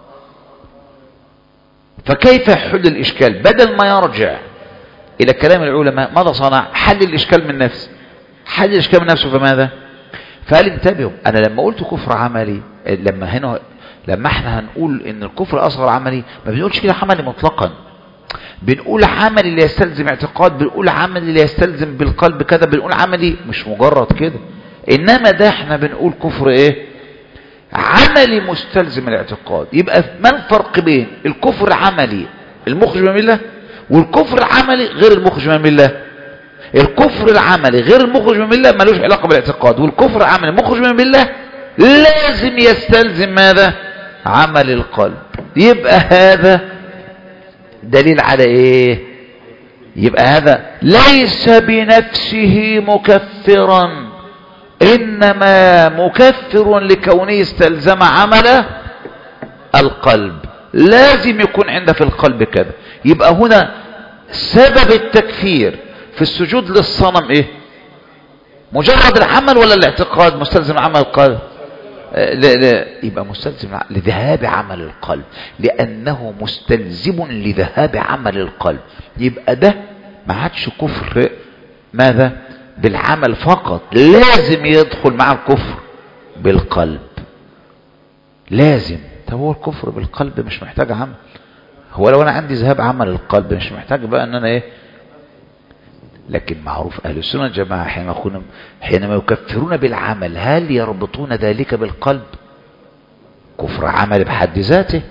فكيف يحل الإشكال؟ بدل ما يرجع إلى كلام العلماء ماذا صنع؟ حل الإشكال من نفسه. حل الإشكال من نفسه فماذا؟ فقال انتبهوا، أنا لما قلت كفر عملي، لما هنا لما احنا هنقول ان الكفر أصغر عملي، ما بنقولش كده عملي مطلقا، بنقول عملي اللي يستلزم اعتقاد، بنقول عملي اللي يستلزم بالقلب كذا، بنقول عملي مش مجرد كده. إنما ده احنا بنقول كفر ايه؟ عملي مستلزم الاعتقاد. يبقى ما الفرق بين الكفر العملي المخرج من المله والكفر العملي غير المخرج من المله؟ الكفر العملي غير المخرج من المله ملوش علاقه بالاعتقاد، والكفر العملي المخرج من المله لازم يستلزم ماذا؟ عمل القلب. يبقى هذا دليل على ايه؟ يبقى هذا ليس بنفسه مكفرا، انما مكفر لكونه استلزم عمل القلب، لازم يكون عنده في القلب كذا. يبقى هنا سبب التكفير في السجود للصنم ايه؟ مجرد العمل ولا الاعتقاد مستلزم عمل القلب؟ لا لا، يبقى مستلزم لذهاب عمل القلب، لأنه مستلزم لذهاب عمل القلب. يبقى ده ما عادش كفر ماذا؟ بالعمل فقط، لازم يدخل مع الكفر بالقلب، لازم. طب هو الكفر بالقلب مش محتاج عمل، هو لو انا عندي ذهاب عمل القلب مش محتاج بقى ان انا ايه. لكن معروف اهل السنه الجماعه حينما يكون حينما يكفرون بالعمل هل يربطون ذلك بالقلب؟ كفر عمل بحد ذاته،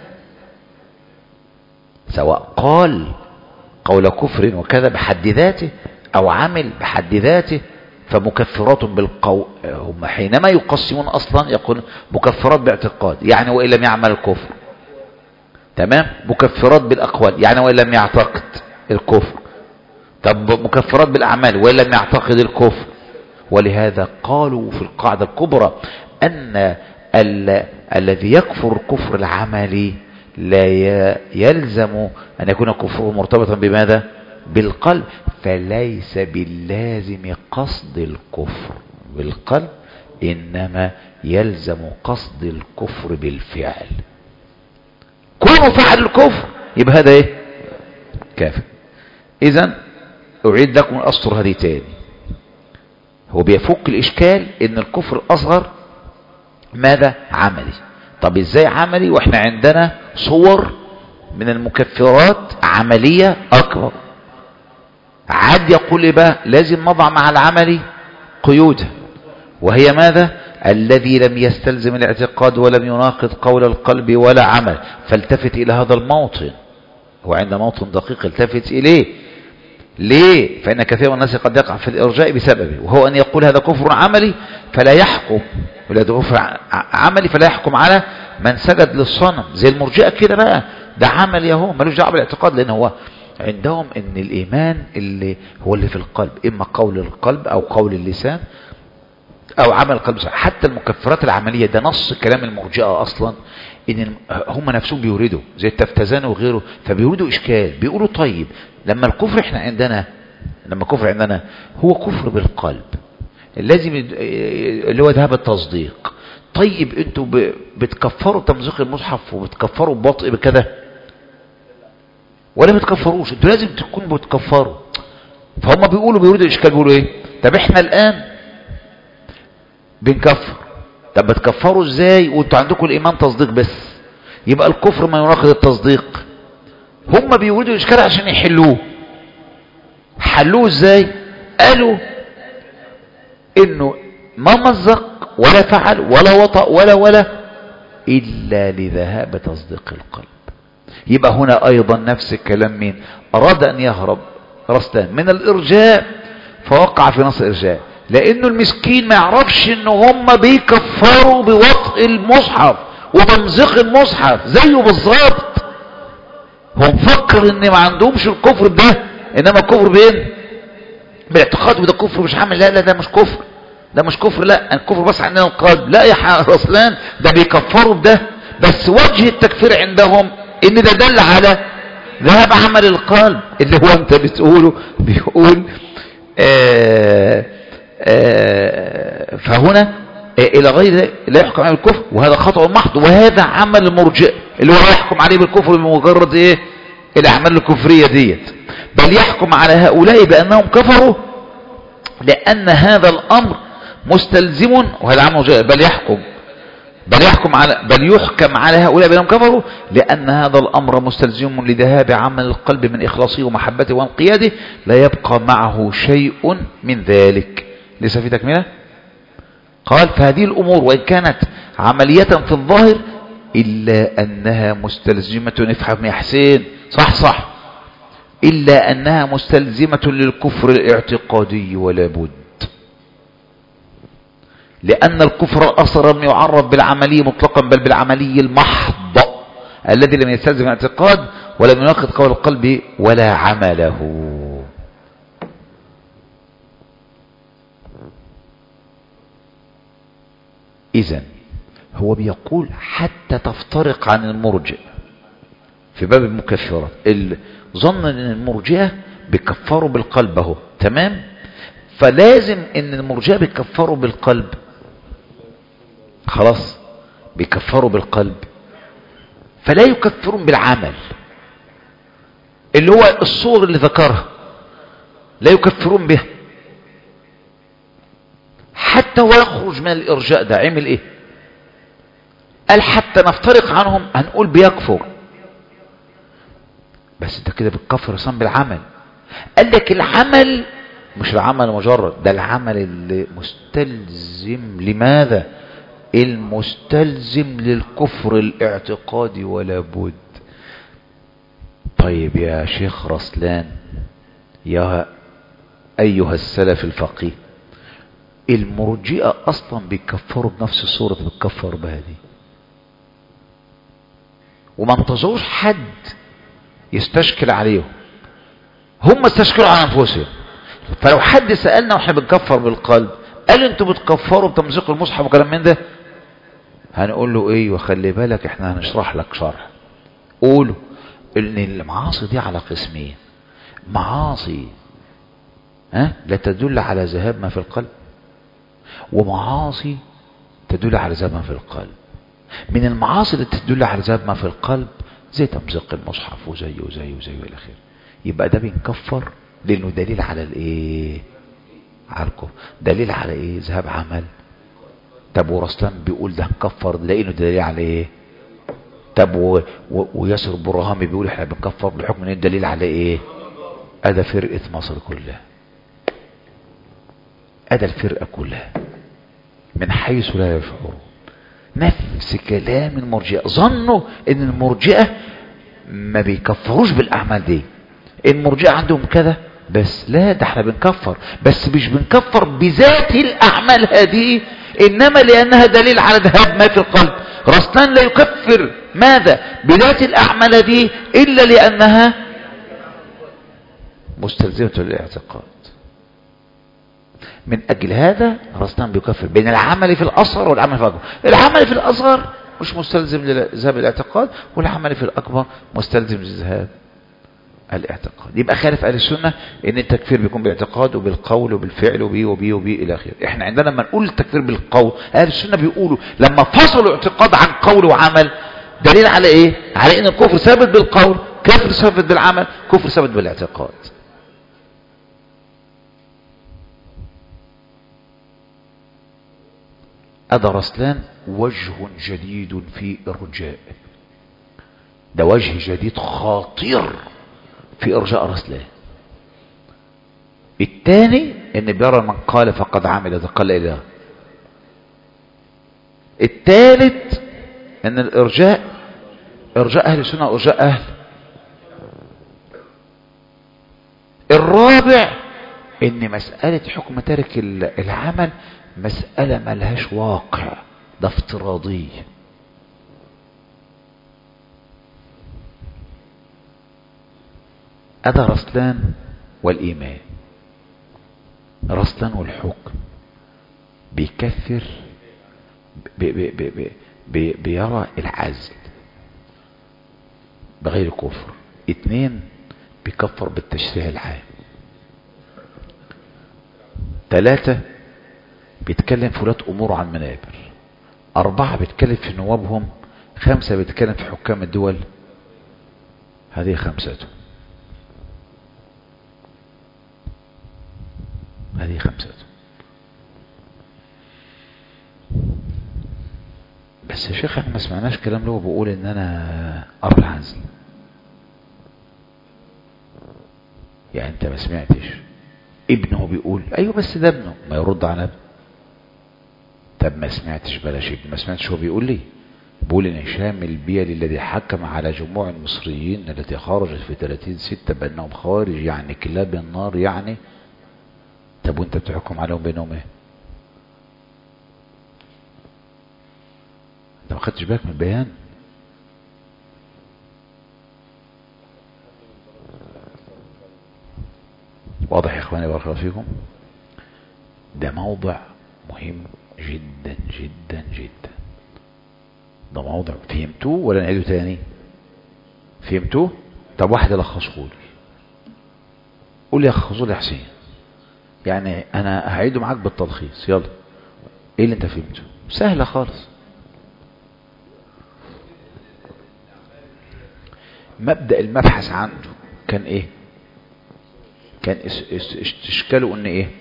سواء قال قول كفر وكذا بحد ذاته او عمل بحد ذاته، فمكفرات بالقول. هم حينما يقسمون اصلا يقول مكفرات باعتقاد يعني وان لم يعمل الكفر، تمام، مكفرات بالاقوال يعني وان لم يعتقد الكفر، طب مكفرات بالاعمال وان لم يعتقد الكفر. ولهذا قالوا في القاعده الكبرى ان ال... الذي يكفر كفر العمل لا ي... يلزم ان يكون كفره مرتبطا بماذا؟ بالقلب، فليس باللازم قصد الكفر بالقلب، انما يلزم قصد الكفر بالفعل. كونه فعل الكفر يبقى هذا ايه؟ كافر. اذا اعيد لكم الاسطر هذه تاني، هو بيفك الاشكال ان الكفر الاصغر ماذا؟ عملي. طب ازاي عملي واحنا عندنا صور من المكفرات عملية اكبر؟ عاد يقول لي بقى لازم نضع مع العمل قيودا، وهي ماذا؟ الذي لم يستلزم الاعتقاد ولم يناقض قول القلب ولا عمل، فالتفت الى هذا الموطن، هو عند موطن دقيق التفت اليه. ليه؟ فان كثير من الناس قد يقع في الارجاء بسببه، وهو ان يقول هذا كفر عملي فلا يحكم، ولا كفر عملي فلا يحكم على من سجد للصنم زي المرجئه كده بقى، ده عمل ياهو ملوش دعوه بالاعتقاد، لان هو عندهم ان الايمان اللي هو اللي في القلب، اما قول القلب او قول اللسان او عمل القلب. حتى المكفرات العمليه ده نص كلام المرجئه اصلا، ان هم نفسهم بيوردوا زي التفتزان وغيره، فبيوردوا اشكال، بيقولوا طيب لما الكفر احنا عندنا لما الكفر عندنا هو كفر بالقلب لازم اللي هو ذهاب التصديق، طيب انتوا بتكفروا تمزيق المصحف وبتكفروا ببطء بكذا ولا بتكفروش؟ انتوا لازم تكونوا بتكفروا. فهم بيقولوا بيوردوا اشكال، بيقولوا ايه؟ طب احنا الان بنكفر، طب بتكفروا ازاي وانتوا عندكم الايمان تصديق بس؟ يبقى الكفر ما يناقض التصديق. هم بيوردوا اشكال عشان يحلوه. حلوه ازاي؟ قالوا انه ما مزق ولا فعل ولا وطأ ولا ولا الا لذهاب تصديق القلب. يبقى هنا ايضا نفس الكلام، مين اراد ان يهرب رستان من الارجاء فوقع في نص الارجاء، لانه المسكين ما يعرفش ان هم بيكفروا بوطء المصحف وبمزق المصحف زيه بالظبط. هو مفكر ان ما عندهمش الكفر ده، انما الكفر بين بالاعتقاد، وده كفر مش عامل. لا لا ده مش كفر، ده مش كفر، لا الكفر بس عندنا القلب. لا يا رسلان، ده بيكفروا بده، بس وجه التكفير عندهم ان ده دل على ذهاب عمل القلب اللي هو انت بتقوله. بيقول آآ آآ فهنا آآ الى غير لا يحكم عليه بالكفر، وهذا خطأ محض، وهذا عمل المرجئ اللي هو لا يحكم عليه بالكفر بمجرد ايه؟ الاعمال الكفريه ديت، بل يحكم على هؤلاء بانهم كفروا لان هذا الامر مستلزم، وهذا عمل مرجئ، بل يحكم بل يحكم على بل يحكم على هؤلاء بانهم كفروا لان هذا الامر مستلزم لذهاب عمل القلب من اخلاصه ومحبته وانقياده، لا يبقى معه شيء من ذلك. لسه في تكمله؟ قال فهذه الامور وان كانت عمليه في الظاهر الا انها مستلزمه. افهم يا حسين، صح صح، إلا أنها مستلزمة للكفر الاعتقادي ولا بد، لأن الكفر الأصغر لم يعرف بالعملية مطلقا بل بالعملي المحض الذي لم يستلزم الاعتقاد ولم يناقض قول القلب ولا عمله. إذن هو بيقول حتى تفترق عن المرجئ في باب المكفرات. ظن ان المرجئة بيكفروا بالقلب اهو، تمام، فلازم ان المرجئة بيكفروا بالقلب، خلاص بيكفروا بالقلب، فلا يكفرون بالعمل اللي هو الصور اللي ذكرها، لا يكفرون به حتى ويخرج من الارجاء. ده عمل ايه؟ قال حتى نفترق عنهم هنقول بيكفر، بس انت كده بتكفر اصلا بالعمل. قال لك العمل مش العمل مجرد، ده العمل اللي مستلزم لماذا؟ المستلزم للكفر الاعتقادي ولا بد. طيب يا شيخ رسلان، يا ايها السلف الفقيه، المرجئة اصلا بيكفروا بنفس الصورة اللي بتكفر بها دي، وما انتظروش حد يستشكل عليهم، هم استشكلوا على انفسهم. فلو حد سألنا واحنا بنكفر بالقلب قال انتوا بتكفروا بتمزيق المصحف وكلام من ده، هنقول له ايه؟ وخلي بالك احنا هنشرح لك شرح. قولوا ان المعاصي دي على قسمين: معاصي ها لا تدل على ذهاب ما في القلب، ومعاصي تدل على ذهاب ما في القلب. من المعاصي اللي تدل على ذهاب ما في القلب زي تمزيق المصحف وزيه وزيه وزيه الى اخره، يبقى ده بنكفر لانه دليل على الايه؟ على الكفر. دليل على ايه؟ ذهاب عمل. طب ورسلان بيقول ده نكفر لانه دليل على ايه؟ طب و... و... وياسر البرهامي بيقول احنا بنكفر بحكم ان الدليل على ايه؟ ادى فرقه مصر كلها، ادى الفرقه كلها من حيث لا يشعرون. نفس كلام المرجئه، ظنوا ان المرجئه ما بيكفروش بالاعمال دي، المرجئه عندهم كذا بس، لا ده احنا بنكفر، بس مش بنكفر بذات الاعمال هذه، انما لانها دليل على ذهاب ما في القلب. رسلان لا يكفر ماذا؟ بذات الاعمال هذه الا لانها مستلزمه للاعتقاد. من اجل هذا رسلان بيكفر بين العمل في الاصغر والعمل في الاكبر. العمل في الاصغر مش مستلزم لذهاب الاعتقاد، والعمل في الاكبر مستلزم لذهاب الاعتقاد. يبقى خالف اهل السنه ان التكفير بيكون بالاعتقاد وبالقول وبالفعل وبي وبي وبي الى اخره. احنا عندنا لما نقول التكفير بالقول، اهل السنه بيقولوا لما فصلوا اعتقاد عن قول وعمل دليل على ايه؟ على ان الكفر ثابت بالقول، كفر ثابت بالعمل، كفر ثابت بالاعتقاد. هذا رسلان وجه جديد في ارجاء، ده وجه جديد خطير في ارجاء رسلان. الثاني ان بيرى من قال فقد عمل اذا قال اله. الثالث ان الارجاء ارجاء اهل السنه وارجاء اهل. الرابع ان مساله حكم تارك العمل مساله ملهاش واقع، ده افتراضي. هذا رسلان والإيمان. رسلان والحكم بيكفر بي بي بي بي بيرى العزل بغير كفر. اثنين بيكفر بالتشريع العام. ثلاثة بيتكلم في ولاة أمور عن منابر. أربعة بيتكلم في نوابهم. خمسة بيتكلم في حكام الدول. هذه خمسته، هذه خمسته. بس يا شيخ احنا ما سمعناش كلام له بيقول ان انا ارى العزل. يعني انت ما سمعتش ابنه بيقول ايوه بس ده ابنه، ما يرد على ابنه. طب ما سمعتش بلاش ابن، ما سمعتش هو بيقول لي بقول ان هشام البيلي الذي حكم على جموع المصريين التي خرجت في ثلاثين ستة بانهم خوارج يعني كلاب النار يعني. طب وانت بتحكم عليهم بينهم ايه؟ انت ما خدتش بالك من البيان؟ واضح يا اخواني بارك الله فيكم؟ ده موضع مهم جدا جدا جدا. ده موضع فهمتوه ولا نعيده تاني؟ فهمتوه؟ طب واحد يلخصه لي. قول لي يلخصه لي يا حسين. يعني انا هعيده معاك بالتلخيص. يلا ايه اللي انت فهمته؟ سهله خالص. مبدأ المبحث عنده كان ايه؟ كان اشكاله ان ايه؟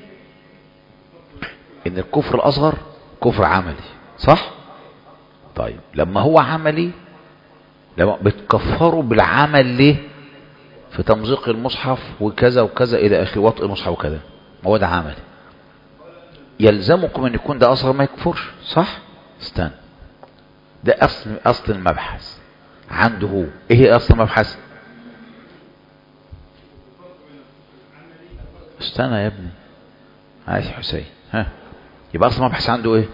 ان الكفر الاصغر كفر عملي، صح؟ طيب لما هو عملي، لما بتكفروا بالعمل ليه؟ في تمزيق المصحف وكذا وكذا الى اخره، وطئ المصحف وكذا، ما هو ده عملي. يلزمكم ان يكون ده اصغر ما يكفرش، صح؟ استنى، ده اصل اصل المبحث عنده هو. ايه هي اصل المبحث؟ استنى يا ابني، عايز حسين. ها، يبقى اصل المبحث عنده ايه؟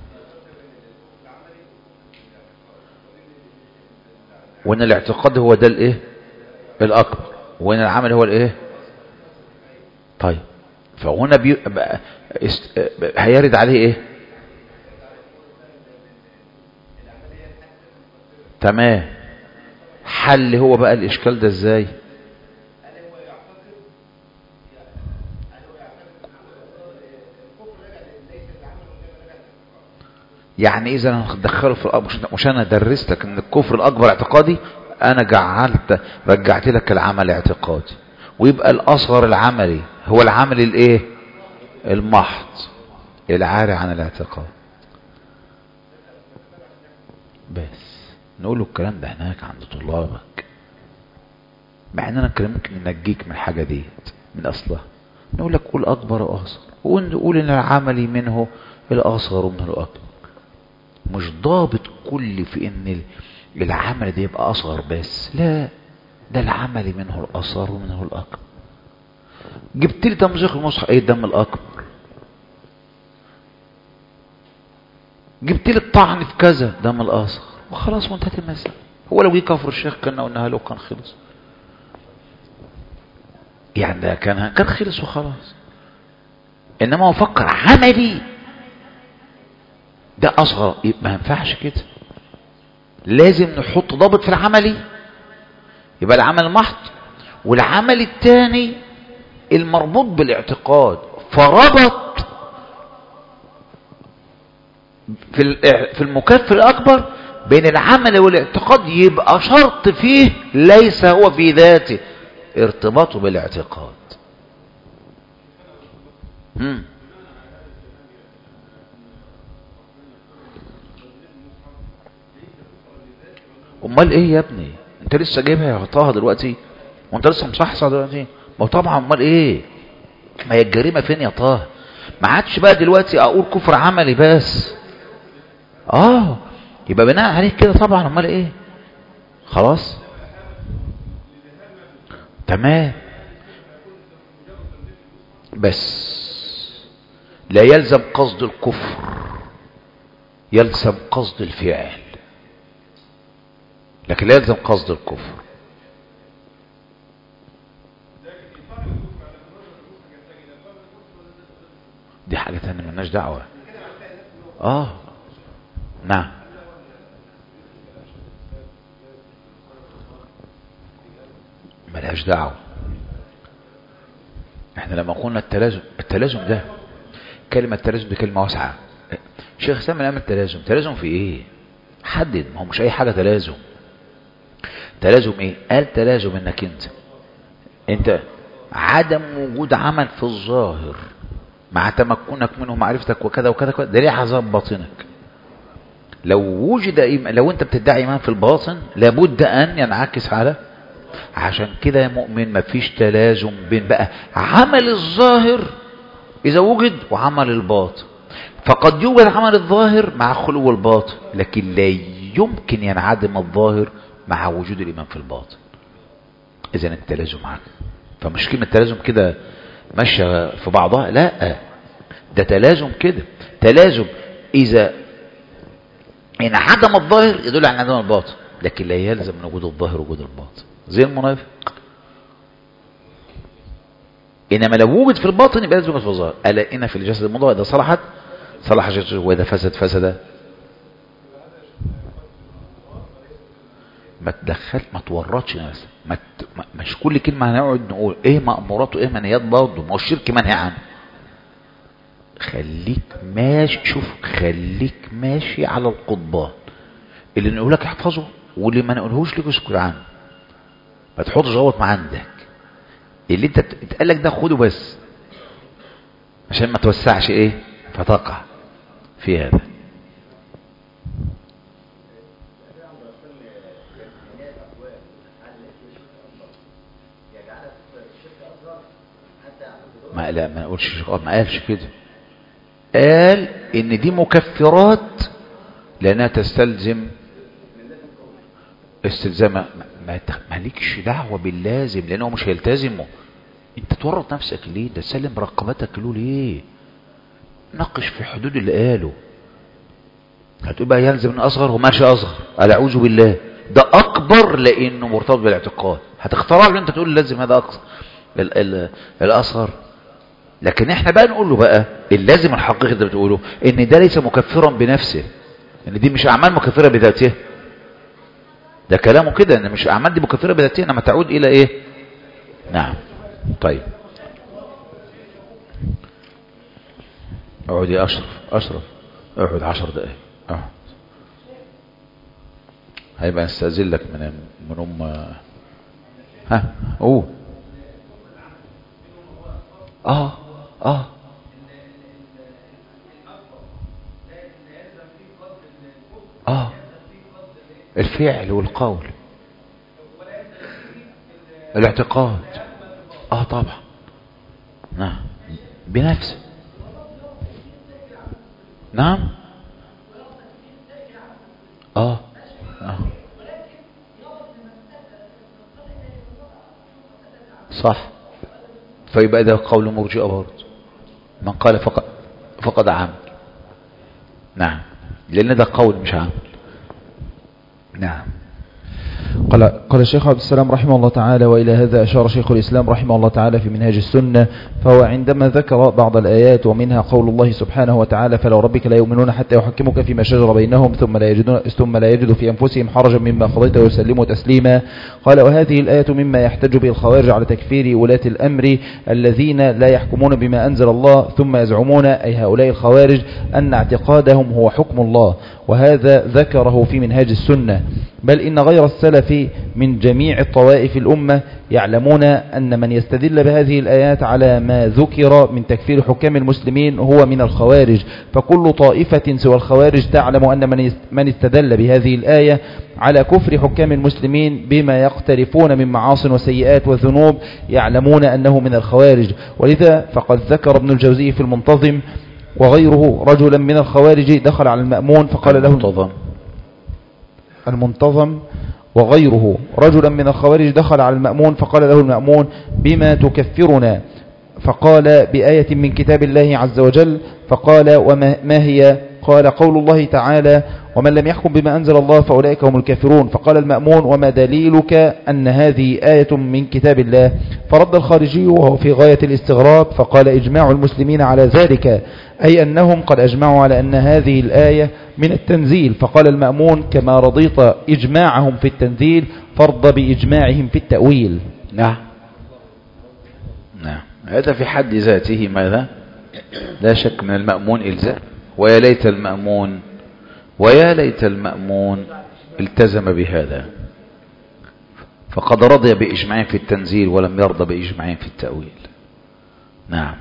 وان الاعتقاد هو ده الايه الاكبر، وان العمل هو الايه. طيب فهنا بي... است... هيرد عليه ايه؟ تمام. حل هو بقى الاشكال ده ازاي؟ يعني اذا انا هدخله في الأ... مش انا درست لك ان الكفر الاكبر اعتقادي، انا جعلت رجعت لك العمل اعتقادي، ويبقى الاصغر العملي هو العمل الايه المحض العاري عن الاعتقاد. بس نقول له الكلام ده هناك عند طلابك، مع اننا كان ممكن ننجيك من الحاجه ديت من اصلها. نقول لك قول اكبر واصغر، ونقول ان العملي منه الاصغر ومنه الاكبر. مش ضابط كل في ان العمل ده يبقى اصغر بس، لا، ده العمل منه الاصغر ومنه الاكبر. جبت لي تمزيق المصحف، ايه الدم الاكبر؟ جبت لي الطعن في كذا، دم الاصغر، وخلاص وانتهت المسألة. هو لو جه كفر الشيخ كنا قلناها له كان خلص، يعني ده كان كان خلص وخلاص. انما هو فكر عملي ده اصغر، ما ينفعش كده. لازم نحط ضابط في العملي، يبقى العمل محض، والعمل الثاني المربوط بالاعتقاد. فربط في في المكفر الاكبر بين العمل والاعتقاد، يبقى شرط فيه ليس هو في ذاته ارتباطه بالاعتقاد. امم امال ايه يا ابني؟ انت لسه جايبها يا طه دلوقتي؟ وانت لسه مصحصح دلوقتي؟ ما طبعا، امال ايه؟ ما هي الجريمه فين يا طه؟ ما عادش بقى دلوقتي اقول كفر عملي بس. اه يبقى بناء عليه كده طبعا، امال ايه؟ خلاص تمام. بس لا يلزم قصد الكفر، يلزم قصد الفعل، لكن لا يلزم قصد الكفر. دي حاجة تانية ملناش دعوة. اه نعم. ملهاش دعوة. احنا لما قلنا التلازم، التلازم ده كلمة التلازم دي كلمة واسعة. شيخ سامي نعمل التلازم، تلازم في ايه؟ حدد، ما هو مش اي حاجة تلازم. تلازم ايه؟ قال تلازم انك انت انت عدم وجود عمل في الظاهر مع تمكنك منه معرفتك وكذا وكذا كذا، ده ليه عذاب باطنك. لو وجد لو انت بتدعي ايمان في الباطن لابد ان ينعكس على. عشان كده يا مؤمن مفيش تلازم بين بقى عمل الظاهر اذا وجد وعمل الباطن. فقد يوجد عمل الظاهر مع خلو الباطن، لكن لا يمكن ينعدم الظاهر مع وجود الإمام في الباطن. إذن التلازم معك، فمش كلمة تلازم كده ماشية في بعضها، لا، ده تلازم كده، تلازم إذا انعدم الظاهر يدل على انعدام الباطن، لكن لا يلزم من وجود الظاهر وجود الباطن زي المنافق. إنما لو وجد في الباطن يبقى لازم يوجد في الظاهر. ألا إن في الجسد المضغة إذا صلحت صلح جسده وإذا فسد فسد. ما تدخلت، ما تورطش نفسك، ما ت... مش كل كلمة هنقعد نقول ايه مأمورات وايه منهيات برضه، ما هو الشرك منهي عنه. خليك ماشي، شوف خليك ماشي على القضبان، اللي نقول لك احفظه واللي ما نقولهوش لك اسكت عنه، ما تحطش غلط ما عندك. اللي انت اتقال لك ده خده بس عشان ما توسعش ايه فتقع في هذا. ما لا ما نقولش، ما قالش كده، قال ان دي مكفرات لانها تستلزم استلزام، ما مالكش دعوه باللازم لانه مش هيلتزمه. انت تورط نفسك ليه؟ ده سلم رقبتك له ليه؟ ناقش في حدود اللي قاله. هتقول بقى يلزم ان اصغر وماشي اصغر، اعوذ بالله، ده اكبر لانه مرتبط بالاعتقاد. هتخترع له انت تقول لازم هذا اكثر ال ال الاصغر. لكن احنا بقى نقول له بقى اللازم الحقيقي ده بتقوله ان ده ليس مكفرا بنفسه، ان دي مش اعمال مكفره بذاتها. ده كلامه كده ان مش اعمال دي مكفره بذاتها، انما تعود الى ايه؟ نعم. طيب اقعد يا اشرف، اشرف اقعد عشر دقايق اقعد. هيبقى نستأذن لك من من ام ها اوه اه اه اه الفعل والقول الاعتقاد. اه طبعا نعم بنفسه. نعم اه اه صح. فيبقى ده قول مرجئة برضه، من قال فقد فقد عمل. نعم لان ده قول مش عمل. نعم. قال قال الشيخ عبد السلام رحمه الله تعالى: وإلى هذا أشار شيخ الإسلام رحمه الله تعالى في منهاج السنة. فهو عندما ذكر بعض الآيات ومنها قول الله سبحانه وتعالى: فلو ربك لا يؤمنون حتى يحكموك فيما شجر بينهم ثم لا يجدون ثم لا يجدوا في أنفسهم حرجا مما قضيت ويسلموا تسليما. قال: وهذه الآية مما يحتج به الخوارج على تكفير ولاة الأمر الذين لا يحكمون بما أنزل الله، ثم يزعمون أي هؤلاء الخوارج أن اعتقادهم هو حكم الله، وهذا ذكره في منهاج السنة. بل إن غير السلف من جميع الطوائف الأمة يعلمون أن من يستدل بهذه الآيات على ما ذكر من تكفير حكام المسلمين هو من الخوارج. فكل طائفة سوى الخوارج تعلم أن من استدل بهذه الآية على كفر حكام المسلمين بما يقترفون من معاصٍ وسيئات وذنوب يعلمون أنه من الخوارج. ولذا فقد ذكر ابن الجوزي في المنتظم وغيره رجلا من الخوارج دخل على المأمون فقال له المنتظم المنتظم وغيره رجلا من الخوارج دخل على المأمون فقال له المأمون: بما تكفرنا؟ فقال: بآية من كتاب الله عز وجل. فقال: وما ما هي؟ قال: قول الله تعالى: ومن لم يحكم بما أنزل الله فأولئك هم الكافرون. فقال المأمون: وما دليلك أن هذه آية من كتاب الله؟ فرد الخارجي وهو في غاية الاستغراب فقال: إجماع المسلمين على ذلك، أي أنهم قد أجمعوا على أن هذه الآية من التنزيل. فقال المأمون: كما رضيت إجماعهم في التنزيل فارض بإجماعهم في التأويل. نعم نعم. هذا في حد ذاته ماذا؟ لا شك من المأمون إلزام. ويا ليت المأمون ويا ليت المأمون التزم بهذا، فقد رضي بإجماعين في التنزيل ولم يرضى بإجماعين في التأويل. نعم.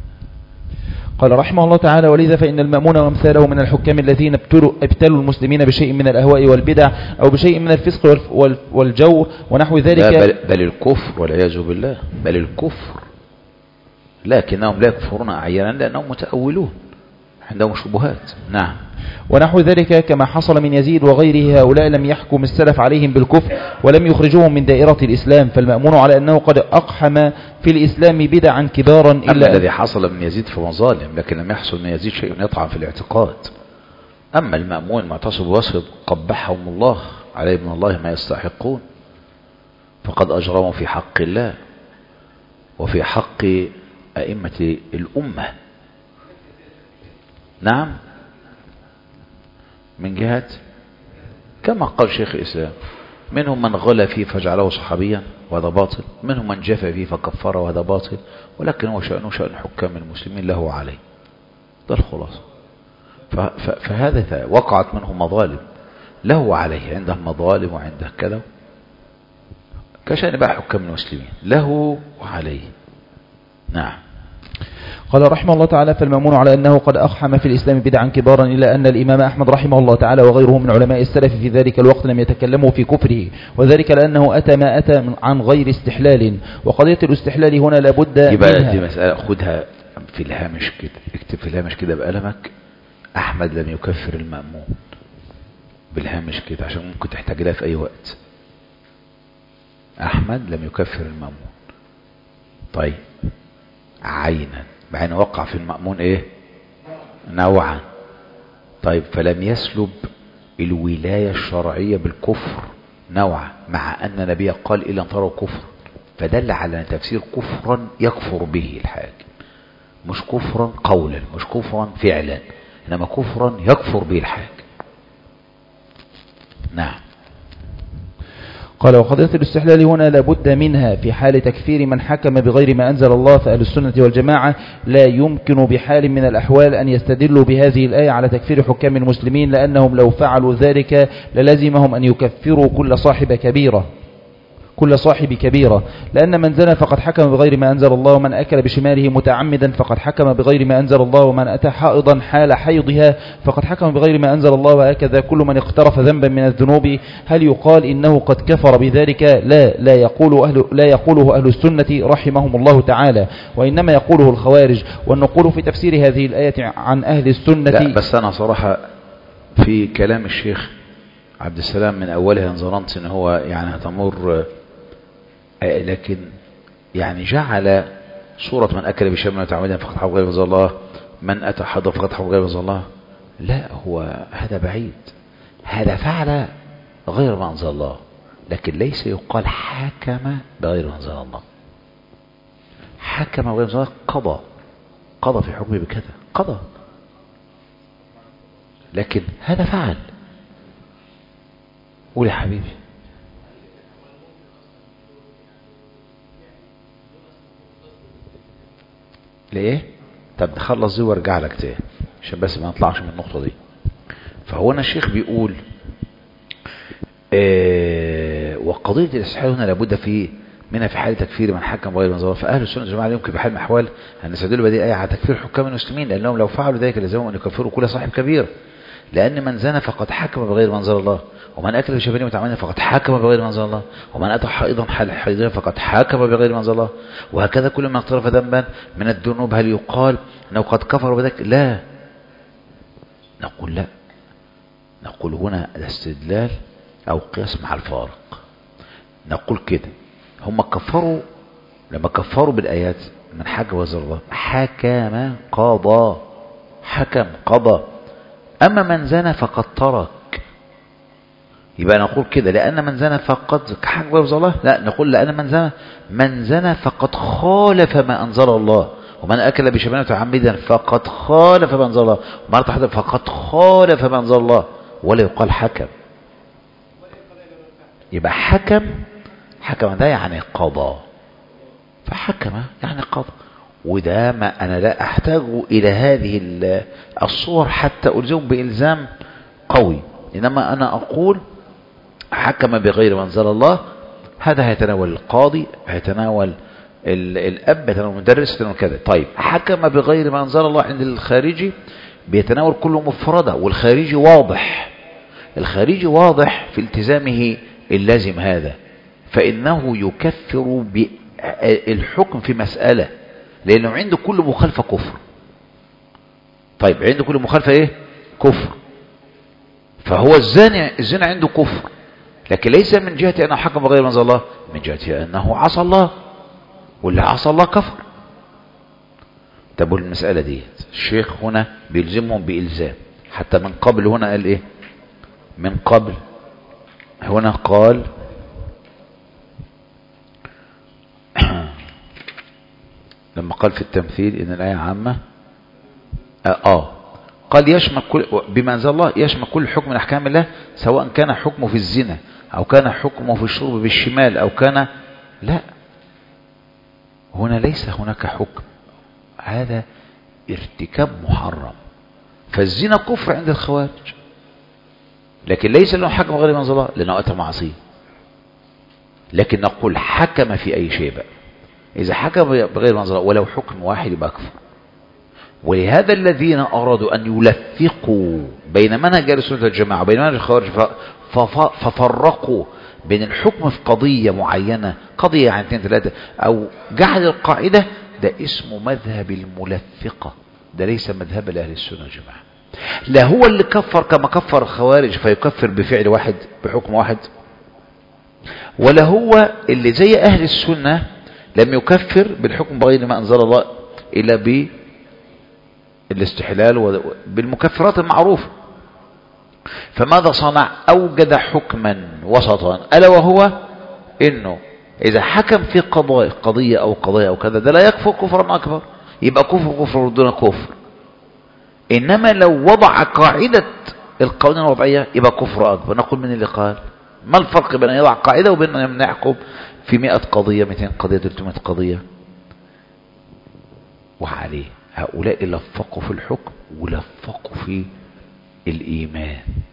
قال رحمه الله تعالى: ولذا فإن المأمون وامثاله من الحكام الذين ابتلوا, ابتلوا المسلمين بشيء من الأهواء والبدع أو بشيء من الفسق والجور ونحو ذلك. بل, بل الكفر والعياذ بالله، بل الكفر، لكنهم لا يكفرون أعيانا لأنهم متأولون عندهم شبهات. نعم. ونحو ذلك كما حصل من يزيد وغيره. هؤلاء لم يحكم السلف عليهم بالكفر ولم يخرجوهم من دائرة الإسلام، فالمأمون على أنه قد أقحم في الإسلام بدعا كبارا. إلا أما الذي حصل من يزيد فمظالم، لكن لم يحصل من يزيد شيء يطعن في الاعتقاد. أما المأمون معتصم بوصف قبحهم الله عليه من الله ما يستحقون، فقد أجرموا في حق الله وفي حق أئمة الأمة. نعم، من جهة كما قال شيخ الإسلام: منهم من غلى فيه فجعله صحابيا وهذا باطل، منهم من جفى فيه فكفره وهذا باطل، ولكن هو شأنه شأن حكام المسلمين له عليه. ده الخلاصة. فهذا وقعت منه مظالم له عليه، عنده مظالم وعنده كذا، كشأن بقى حكام المسلمين له وعليه. نعم. قال رحمه الله تعالى: فالمأمون على أنه قد أقحم في الإسلام بدعا كبارا، إلا أن الإمام أحمد رحمه الله تعالى وغيره من علماء السلف في ذلك الوقت لم يتكلموا في كفره، وذلك لأنه أتى ما أتى عن غير استحلال، وقضية الاستحلال هنا لابد منها. دي مسألة خدها في الهامش كده، اكتب في الهامش كده بقلمك: أحمد لم يكفر المأمون، بالهامش كده عشان ممكن تحتاج لها في أي وقت. أحمد لم يكفر المأمون. طيب، عينا بعين وقع في المأمون ايه؟ نوعا. طيب، فلم يسلب الولاية الشرعية بالكفر نوعا، مع أن النبي قال إلا أن تروا كفر، فدل على تفسير كفرا يكفر به الحاكم، مش كفرا قولا، مش كفرا فعلا، إنما كفرا يكفر به الحاكم. نعم. قال: وقضية الاستحلال هنا لابد منها في حال تكفير من حكم بغير ما أنزل الله، فأهل السنة والجماعة لا يمكن بحال من الأحوال أن يستدلوا بهذه الآية على تكفير حكام المسلمين، لأنهم لو فعلوا ذلك للزمهم أن يكفروا كل صاحب كبيرة كل صاحب كبيرة، لأن من زنى فقد حكم بغير ما أنزل الله، ومن أكل بشماله متعمدا فقد حكم بغير ما أنزل الله، ومن أتى حائضا حال حيضها فقد حكم بغير ما أنزل الله، وهكذا كل من اقترف ذنبا من الذنوب. هل يقال إنه قد كفر بذلك؟ لا لا يقول أهل لا يقوله أهل السنة رحمهم الله تعالى، وإنما يقوله الخوارج. والنقول في تفسير هذه الآية عن أهل السنة. لا، بس أنا صراحة في كلام الشيخ عبد السلام من أولها ظننت إن هو يعني هتمر، لكن يعني جعل صورة من أكل بشمال متعمدا فقد حرم غير أنزل الله، من أتى حضر فقد حرم غير أنزل الله. لا، هو هذا بعيد، هذا فعل غير ما أنزل الله، لكن ليس يقال حكم بغير ما أنزل الله. حكم بغير ما أنزل الله، قضى قضى في حكمه بكذا، قضى، لكن هذا فعل. قول يا حبيبي. ليه؟ طب نخلص دي وارجع لك تاني عشان بس ما نطلعش من النقطة دي. فهو أنا الشيخ بيقول آه وقضية الاستحلال هنا لابد في منها في حال تكفير من حكم بغير ما أنزل الله، فأهل السنة والجماعة يمكن بحال من الأحوال أن نستدل بهذه الآية على تكفير حكام المسلمين، لأنهم لو فعلوا ذلك لزمهم أن يكفروا كل صاحب كبير، لأن من زنى فقد حكم بغير ما أنزل الله، ومن أكل بشبهه متعمدا فقد حكم بغير ما أنزل الله، ومن أتى حائضا حال حيضها فقد حكم بغير ما أنزل الله، وهكذا كل من اقترف ذنبا من الذنوب. هل يقال أنه قد كفر بذلك؟ لا، نقول لا، نقول هنا الاستدلال أو قياس مع الفارق. نقول كده، هم كفروا لما كفروا بالآيات من حكم وزر الله، حكم قضى، حكم قضى. أما من زنى فقد ترك، يبقى نقول كده لأن من زنى فقد حكم وزر الله. لا، نقول لأن من زنى من زنى فقد خالف ما أنزل الله، ومن أكل بشبهه متعمدا فقد خالف ما أنزل الله، ومن أتى فقد خالف ما أنزل الله، ولا يقال حكم. يبقى حكم حكم ده يعني قضى، فحكم يعني قضى. وده ما أنا لا أحتاج إلى هذه الصور حتى ألزم بإلزام قوي، إنما أنا أقول حكم بغير ما أنزل الله، هذا هيتناول القاضي، هيتناول الأب، هيتناول المدرس، هيتناول كذا. طيب، حكم بغير ما أنزل الله عند الخارجي بيتناول كله مفردة، والخارجي واضح، الخارجي واضح في التزامه اللازم هذا، فإنه يكفر بالحكم في مسألة، لأنه عنده كل مخالفة كفر. طيب، عنده كل مخالفة إيه؟ كفر. فهو الزاني الزنا عنده كفر، لكن ليس من جهة أنه حكم بغير ما أنزل الله، من جهة أنه عصى الله، واللي عصى الله كفر. طب المسألة دي الشيخ هنا بيلزمهم بإلزام، حتى من قبل هنا قال إيه؟ من قبل هنا قال لما قال في التمثيل إن الآية عامة آه, آه قال يشمل كل بما أنزل الله، يشمل كل حكم من أحكام الله، سواء كان حكمه في الزنا أو كان حكمه في الشرب بالشمال أو كان لا، هنا ليس هناك حكم، هذا ارتكاب محرم. فالزنا كفر عند الخوارج، لكن ليس له حكم غير ما أنزل الله لأنه أتى معصية. لكن نقول حكم في أي شيء بقى، إذا حكم بغير ما أنزل الله ولو حكم واحد يبقى كفر. ولهذا الذين أرادوا أن يلفقوا بين منهج أهل السنة والجماعة وبين منهج الخوارج ففرقوا بين الحكم في قضية معينة، قضية يعني اثنين ثلاثة، أو جعل القاعدة، ده اسمه مذهب الملفقة، ده ليس مذهب لأهل السنة والجماعة. لا هو اللي كفر كما كفر الخوارج فيكفر بفعل واحد بحكم واحد، ولا هو اللي زي أهل السنة لم يكفر بالحكم بغير ما أنزل الله إلا بالاستحلال وبالمكفرات المعروفة. فماذا صنع؟ أوجد حكما وسطا، ألا وهو إنه إذا حكم في قضايا قضية أو قضية أو كذا ده لا يكفر كفرا أكبر، يبقى كفر كفر دون كفر. إنما لو وضع قاعدة القوانين الوضعية يبقى كفر أكبر. نقول من اللي قال؟ ما الفرق بين أن يضع قاعدة وبين أن نحكم في مئة قضية مئتين قضية ثلاثمئة قضية؟ وعليه هؤلاء لفقوا في الحكم ولفقوا في الإيمان.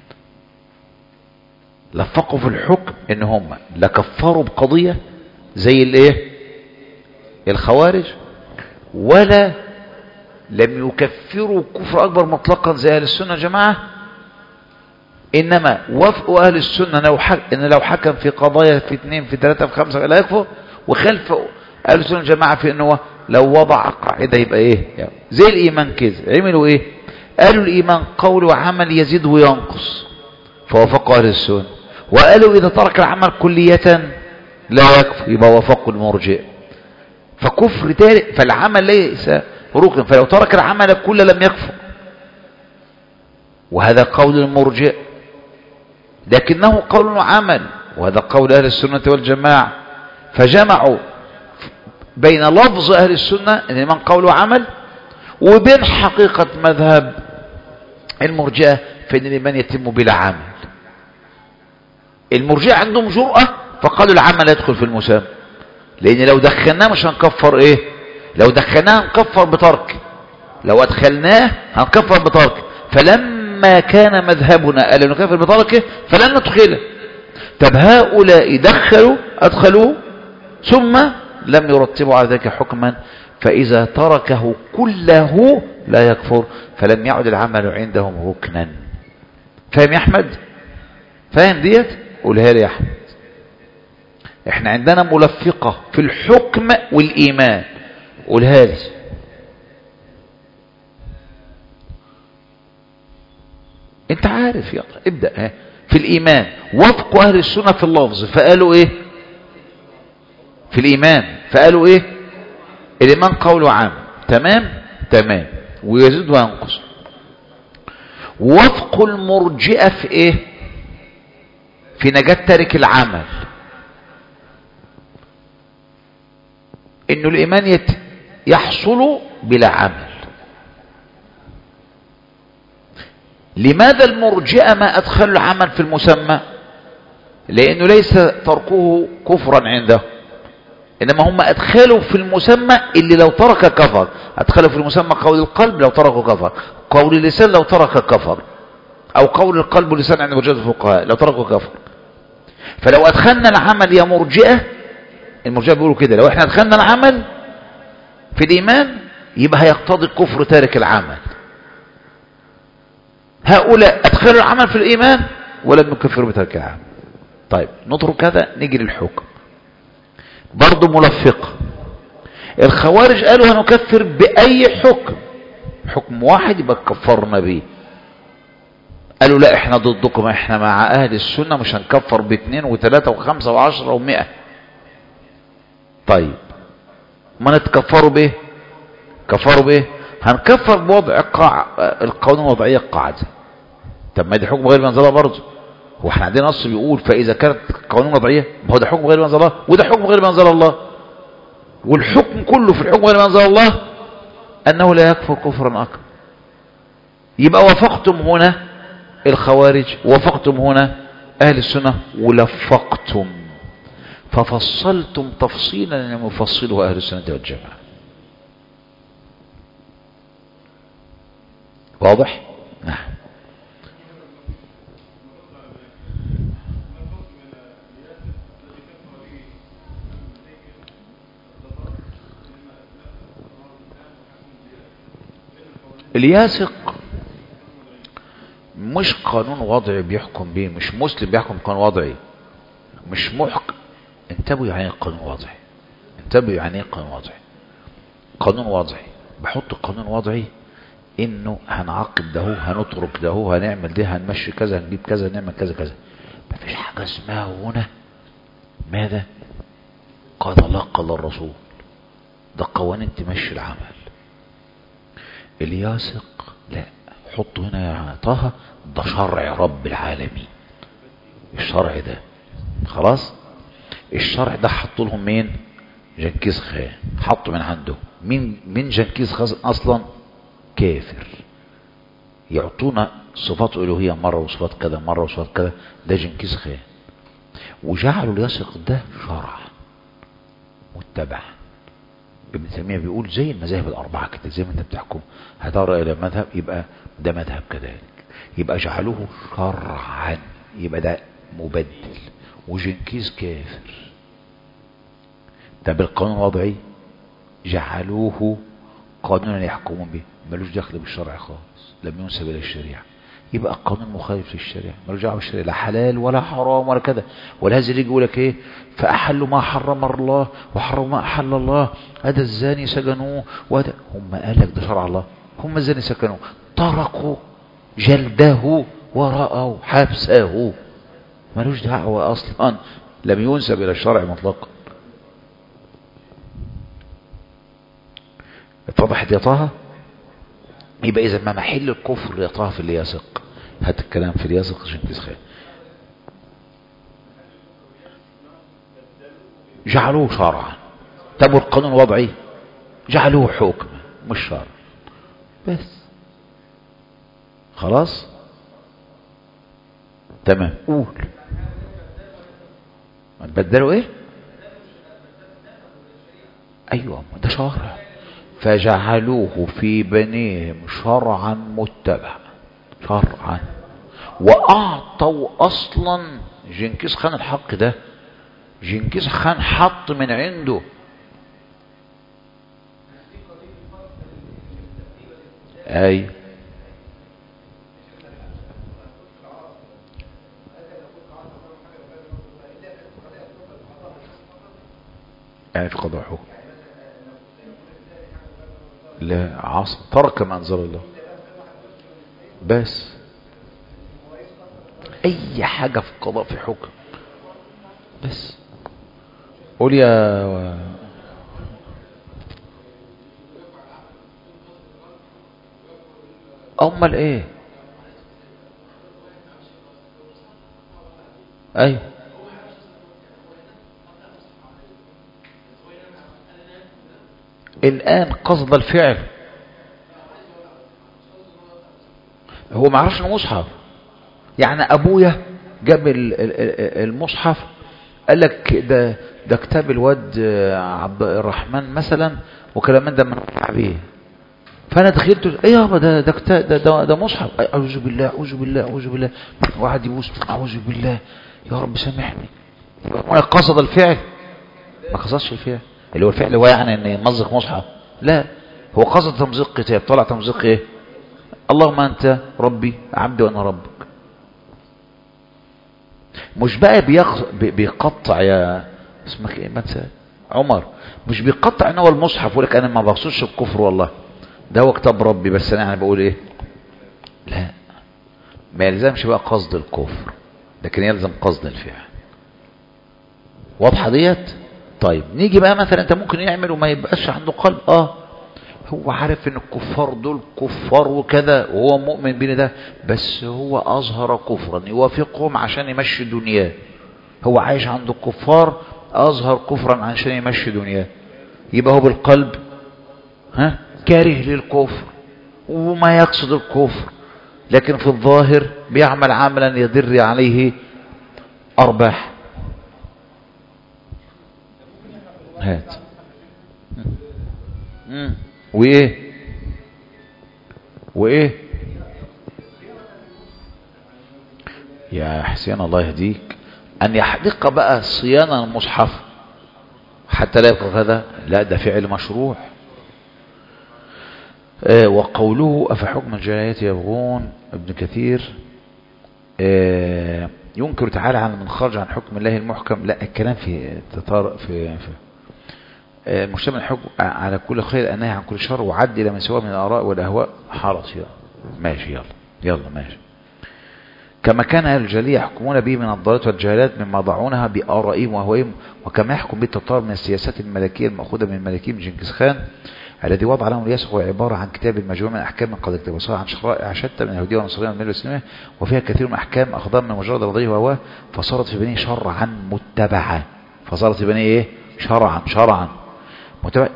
لفقوا في الحكم إن هم لا كفروا بقضية زي الايه الخوارج، ولا لم يكفروا كفر أكبر مطلقا زي أهل السنة جماعة، إنما وافقوا أهل السنة لو حك... إن لو حكم في قضايا في اثنين في ثلاثة في خمسة لا يكفر، وخلف أهل السنة جماعة في إنه لو وضع قاعدة يبقى إيه يعني زي الإيمان كده. عملوا إيه؟ قالوا الإيمان قول وعمل يزيد وينقص فوافقوا أهل السنة، وقالوا إذا ترك العمل كلية لا يكفر يبقى وافقوا المرجئة. فكفر تارك فالعمل ليس ركن، فلو ترك العمل كله لم يكفر، وهذا قول المرجئة، لكنه قول وعمل، وهذا قول أهل السنة والجماعة. فجمعوا بين لفظ أهل السنة إن من قول وعمل وبين حقيقة مذهب المرجئة فإن الإيمان يتم بلا عمل. المرجئة عندهم جرأة فقالوا العمل يدخل في المسمى، لأن لو دخلناه مش هنكفر إيه؟ لو دخلناه هنكفر بترك، لو أدخلناه هنكفر بترك. فلما كان مذهبنا ألا نكفر بتركه فلن ندخله. طب هؤلاء دخلوا أدخلوه ثم لم يرتبوا على ذلك حكما، فإذا تركه كله لا يكفر، فلم يعد العمل عندهم ركنا. فاهم يا أحمد؟ فاهم ديت؟ قولها لي يا أحمد. احنا عندنا ملفقة في الحكم والإيمان، قولها لي. انت عارف يلا ابدأ. ها في الإيمان وفقوا أهل السنة في اللفظ فقالوا ايه في الإيمان؟ فقالوا ايه؟ الإيمان قول وعمل. تمام تمام، ويزيد وينقص. وفقوا المرجئة في ايه؟ في نجاة تارك العمل، انه الإيمان يت... يحصل بلا عمل. لماذا المرجئة ما أدخلوا العمل في المسمى؟ لأنه ليس تركه كفرا عنده، إنما هم أدخلوا في المسمى اللي لو ترك كفر. أدخلوا في المسمى قول القلب لو تركه كفر، قول اللسان لو ترك كفر، أو قول القلب واللسان عند مرجئة الفقهاء لو تركه كفر. فلو أدخلنا العمل يا مرجئة، المرجئة بيقولوا كده، لو احنا أدخلنا العمل في الإيمان يبقى هيقتضي كفر تارك العمل. هؤلاء أدخلوا العمل في الإيمان ولم يكفروا بترك العمل. طيب نترك هذا نيجي للحكم. برضو ملفقة. الخوارج قالوا هنكفر بأي حكم، حكم واحد يبقى كفرنا به. قالوا لا احنا ضدكم، احنا مع اهل السنة، مش هنكفر باثنين وثلاثة وخمسة وعشرة ومئة. طيب ما نتكفروا بايه؟ كفروا بايه؟ هنكفر بوضع قاع القانون الوضعية القاعدة. طب ما دي حكم غير منزلة برضه. هو احنا عندنا نص بيقول فاذا كانت قانون وضعية، ما هو ده حكم غير منزل الله وده حكم غير منزل الله، والحكم كله في الحكم غير منزل الله انه لا يكفر كفرا اكبر. يبقى وافقتم هنا الخوارج، وافقتم هنا اهل السنة، ولفقتم ففصلتم تفصيلا لم يفصله اهل السنة والجماعة. واضح؟ نعم. الياسق مش قانون وضعي بيحكم بيه، مش مسلم بيحكم قانون وضعي، مش محكم. انتبهوا يعني ايه قانون وضعي، انتبهوا يعني ايه قانون وضعي. قانون وضعي بحط قانون وضعي انه هنعاقب ده، هنترك ده، هنعمل ده، هنمشي كذا، هنجيب كذا، نعمل كذا كذا. مفيش حاجة اسمها هنا ماذا قال الله قال الرسول، ده قوانين تمشي العمل. الياسق لا، حطه هنا يا طه، ده شرع رب العالمين. الشرع ده خلاص، الشرع ده حطوا لهم مين؟ جنكيز خان، حطوا من عنده مين؟ من جنكيز خان اصلا كافر، يعطونا صفات الوهيه مره وصفات كذا مره وصفات كذا، ده جنكيز خان، وجعلوا الياسق ده شرع متبع. ابن تيمية بيقول زي المذاهب الأربعة كده، زي ما انت بتحكم هترى إلى مذهب يبقى ده مذهب كذلك، يبقى جعلوه شرعا، يبقى ده مبدل، وجنكيز كافر. ده بالقانون الوضعي جعلوه قانونا يحكمون به، ملوش دخل بالشرع خالص، لم ينسب إلى الشريعة، يبقى القانون مخالف للشريعة، ملوش دعوه بالشريعة، لا حلال ولا حرام ولا كذا. ولهذا يجي يقول لك ايه؟ فأحلوا ما حرم الله وحرموا ما أحل الله، هذا الزاني سجنوه، وهذا هم قال لك ده شرع الله، هم الزاني سجنوه، تركوا جلده ورأوا حبسه، ملوش دعوه اصلا، لم ينسب الى الشرع مطلقا. اتضحت يا طه؟ يبقى اذا ما محل الكفر يا طه في الياسق، هات الكلام في الياسق عشان تسخن. جعلوه شرعا، طب والقانون الوضعي جعلوه حكم مش شرع بس. خلاص تمام. قول بدلوا ايه؟ ايوه ده شرع، فجعلوه في بنيهم شرعا متبعا، شرعا، واعطوا اصلا جنكيز خان الحق ده. جنكيز خان حط من عنده اي يعني في قضاء حكم، لا عصر ترك ما انزل الله بس. اي حاجة في قضاء في حكم بس. قول يا امال ايه؟ ايوه الان قصد الفعل، هو ما عرفش انه مصحف. يعني ابويا جاب المصحف قال لك ده ده كتاب الواد عبد الرحمن مثلا وكلام من ده من بيه، فانا دخلت ايه يابا ده ده كتاب ده, ده ده مصحف، اعوذ بالله اعوذ بالله اعوذ بالله، واحد يبوس اعوذ بالله يا رب سامحني. قصد الفعل؟ ما قصدش الفعل اللي هو الفعل هو يعني ان يمزق مصحف، لا هو قصد تمزيق كتاب. طلع تمزيق ايه؟ اللهم انت ربي عبدي وانا ربك. مش بقى بيقطع يا اسمك ايه مثلا عمر، مش بيقطع ان هو المصحف يقول لك انا ما بقصدش الكفر والله ده هو كتاب ربي، بس انا يعني بقول ايه؟ لا ما يلزمش بقى قصد الكفر، لكن يلزم قصد الفعل. واضحة ديت؟ طيب نيجي بقى مثلا انت ممكن يعمل وما يبقاش عنده قلب. اه هو عارف ان الكفار دول كفار وكذا وهو مؤمن بين ده، بس هو اظهر كفرا يوافقهم عشان يمشي دنياه. هو عايش عند الكفار اظهر كفرا عشان يمشي دنياه، يبقى هو بالقلب ها كاره للكفر وما يقصد الكفر، لكن في الظاهر بيعمل عملا يضر عليه ارباح. هات مم. وايه وايه يا حسين الله يهديك، ان يحدق بقى صيانة المصحف حتى لا يبقى هذا، لا ده فعل مشروع. آه وقوله افحكم الجاهلية يبغون، ابن كثير آه ينكر تعالى عن من خرج عن حكم الله المحكم. لا الكلام في تطار في, في مجتمع الحكم على كل خير النهي عن كل شر وعد الى ما سواه من الاراء والاهواء حرص. يلا ماشي يلا يلا ماشي. كما كان اهل الجاهليه يحكمون به من الضلالات والجهالات مما ضعونها بارائهم واهوائهم، وكما يحكم به التتار من السياسات الملكيه الماخوذه من الملكين جنكيز خان الذي وضع لهم الياسق، وهو عباره عن كتاب مجموع من احكام قد اقتبسها عن شرائع شتى من اليهوديه والنصرانيه والمله الاسلاميه، وفيها كثير من احكام اخذها من مجرد رضيه وهواه، فصارت في بنيه شرعا متبعه. فصارت في بنيه ايه؟ شرعا شرعا متبع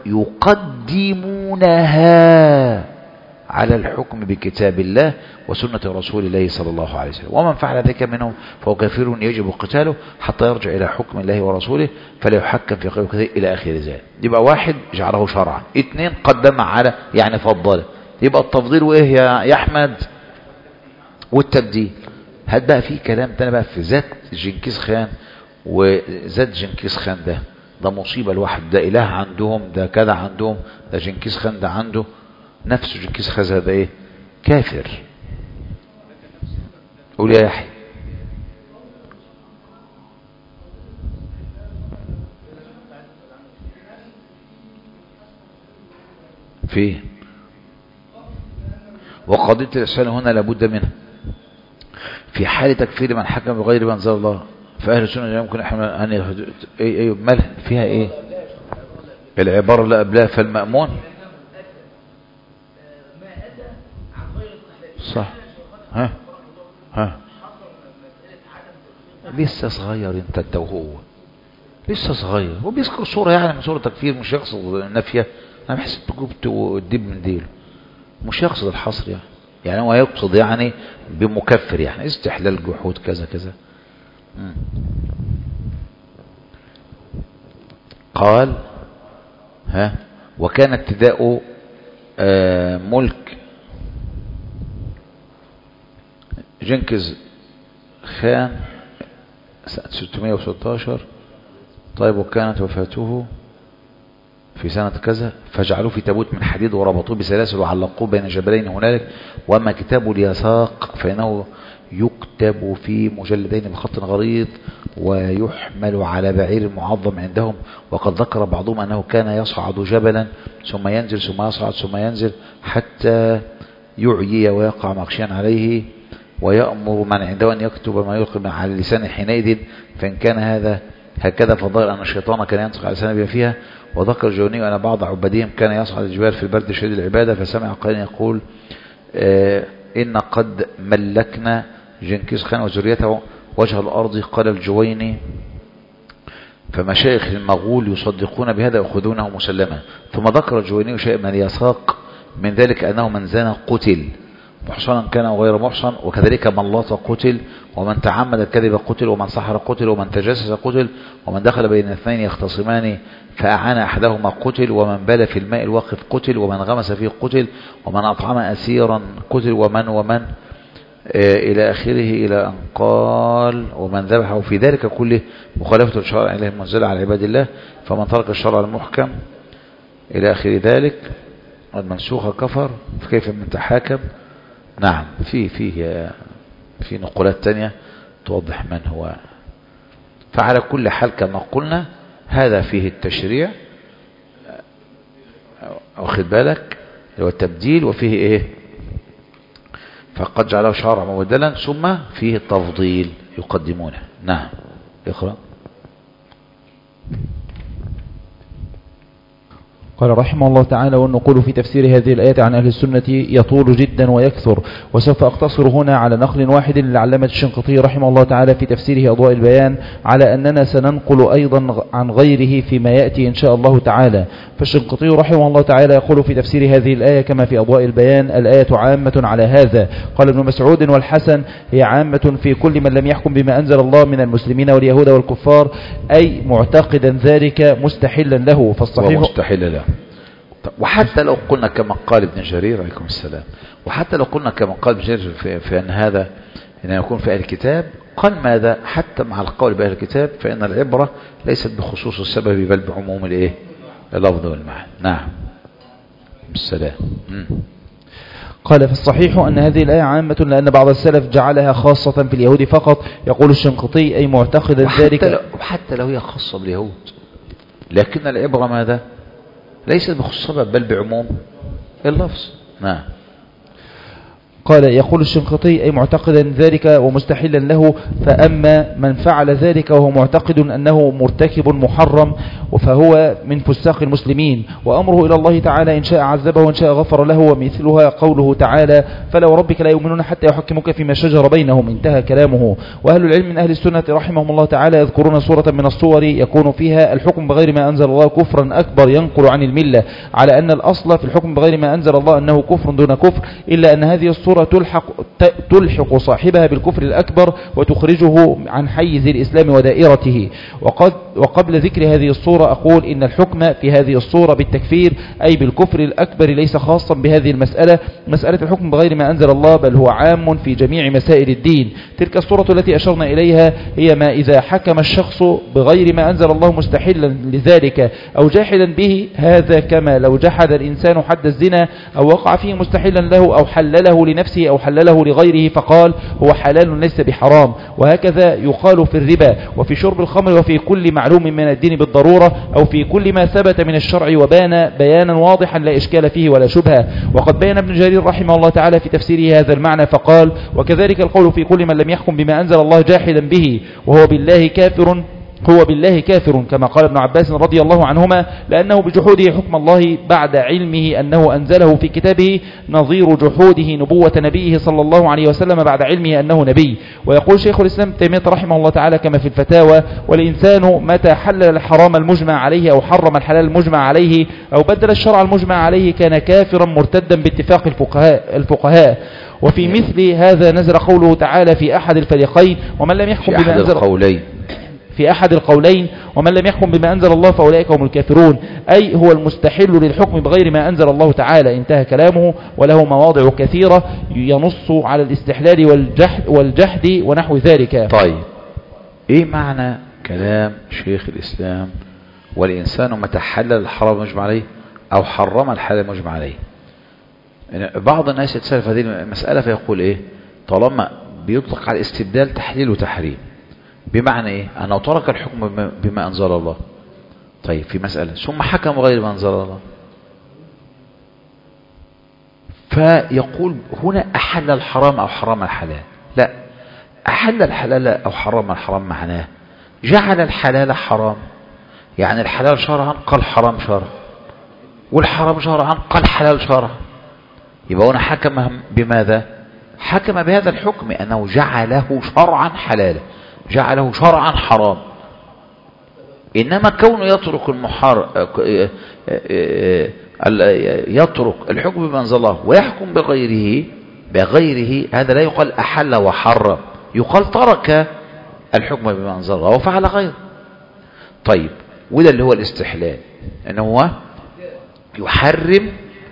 يقدمونها على الحكم بكتاب الله وسنة رسول الله صلى الله عليه وسلم، ومن فعل ذلك منهم فهو كافر يجب قتاله حتى يرجع إلى حكم الله ورسوله فلا يحكم في قول كذا إلى آخر ذلك. يبقى واحد جعله شرعا، اثنين قدم على يعني فضله. يبقى التفضيل وإيه يا أحمد؟ والتبديل. هات بقى في كلام تاني بقى في ذات جنكيز خان، وذات جنكيز خان ده ده مصيبة الواحد، ده إله عندهم، ده كذا عندهم، ده جنكيز خان ده عنده نفس جنكيز خان هذا ايه؟ كافر. قول يا يحيى. فيه وقضية الإحسان هنا لابد منها في حال تكفير من حكم بغير ما أنزل الله، فأهل السنة يمكن أن ايه ايه مالها فيها ايه؟ العبارة اللي قبلها فالمأمون صح. ها ها لسه صغير انت انت وهو لسه صغير، هو بيذكر صورة يعني من صورة تكفير، مش يقصد نفيه. انا بحس تجوبت والدب من ديله، مش يقصد الحصر يعني يعني هو يقصد يعني بمكفر يعني استحلال جحود كذا كذا. مم. قال ها وكان ابتداء آه ملك جنكيز خان سنة ستمائة وستة عشر. طيب وكانت وفاته في سنة كذا، فجعلوه في تابوت من حديد وربطوه بسلاسل وعلقوه بين جبلين هنالك. وأما كتاب اليساق فإنه يكتب في مجلدين بخط غليظ ويحمل على بعير معظم عندهم. وقد ذكر بعضهم أنه كان يصعد جبلا ثم ينزل ثم يصعد ثم ينزل حتى يعيي ويقع مغشيا عليه، ويأمر من عنده أن يكتب ما يلقي على اللسان حينئذ، فإن كان هذا هكذا فظهر أن الشيطان كان ينطق على لسانه بما فيها. وذكر الجوني أن بعض عبادهم كان يصعد الجبال في البرد شديد العبادة، فسمع قائلا يقول آه إن قد ملكنا جنكيز خان وذريته وجه الأرض. قال الجويني فمشايخ المغول يصدقون بهذا يأخذونه مسلما. ثم ذكر الجويني شيء من اليساق من ذلك أنه من زنى قتل محصنا كان أو غير محصن، وكذلك من لاط قتل، ومن تعمد الكذب قتل، ومن سحر قتل، ومن تجسس قتل، ومن دخل بين اثنين يختصمان فأعان أحدهما قتل، ومن بال في الماء الواقف قتل، ومن غمس فيه قتل، ومن أطعم أسيرا قتل، ومن ومن إلى آخره، إلى أن قال ومن ذبحه في ذلك كله مخالفة الشرع إليه المنزل على عباد الله، فمن ترك الشرع المحكم إلى آخر ذلك المنسوخ كفر. فكيف من تحاكم؟ نعم في فيه في نقولات تانية توضح من هو. فعلى كل حال كما قلنا هذا فيه التشريع واخد بالك هو التبديل، وفيه ايه فقد جعله شرعا مبدلا ثم فيه التفضيل يقدمونه. نعم اقرأ. قال رحمه الله تعالى: والنقول في تفسير هذه الآية عن أهل السنة يطول جدا ويكثر، وسوف أقتصر هنا على نقل واحد للعلامة الشنقيطي رحمه الله تعالى في تفسيره أضواء البيان، على أننا سننقل أيضا عن غيره فيما يأتي إن شاء الله تعالى. فالشنقيطي رحمه الله تعالى يقول في تفسير هذه الآية كما في أضواء البيان: الآية عامة على هذا. قال ابن مسعود والحسن: هي عامة في كل من لم يحكم بما أنزل الله من المسلمين واليهود والكفار، أي معتقدا ذلك مستحلا له. فالصحيح ومستحل له. وحتى لو قلنا كما قال ابن جرير عليكم السلام، وحتى لو قلنا كما قال ابن جرير في, في أن هذا إن يكون في أهل الكتاب، قال ماذا؟ حتى مع القول بأهل الكتاب فإن العبرة ليست بخصوص السبب بل بعموم الإيه؟ اللفظ والمعنى. نعم السلام. م. قال: في الصحيح أن هذه الآية عامة لأن بعض السلف جعلها خاصة في اليهود فقط. يقول الشنقيطي: أي معتقدا ذلك. لو وحتى لو هي خاصة باليهود، لكن العبرة ماذا؟ ليست بخصوص السبب بل بعموم اللفظ. نعم. قال: يقول الشنقيطي: أي معتقدا ذلك ومستحلا له. فأما من فعل ذلك وهو معتقد أنه مرتكب محرم فهو من فساق المسلمين، وأمره إلى الله تعالى إن شاء عذبه وإن شاء غفر له. ومثلها قوله تعالى: فلا وربك لا يؤمنون حتى يحكموك فيما شجر بينهم. انتهى كلامه. وأهل العلم من أهل السنة رحمهم الله تعالى يذكرون صورة من الصور يكون فيها الحكم بغير ما أنزل الله كفرا أكبر ينقل عن الملة، على أن الأصل في الحكم بغير ما أنزل الله أنه كفر دون كفر، إلا أن هذه الصورة تلحق, تلحق صاحبها بالكفر الأكبر وتخرجه عن حيز الإسلام ودائرته. وقد وقبل ذكر هذه الصورة أقول إن الحكم في هذه الصورة بالتكفير أي بالكفر الأكبر ليس خاصا بهذه المسألة، مسألة الحكم بغير ما أنزل الله، بل هو عام في جميع مسائل الدين. تلك الصورة التي أشرنا إليها هي ما إذا حكم الشخص بغير ما أنزل الله مستحلا لذلك أو جاحلا به، هذا كما لو جحد الإنسان حد الزنا أو وقع فيه مستحلا له أو حلله لنفسه أو حلله لغيره فقال هو حلال ليس بحرام. وهكذا يقال في الربا وفي شرب الخمر وفي كل معلوم من الدين بالضرورة أو في كل ما ثبت من الشرع وبان بيانا واضحا لا إشكال فيه ولا شبهة. وقد بين ابن جرير رحمه الله تعالى في تفسيره هذا المعنى فقال: وكذلك القول في كل من لم يحكم بما أنزل الله جاحدا به وهو بالله كافر هو بالله كافر، كما قال ابن عباس رضي الله عنهما: لأنه بجحوده حكم الله بعد علمه أنه أنزله في كتابه، نظير جحوده نبوة نبيه صلى الله عليه وسلم بعد علمه أنه نبي. ويقول شيخ الإسلام تيمية رحمه الله تعالى كما في الفتاوى: والإنسان متى حلل الحرام المجمع عليه أو حرم الحلال المجمع عليه أو بدل الشرع المجمع عليه كان كافرا مرتدا باتفاق الفقهاء, الفقهاء. وفي مثل هذا نزل قوله تعالى في أحد الفريقين: ومن لم يحكم بما أنزل القولين في أحد القولين ومن لم يحكم بما أنزل الله فأولئك هم الكافرون، أي هو المستحل للحكم بغير ما أنزل الله تعالى. انتهى كلامه. وله مواضع كثيرة ينص على الاستحلال والجحد, والجحد ونحو ذلك. طيب ايه معنى كلام شيخ الإسلام والإنسان متى حلل الحرام مجمع عليه أو حرم الحلال مجمع عليه؟ يعني بعض الناس يتسأل في هذه المسألة فيقول ايه طالما بيطلق على الاستبدال تحليل وتحريم، بمعنى ايه؟ انه ترك الحكم بما انزل الله. طيب في مسألة ثم حكم غير ما انزل الله، فيقول هنا احل الحرام او حرم الحلال. لا، احل الحلال او حرم الحرام معناه جعل الحلال حرام، يعني الحلال شرعا قال حرام شرعا، والحرام شرعا قال حلال شرعا. يبقى هنا حكم بماذا؟ حكم بهذا الحكم انه جعله شرعا حلالا، جعله شرعا حرام. إنما كونه يترك المحار يترك الحكم بما أنزل الله ويحكم بغيره بغيره هذا لا يقال أحل وحرم، يقال ترك الحكم بما أنزل الله وفعل غيره. طيب وده اللي هو الاستحلال، أنه هو يحرم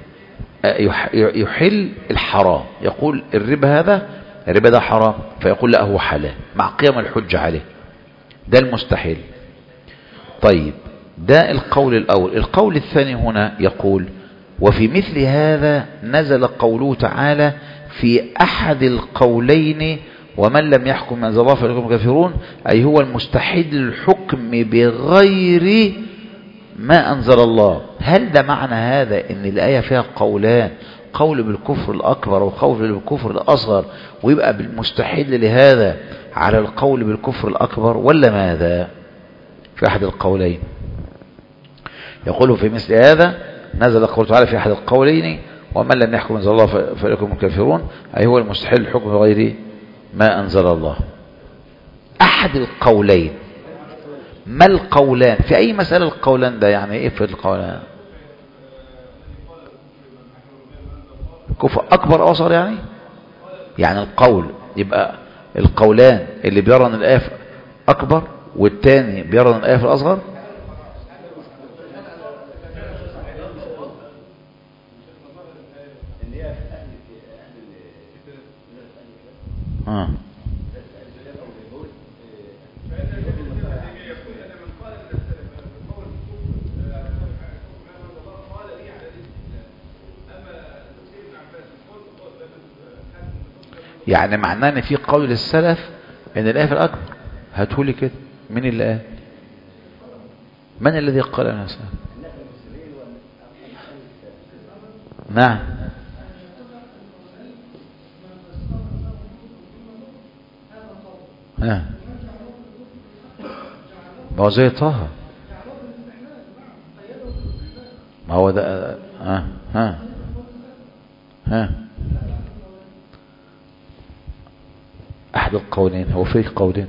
يحل الحرام، يقول الربا هذا الربا ده حرام فيقول لا هو حلال مع قيام الحجة عليه، ده المستحيل. طيب ده القول الأول. القول الثاني هنا يقول: وفي مثل هذا نزل قوله تعالى في أحد القولين ومن لم يحكم ما أنزل الله فأولئك هم الكافرون، أي هو المستحيل الحكم بغير ما أنزل الله. هل ده معنى هذا ان الآية فيها قولان، القول بالكفر الأكبر والقول بالكفر الأصغر، ويبقى بالمستحيل لهذا على القول بالكفر الأكبر، ولا ماذا؟ في أحد القولين. يقول في مثل هذا نزل قوله تعالى في أحد القولين ومن لم يحكم أنزل الله فأولئك هم الكافرون، أي هو المستحيل الحكم بغير ما أنزل الله. أحد القولين، ما القولان في أي مسألة؟ القولان ده يعني إيه في القولان؟ كفر أكبر أو أصغر يعني؟ يعني القول يبقى القولان اللي بيرى أن الآية أكبر والتاني بيرى أن الآية أصغر. آه. يعني معناه ان في قول للسلف ان الآية الأكبر. هاتولي كده مين اللي قال؟ من الذي قال أنا سلف؟ نعم. ها ما هو زي طه، ما هو ده. ها ها ها أحد القولين. هو في قولين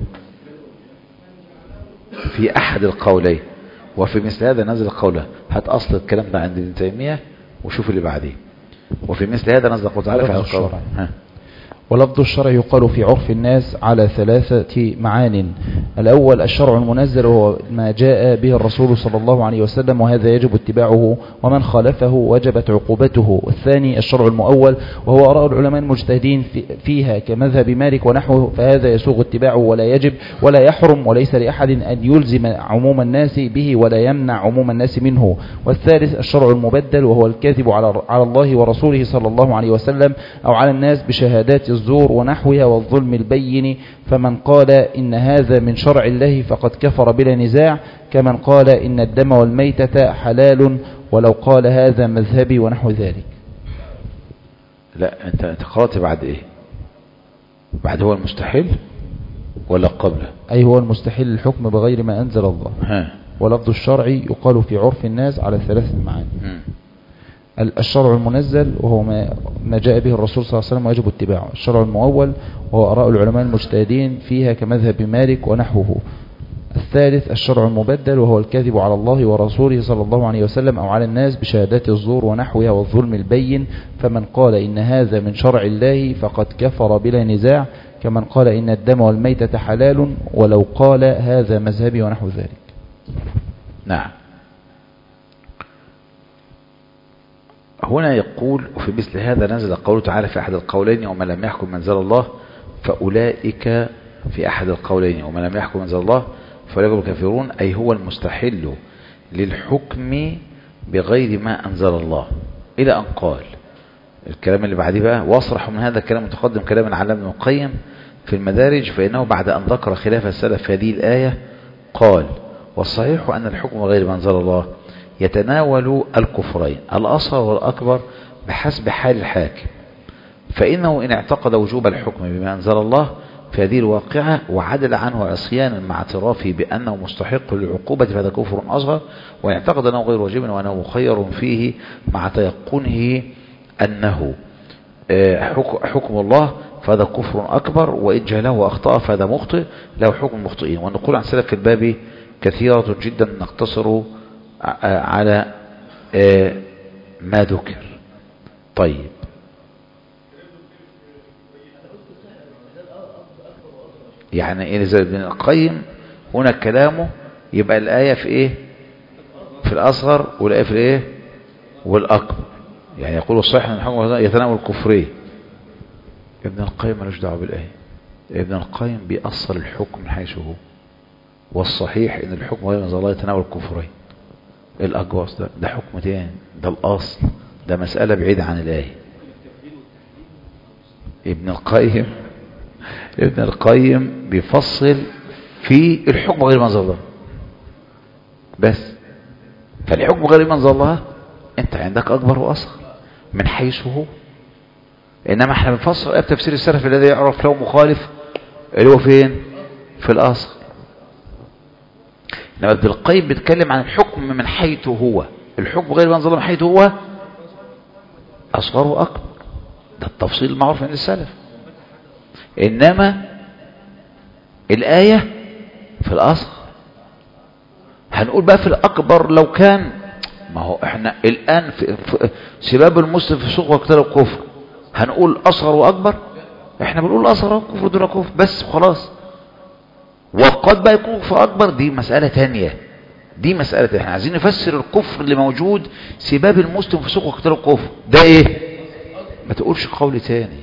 في أحد القولين، وفي مثل هذا نزل قوله. هات أصل الكلام ده عند ابن تيمية وشوف اللي بعديه. وفي مثل هذا نزل قوله تعالى في أحد القولين. ها ولفظ الشرع يقال في عرف الناس على ثلاثة معان. الأول الشرع المنزل هو ما جاء به الرسول صلى الله عليه وسلم وهذا يجب اتباعه ومن خالفه وجبت عقوبته. والثاني الشرع المؤول وهو آراء العلماء المجتهدين فيها كمذهب مالك ونحوه، فهذا يسوغ اتباعه ولا يجب ولا يحرم، وليس لأحد أن يلزم عموم الناس به ولا يمنع عموم الناس منه. والثالث الشرع المبدل وهو الكاذب على الله ورسوله صلى الله عليه وسلم أو على الناس بشهادات الزور ونحوها والظلم البين، فمن قال إن هذا من شرع الله فقد كفر بلا نزاع، كمن قال إن الدم والميتة حلال ولو قال هذا مذهبي ونحو ذلك. لا انت انت قرأت بعد ايه؟ بعد هو المستحيل ولا قبله؟ أي هو المستحيل الحكم بغير ما أنزل الله. ها. ولفظ الشرع يقال في عرف الناس على ثلاث معاني. الشرع المنزل وهو ما ما جاء به الرسول صلى الله عليه وسلم ويجب اتباعه. الشرع المؤول وهو آراء العلماء المجتهدين فيها كمذهب مالك ونحوه. الثالث الشرع المبدل وهو الكاذب على الله ورسوله صلى الله عليه وسلم أو على الناس بشهادات الزور ونحوها والظلم البين، فمن قال إن هذا من شرع الله فقد كفر بلا نزاع، كمن قال إن الدم والميتة حلال ولو قال هذا مذهبي ونحو ذلك. نعم. هنا يقول وفي مثل هذا نزل قوله تعالى في أحد القولين ومن لم يحكم منزل الله فأولئك في أحد القولين ومن لم يحكم منزل الله فأولئك هم الكافرون، أي هو المستحل للحكم بغير ما أنزل الله، إلى أن قال الكلام اللي بعديه بقى واصرح من هذا الكلام متقدم كلام العلامة ابن القيم في المدارج، فإنه بعد أن ذكر خلاف السلف في هذه الآية قال والصحيح أن الحكم بغير ما أنزل الله يتناول الكفرين الأصغر والأكبر بحسب حال الحاكم، فإنه إن اعتقد وجوب الحكم بما أنزل الله في هذه الواقعة وعدل عنه عصيانا مع اعترافه بأنه مستحق للعقوبة فهذا كفر أصغر، وإن اعتقد أنه غير واجب وأنه مخير فيه مع تيقنه أنه حكم الله فهذا كفر أكبر، وإن جهله وأخطأ فهذا مخطئ له حكم المخطئين. والنقول عن سلف الباب كثيرة جدا نقتصر على ما ذكر. طيب يعني إيه زي ابن القيم هنا كلامه يبقى الآية في إيه؟ في الأصغر والآية في الإيه؟ والأكبر. يعني يقول الصحيح أن الحكم يتناول الكفرين. ابن القيم ملوش دعوه بالآية. ابن القيم بيأصل الحكم من حيث هو، والصحيح ان الحكم غير انزل الله يتناول الكفرين. الأجواس ده ده حكم تاني، ده الأصل، ده مسألة بعيدة عن الآية. ابن القيم ابن القيم بيفصل في الحكم غير ما انزل الله بس. فالحكم غير ما انزل الله انت عندك أكبر وأصغر من حيث هو. إنما احنا بنفسر الآية بتفسير السلف الذي يعرف له مخالف اللي هو فين؟ في الأصل. إنما ابن القيم بيتكلم عن الحكم من حيث هو، الحكم غير ما أنزل من حيث هو أصغر وأكبر، ده التفصيل المعروف عند السلف. إنما الآية في الأصغر. هنقول بقى في الأكبر لو كان، ما هو احنا الآن في سباب المسلم في سوق وقتل الكفر، هنقول أصغر وأكبر؟ احنا بنقول أصغر وكفر دون كفر بس خلاص. وقد بقى يكون كفر أكبر، دي مسألة تانية، دي مسألة تانية. احنا عايزين نفسر الكفر اللي موجود سباب المسلم في سوق وقتل الكفر ده ايه؟ ما تقولش قول تاني.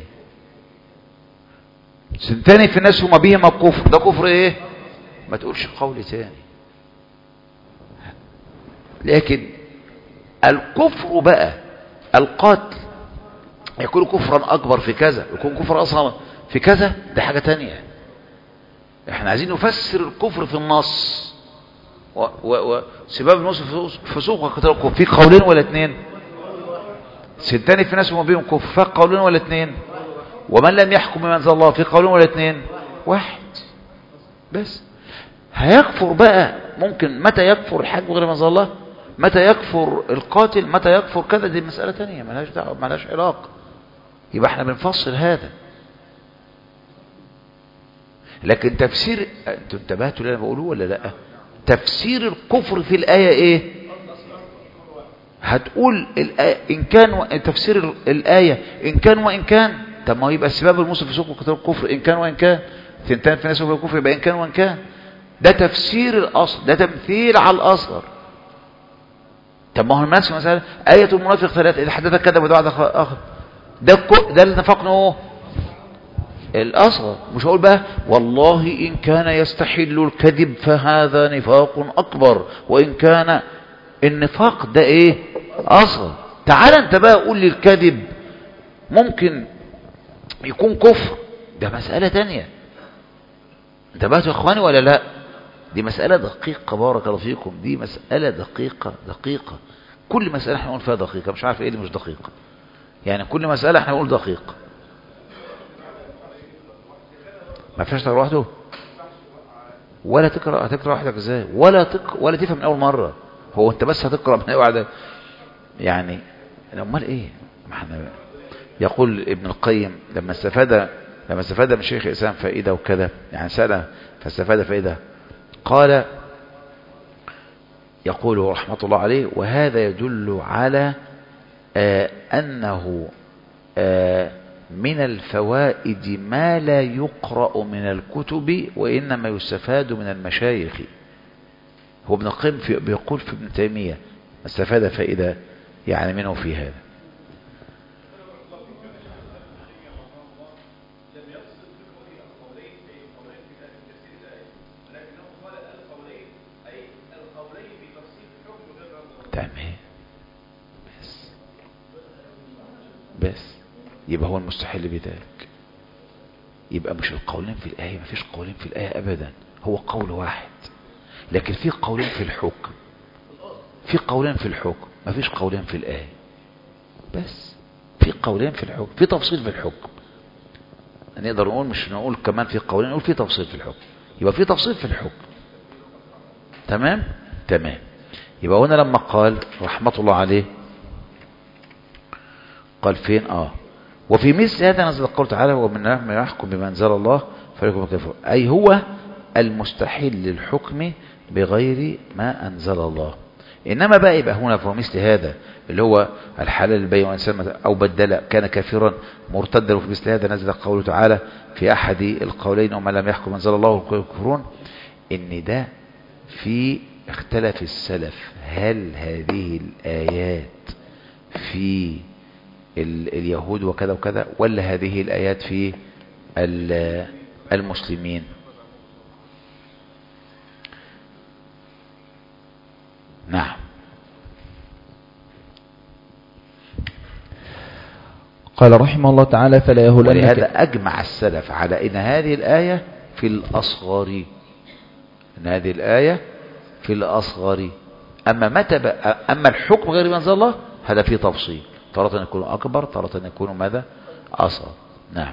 سنتاني في الناس وما بهم الكفر، ده كفر ايه؟ ما تقولش قول تاني. لكن الكفر بقى القتل يكون كفرا اكبر في كذا، يكون كفر اصغر في كذا، ده حاجة تانية. احنا عايزين نفسر الكفر في النص. وسباب المسلم في سوق وقتل الكفر في قولين ولا اتنين؟ سنتاني في ناس وما بهم كفر، في قولين ولا اتنين؟ ومن لم يحكم بما انزل الله في قولين ولا اتنين؟ واحد بس. هيكفر بقى ممكن متى يكفر الحاكم غير ما انزل الله، متى يكفر القاتل، متى يكفر كذا، دي مسألة تانية ملهاش دعوة ملهاش علاقة. يبقى احنا بنفصل هذا. لكن تفسير، انتوا انتبهتوا اللي انا بقوله ولا لا؟ تفسير الكفر في الآية ايه؟ هتقول الآية إن كان و... تفسير الآية إن كان وإن كان. طب ما يبقى سباب المسلم في سوق وقتل الكفر إن كان وإن كان، ثنتان في ناس وفي الكفر يبقى إن كان وإن كان. ده تفسير الأصل، ده تمثيل على الأصغر. طب ما هو الناس مثلا آية المنافق ثلاثة إذا حدث كذب ودعا آخر، ده ده اللي نفقناه الأصغر. مش هقول بقى والله إن كان يستحل الكذب فهذا نفاق أكبر، وإن كان النفاق ده إيه؟ أصغر. تعال أنت بقى قول لي الكذب ممكن يكون كفر، ده مسألة تانية. انتبهتوا يا إخواني ولا لا؟ دي مسألة دقيقة بارك الله فيكم، دي مسألة دقيقة دقيقة. كل مسألة احنا نقول فيها دقيقة، مش عارف ايه اللي مش دقيقة. يعني كل مسألة احنا نقول دقيقة. ما فيهاش تقرأ وحده ولا تقرأ، هتقرأ وحدك ازاي؟ ولا تقرأ ولا تفهم من اول مرة. هو انت بس هتقرأ من اول يعني امال ايه؟ ما احنا يقول ابن القيم لما استفاد لما استفاد من شيخ الاسلام فائدة وكذا، يعني سأل فاستفاد فائدة، قال يقول رحمة الله عليه: وهذا يدل على آه أنه آه من الفوائد ما لا يقرأ من الكتب وإنما يستفاد من المشايخ. هو ابن القيم بيقول في ابن تيمية استفاد فائدة يعني منه في هذا. بس بس يبقى هو المستحل بذلك. يبقى مش القولين في الآية، مفيش قولين في الآية أبدا، هو قول واحد. لكن في قولين في الحكم، في قولين في الحكم، مفيش قولين في الآية. بس في قولين في الحكم، في تفصيل في الحكم. نقدر نقول مش نقول كمان في قولين، نقول في تفصيل في الحكم. يبقى في تفصيل في الحكم. تمام تمام. يبقى هنا لما قال رحمة الله عليه قال فين؟ اه وفي مثل هذا نزل قوله تعالى: ومن لم يحكم بما انزل الله فليكن كفر، اي هو المستحيل للحكم بغير ما انزل الله. انما بقى يبقى هنا في مثل هذا اللي هو الحلال البين وانسان او بدل كان كافرا مرتدا، وفي مثل هذا نزل قوله تعالى في احد القولين: ومن لم يحكم انزل الله كفرون. ان ده في اختلف السلف، هل هذه الآيات في اليهود وكذا وكذا، ولا هذه الآيات في المسلمين؟ نعم. قال رحمه الله تعالى: فلا يهلنك. ولهذا أجمع السلف على أن هذه الآية في الأصغر، أن هذه الآية في الأصغر. أما متى أما الحكم غير ما أنزل الله هذا فيه تفصيل، تارة يكون أكبر، تارة يكون ماذا أصل. نعم.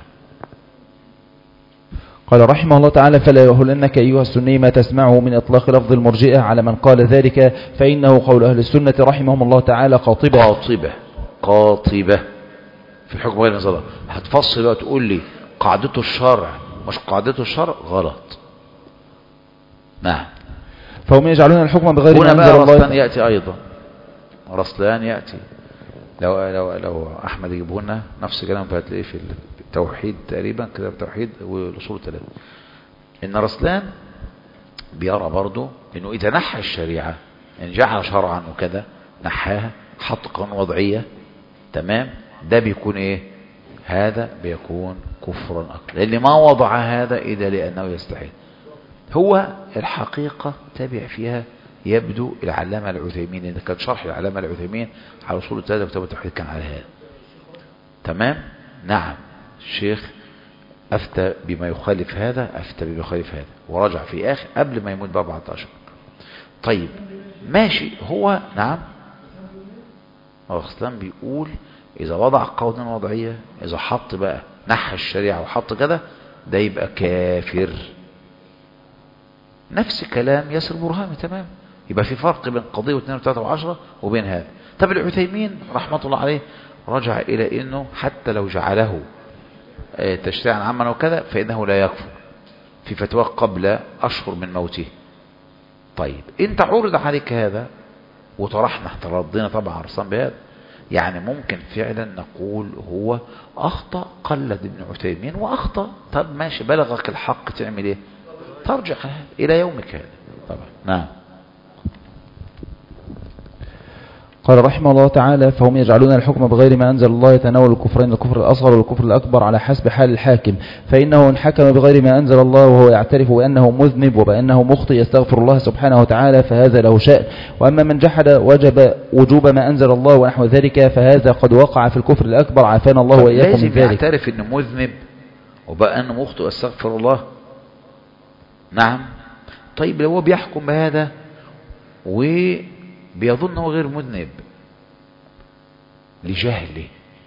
قال رحمه الله تعالى: فلا يهلنك أيها السني ما تسمعه من إطلاق لفظ المرجئة على من قال ذلك، فإنه قول أهل السنة رحمهم الله تعالى قاطبة قاطبة قاطبة في الحكم غير نظام. هتفصل وتقول لي قاعدته الشرع مش قاعدته الشرع، غلط. نعم. فهم يجعلون الحكم بغير ما أنزل الله. رسلان يأتي أيضا، رسلان يأتي. لو لو لو أحمد يجيبه لنا نفس الكلام فهتلاقيه في التوحيد تقريبا، كتاب التوحيد والأصول الثلاثة، إن رسلان بيرى برضو إنه إذا نحى الشريعة إن جعل شرعا وكذا نحاها، حط قانون وضعية، تمام، ده بيكون إيه؟ هذا بيكون كفرا أكبر، لأن ما وضع هذا إلا لأنه يستحيل. هو الحقيقة تابع فيها يبدو العلامة العثيمين، إذا كان شرح العلامة العثيمين على أصول الثلاثة وكتاب التوحيد كان على هذا، تمام. نعم. الشيخ أفتى بما يخالف هذا، أفتى بما يخالف هذا، ورجع في آخر قبل ما يموت بأربعة عشر. طيب ماشي. هو نعم الإسلام بيقول إذا وضع قوانين وضعية، إذا حط بقى نحى الشريعة وحط كده، ده يبقى كافر. نفس كلام ياسر برهامي، تمام. يبقى في فرق بين قضية واثنين وثلاثة وعشرة وبين هذا. طب العثيمين رحمة الله عليه رجع إلى أنه حتى لو جعله تشريعا عاما وكذا فإنه لا يكفر، في فتوى قبل أشهر من موته. طيب انت عرض عليك هذا وطرحنا احترضنا طبعا رسام بهذا، يعني ممكن فعلا نقول هو أخطأ، قلد ابن عثيمين وأخطأ. طب ماشي، بلغك الحق، تعمل ايه؟ ترجع إلى يومك هذا طبعا. نعم. قال رحمه الله تعالى: فهم يجعلون الحكم بغير ما أنزل الله يتناول الكفرين، الكفر الأصغر والكفر الأكبر على حسب حال الحاكم، فإنه إن حكم بغير ما أنزل الله وهو يعترف بأنه مذنب وبأنه مخطئ يستغفر الله سبحانه وتعالى فهذا له شأن، وأما من جحد وجب وجوب ما أنزل الله ونحو ذلك فهذا قد وقع في الكفر الأكبر، عافانا الله وإياكم من ذلك. لازم يعترف إنه مذنب وبقى أنه مخطئ يستغفر الله. نعم. طيب لو هو بيحكم بهذا وبيظن هو غير مذنب لجهله،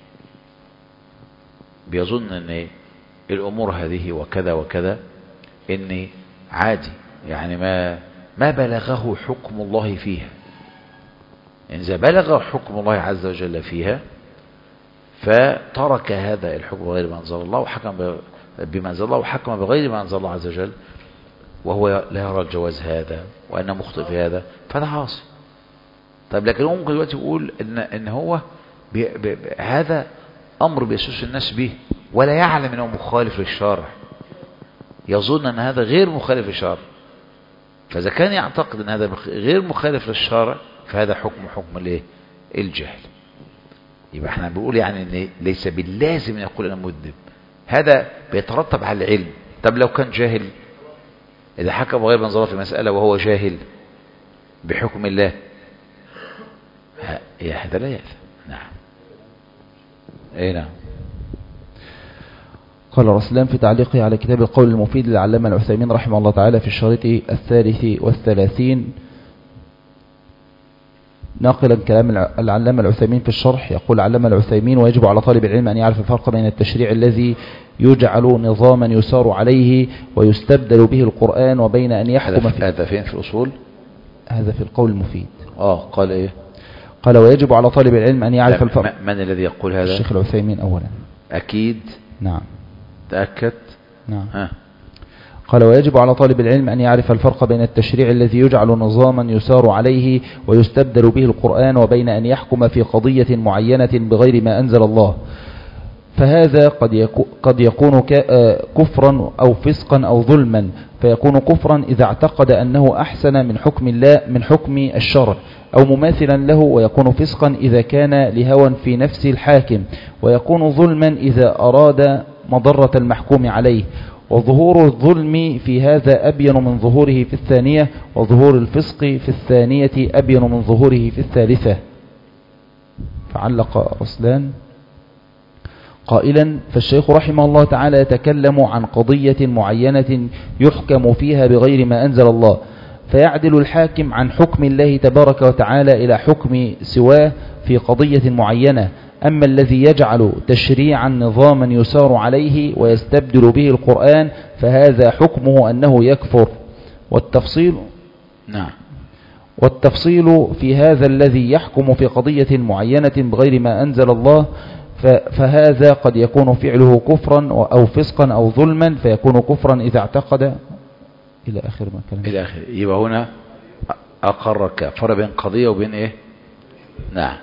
بيظن ان الامور هذه وكذا وكذا ان عادي، يعني ما ما بلغه حكم الله فيها. ان اذا بلغ حكم الله عز وجل فيها فترك هذا الحكم بغير ما انزل الله وحكم بما انزل الله وحكم بغير ما انزل الله عز وجل، وهو لا يرى الجواز هذا وانه مخطئ في هذا، فده عاصي. طيب لكن هو ممكن دلوقتي يقول ان ان هو بي بي هذا امر بيسوس الناس به ولا يعلم انه مخالف للشرع، يظن ان هذا غير مخالف للشرع، فاذا كان يعتقد ان هذا غير مخالف للشرع فهذا حكم حكم الايه؟ الجهل. يبقى احنا بنقول يعني ان ليس باللازم ان يقول انا مذنب، هذا بيترتب على العلم. طب لو كان جاهل، اذا حكم غير ما انزل الله في مسألة وهو جاهل بحكم الله، هذا لا يأثم. نعم. اي نعم. قال رسلان في تعليقه على كتاب القول المفيد للعلامة العثيمين رحمه الله تعالى في الشريط الثالث والثلاثين، ناقلا كلام العلامة العثيمين في الشرح، يقول العلامة العثيمين: ويجب على طالب العلم أن يعرف الفرق بين التشريع الذي يجعل نظاما يسار عليه ويستبدل به القرآن وبين أن يحكم في هذا فين في الأصول؟ هذا في القول المفيد. آه قال إيه؟ قال: ويجب على طالب العلم أن يعرف الفرق. من الذي يقول هذا؟ الشيخ العثيمين أولا. أكيد. نعم. تأكد. نعم. ها. قال: ويجب على طالب العلم أن يعرف الفرق بين التشريع الذي يجعل نظاما يسار عليه ويستبدل به القرآن وبين أن يحكم في قضية معينة بغير ما أنزل الله، فهذا قد قد يكون كفرا أو فسقا أو ظلما، فيكون كفرا إذا اعتقد أنه أحسن من حكم الله من حكم الشرع أو مماثلا له، ويكون فسقا إذا كان لهوى في نفس الحاكم، ويكون ظلما إذا أراد مضرة المحكوم عليه. وظهور الظلم في هذا أبين من ظهوره في الثانية، وظهور الفسق في الثانية أبين من ظهوره في الثالثة. فعلق رسلان قائلا: فالشيخ رحمه الله تعالى يتكلم عن قضية معينة يحكم فيها بغير ما أنزل الله، فيعدل الحاكم عن حكم الله تبارك وتعالى إلى حكم سواه في قضية معينة. أما الذي يجعل تشريعا نظاما يسار عليه ويستبدل به القرآن فهذا حكمه أنه يكفر. والتفصيل نعم والتفصيل في هذا الذي يحكم في قضية معينة بغير ما أنزل الله فهذا قد يكون فعله كفرا أو فسقا أو ظلما فيكون كفرا إذا اعتقد إلى آخر ما كلام. إلى آخر. يبقى هنا أقر كفر بين قضية وبين إيه؟ نعم.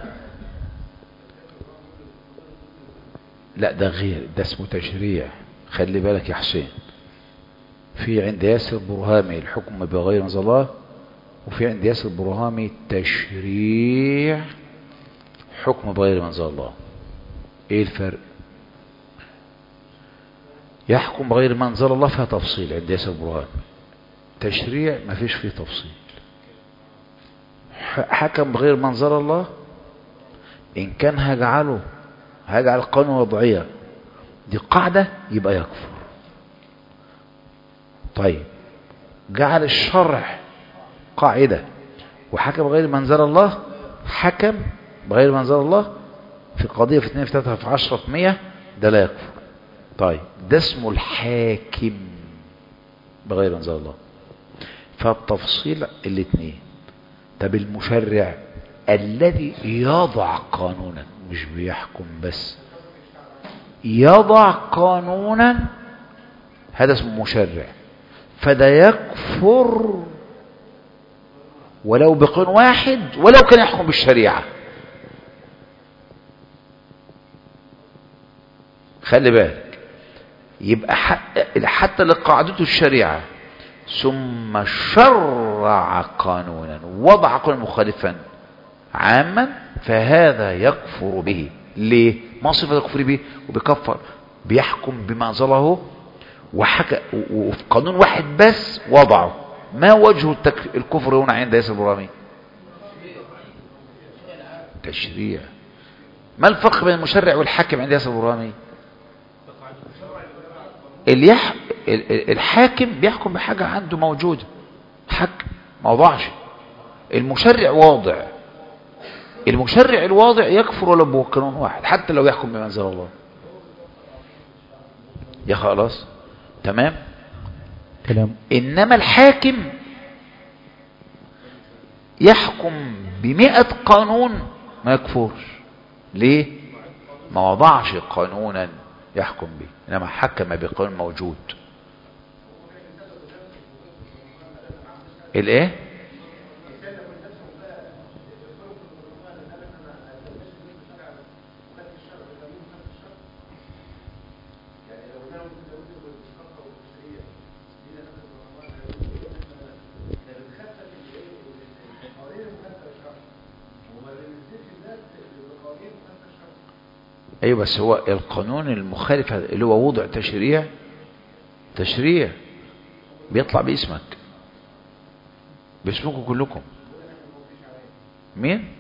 لا ده غير، ده اسمه تشريع. خلي بالك يا حسين، في عند ياسر برهامي الحكم بغير ما أنزل الله، وفي عند ياسر برهامي تشريع حكم بغير ما أنزل الله. ايه الفرق؟ يحكم بغير ما أنزل الله فيها تفصيل عند ياسر برهامي، تشريع ما فيش فيه تفصيل. حكم بغير ما أنزل الله إن كان هجعله هجعل القانون وضعية دي قاعدة يبقى يكفر. طيب جعل الشرع قاعدة وحكم بغير ما أنزل الله، حكم بغير ما أنزل الله في قضية في اثنين في ثلاثة في عشرة في مية، ده لا يكفر. طيب ده اسمه الحاكم بغير ما أنزل الله. فالتفصيل الاثنين. طب المشرع الذي يضع قانونا، مش بيحكم بس، يضع قانونا، هذا اسمه مشرع. فده يكفر ولو بقانون واحد ولو كان يحكم بالشريعة. خلي بالك، يبقى حتى لقاعدته الشريعة ثم شرع قانونا وضع قانونا مخالفا عاما فهذا يكفر به. ليه؟ ما صفة يكفر به وبيكفر؟ بيحكم بما أنزله وحكى وفي قانون واحد بس وضعه. ما وجه التك... الكفر هنا عند ياسر برامي؟ تشريع. ما الفرق بين المشرع والحاكم عند ياسر برامي؟ اليح... الحاكم بيحكم بحاجة عنده موجودة، حكم ما وضعش. المشرع واضع. المشرع الواضع يكفر ولو بقانون واحد حتى لو يحكم بما أنزل الله. يا خلاص تمام كلام. إنما الحاكم يحكم بمئة قانون ما يكفرش. ليه؟ ما وضعش قانونا يحكم به، إنما حكم بقانون موجود. الايه؟ ايوه بس هو القانون المخالف اللي هو وضع تشريع، تشريع بيطلع باسمك، باسمكم كلكم. مين؟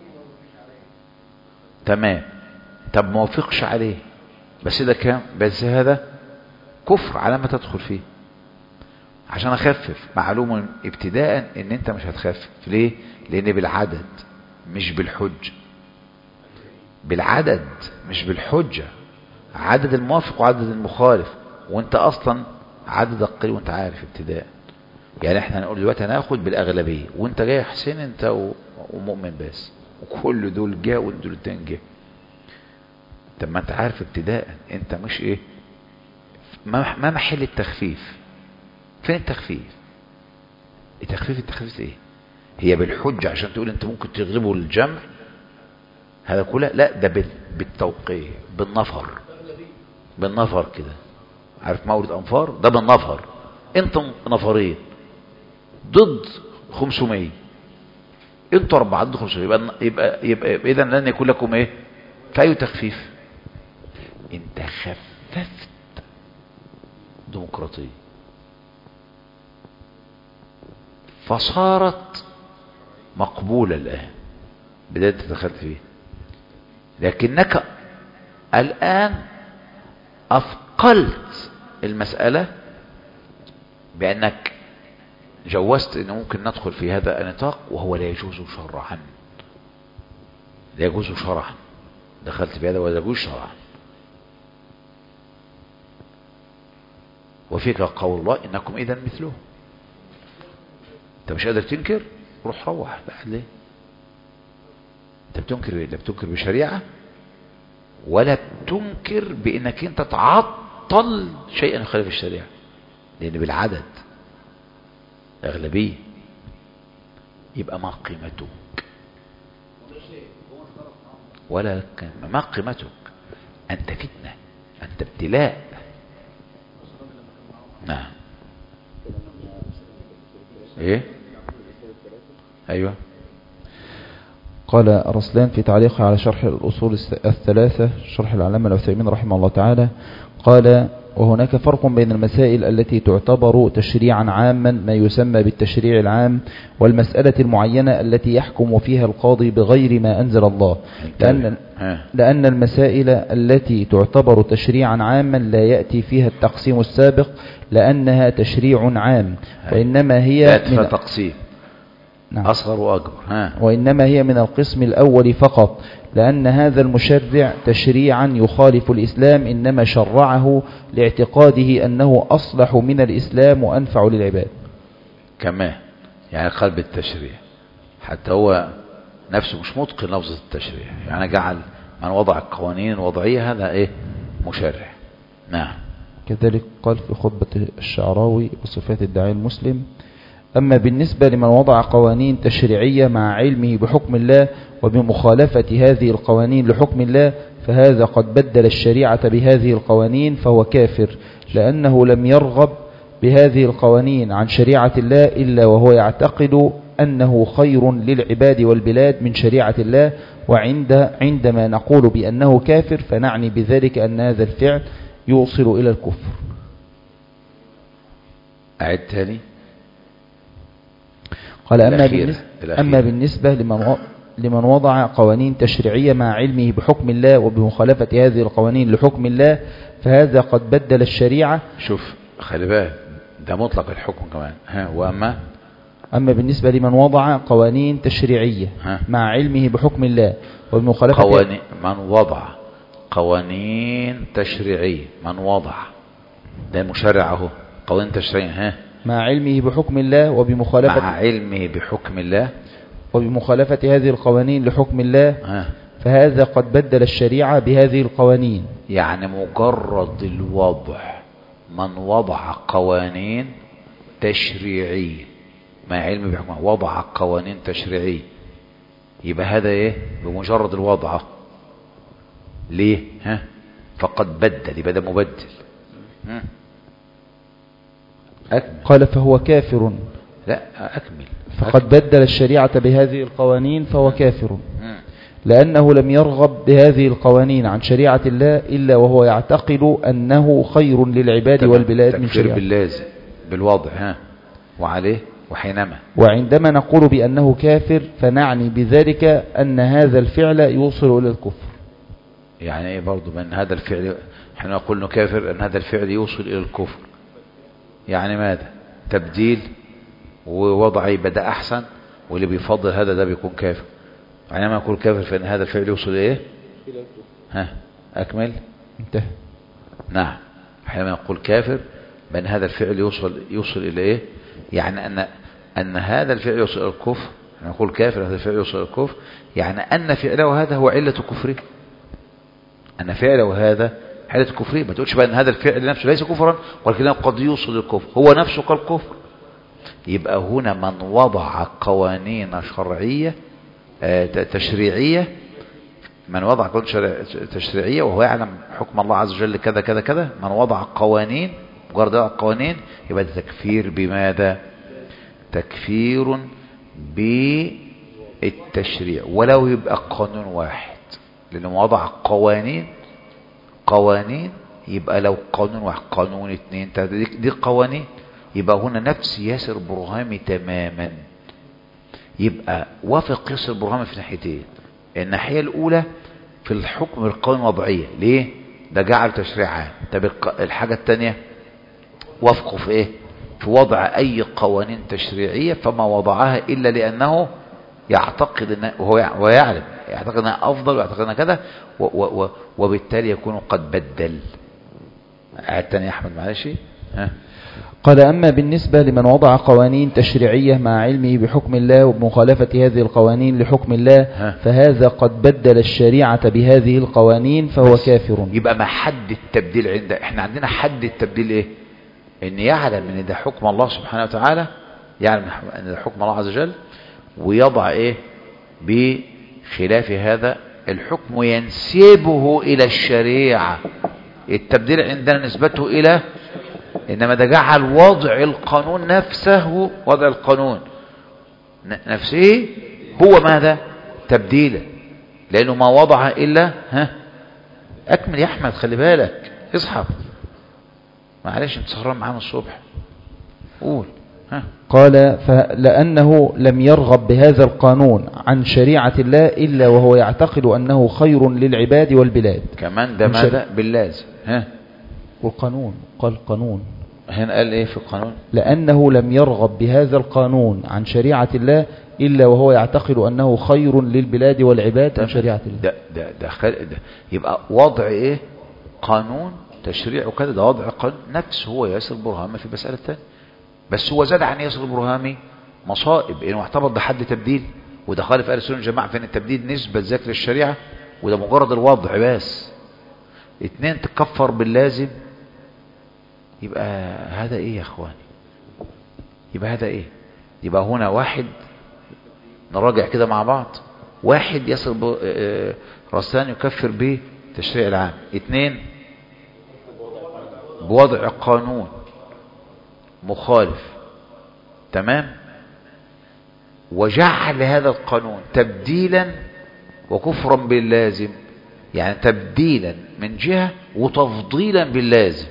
تمام. طب ما وافقش عليه بس ده كام؟ بس هذا كفر على ما تدخل فيه. عشان اخفف معلوم ابتداء ان انت مش هتخفف. ليه؟ لان بالعدد مش بالحج. بالعدد مش بالحجة. عدد الموافق وعدد المخالف، وانت اصلا عددك قليل وانت عارف ابتداء. يعني احنا هنقول دلوقتي هناخد بالاغلبية وانت جاي حسين انت ومؤمن بس، وكل دول جاء ودول التاني جاء. طب ما انت عارف ابتداء انت مش ايه، ما محل التخفيف. فين التخفيف؟ التخفيف التخفيف ايه؟ هي بالحجة عشان تقول انت ممكن تغلبه الجمع هذا كله؟ لا، ده بالتوقيع، بالنفر، بالنفر كده. عارف مورد انفار؟ ده بالنفر. انتم نفرين ضد خمسمية، انتوا اربعة ضد خمسمية، يبقى يبقى يبقى, يبقى اذا لن يكون لكم ايه؟ فاي تخفيف؟ انت خففت ديمقراطية فصارت مقبولة الآن، بدأت دخلت فيه. لكنك الآن أثقلت المسألة بأنك جوزت أنه ممكن ندخل في هذا النطاق وهو لا يجوز شرعا، لا يجوز شرعا. دخلت بهذا ولا يجوز شرعا. وفيك قول الله إنكم إذا مثله. أنت مش قادر تنكر، روح روح بعد ليه؟ أنت بتنكر إيه؟ لا بتنكر بشريعة ولا بتنكر بأنك أنت تعطل شيئا يخالف الشريعة، لأن بالعدد أغلبية. يبقى ما قيمتك ولا ما قيمتك؟ أنت فتنة، أنت ابتلاء. نعم. ايه ايوه. قال رسلان في تعليقه على شرح الأصول الثلاثة شرح العلامة العثيمين رحمه الله تعالى، قال: وهناك فرق بين المسائل التي تعتبر تشريعا عاما ما يسمى بالتشريع العام، والمسألة المعينة التي يحكم فيها القاضي بغير ما أنزل الله، لأن, لأن المسائل التي تعتبر تشريعا عاما لا يأتي فيها التقسيم السابق لأنها تشريع عام، وإنما هي من تقسيم نعم. أصغر وأكبر. ها. وإنما هي من القسم الأول فقط، لأن هذا المشرع تشريعا يخالف الإسلام إنما شرعه لاعتقاده أنه أصلح من الإسلام وأنفع للعباد. كمان يعني قلب التشريع حتى هو نفسه مش متقن لفظ التشريع، يعني جعل من وضع القوانين الوضعية هذا إيه؟ مشرع. نعم. كذلك قال في خطبة الشعراوي وصفات الداعية المسلم: أما بالنسبة لمن وضع قوانين تشريعية مع علمه بحكم الله وبمخالفة هذه القوانين لحكم الله، فهذا قد بدل الشريعة بهذه القوانين فهو كافر، لأنه لم يرغب بهذه القوانين عن شريعة الله إلا وهو يعتقد أنه خير للعباد والبلاد من شريعة الله. وعند عندما نقول بأنه كافر فنعني بذلك أن هذا الفعل يوصل إلى الكفر. أعد تاني. قال: أما بالنسبة, أما بالنسبة لمن, لمن وضع قوانين تشريعية مع علمه بحكم الله وبمخالفة هذه القوانين لحكم الله، فهذا قد بدل الشريعة. شوف خلي بالك ده مطلق الحكم كمان. ها. وأما أما بالنسبة لمن وضع قوانين تشريعية ها. مع علمه بحكم الله وبمخالفة قوانين من وضع قوانين تشريعية من وضع ده مشرعه قوانين تشريعية ها مع علمه بحكم الله وبمخالفة مع علمه بحكم الله وبمخالفة هذه القوانين لحكم الله ها. فهذا قد بدل الشريعة بهذه القوانين. يعني مجرد الوضع من وضع قوانين تشريعية مع علمه بحكم الله وضع قوانين تشريعية يبقى هذا ايه؟ بمجرد الوضع ليه؟ ها فقد بدل يبقى ده مبدل. أكمل. قال: فهو كافر. لا أكمل. فقد بدل الشريعة بهذه القوانين فهو كافر، لأنه لم يرغب بهذه القوانين عن شريعة الله إلا وهو يعتقد أنه خير للعباد والبلاد من شريعة. تكفير باللازم بالوضع ها وعليه وحينما. وعندما نقول بأنه كافر فنعني بذلك أن هذا الفعل يوصل إلى الكفر. يعني ايه برضو بأن هذا الفعل حين نقول انه كافر أن هذا الفعل يوصل إلى الكفر؟ يعني ماذا؟ تبديل ووضعي بدأ أحسن واللي بيفضل هذا ده بيكون كافر. عندما نقول كافر فإن هذا الفعل يوصل إيه؟ ها أكمل. انتهى. نعم. حينما نقول كافر بأن هذا الفعل يوصل يوصل إلى إيه؟ يعني أن أن هذا الفعل يوصل إلى الكفر. نقول كافر هذا الفعل يوصل إلى الكفر يعني أن فعله هذا هو علة كفره. أن فعله هذا علة كفره. ما تقولش بقى أن هذا الفعل نفسه ليس كفرا ولكنه قد يوصل للكفر هو نفسه كالكفر. يبقى هنا من وضع قوانين شرعية تشريعية من وضع قوانين تشريعية وهو يعلم حكم الله عز وجل كذا كذا كذا من وضع قوانين مجرد وضع قوانين يبقى ده تكفير بماذا؟ تكفير بالتشريع ولو يبقى قانون واحد لأنه وضع قوانين قوانين يبقى لو قانون واحد قانون اثنين دي قوانين يبقى هنا نفس ياسر برهامي تماما. يبقى وافق ياسر برهامي في ناحيتين. الناحية الأولى في الحكم القوانين الوضعية ليه؟ ده جعل تشريع عام. طب الحاجة الثانية وافقوا في ايه؟ في وضع أي قوانين تشريعية فما وضعها إلا لأنه يعتقد إن وهو يعلم يعتقد أنها أفضل ويعتقد أنها كذا، وبالتالي يكون قد بدل. عاد تاني يا أحمد معلش. ها قال أما بالنسبة لمن وضع قوانين تشريعية مع علمه بحكم الله وبمخالفة هذه القوانين لحكم الله ها. فهذا قد بدل الشريعة بهذه القوانين فهو كافر. يبقى ما حد التبديل عند احنا عندنا حد التبديل ايه؟ ان يعلم ان ده حكم الله سبحانه وتعالى، يعلم ان ده حكم الله عز وجل، ويضع ايه بخلاف هذا الحكم ينسبه الى الشريعة. التبديل عندنا نسبته الى، انما ده جعل وضع القانون نفسه، وضع القانون نفسه هو ماذا؟ تبديلا، لانه ما وضع الا ها اكمل يا احمد، خلي بالك اصحى معلش انت سهران معانا الصبح. قول. ها قال فلأنه لم يرغب بهذا القانون عن شريعة الله إلا وهو يعتقد أنه خير للعباد والبلاد. كمان ده ماذا؟ باللازم. ها والقانون قال قانون هنا قال ايه في القانون؟ لأنه لم يرغب بهذا القانون عن شريعة الله إلا وهو يعتقد أنه خير للبلاد والعباد من شريعة الله. ده ده ده, خل... ده يبقى وضع ايه؟ قانون تشريع وكذا، ده وضع قانون نفس هو ياسر البرهامي في مسألة تانية، بس هو زاد عن ياسر البرهامي مصائب انه اعتبر ده حد تبديل، وده خالف اهل السنة والجماعة في ان التبديل نسبة ذكر الشريعة، وده مجرد الوضع بس. اتنين تكفر باللازم، يبقى هذا ايه يا اخواني؟ يبقى هذا ايه؟ يبقى هنا واحد نراجع كده مع بعض، واحد يصل رسان يكفر به تشريع العام، اثنين بوضع قانون مخالف، تمام، وجعل هذا القانون تبديلا وكفرا باللازم، يعني تبديلا من جهة وتفضيلا باللازم.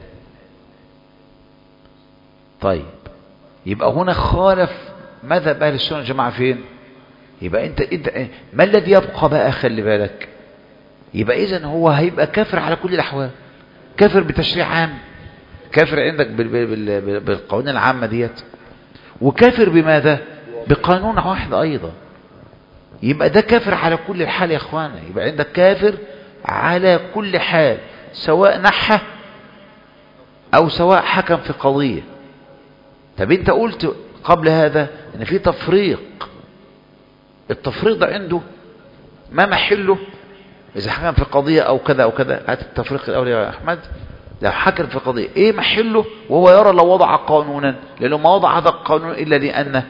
طيب يبقى هنا خالف مذهب اهل السنه والجماعه فين؟ يبقى انت انت ما الذي يبقى بقى؟ خلي بالك، يبقى اذا هو هيبقى كافر على كل الاحوال، كافر بتشريع عام، كافر عندك بالقوانين العامه ديت، وكافر بماذا؟ بقانون واحد ايضا. يبقى ده كافر على كل الحال يا اخوانا، يبقى عندك كافر على كل حال، سواء نحى او سواء حكم في قضيه. طب انت قلت قبل هذا ان في تفريق، التفريق ده عنده ما محله اذا حكم في قضية او كذا او كذا. هات التفريق الاول يا احمد، لو حكم في قضية ايه محله؟ وهو يرى لو وضع قانونا، لانه ما وضع هذا القانون الا لانه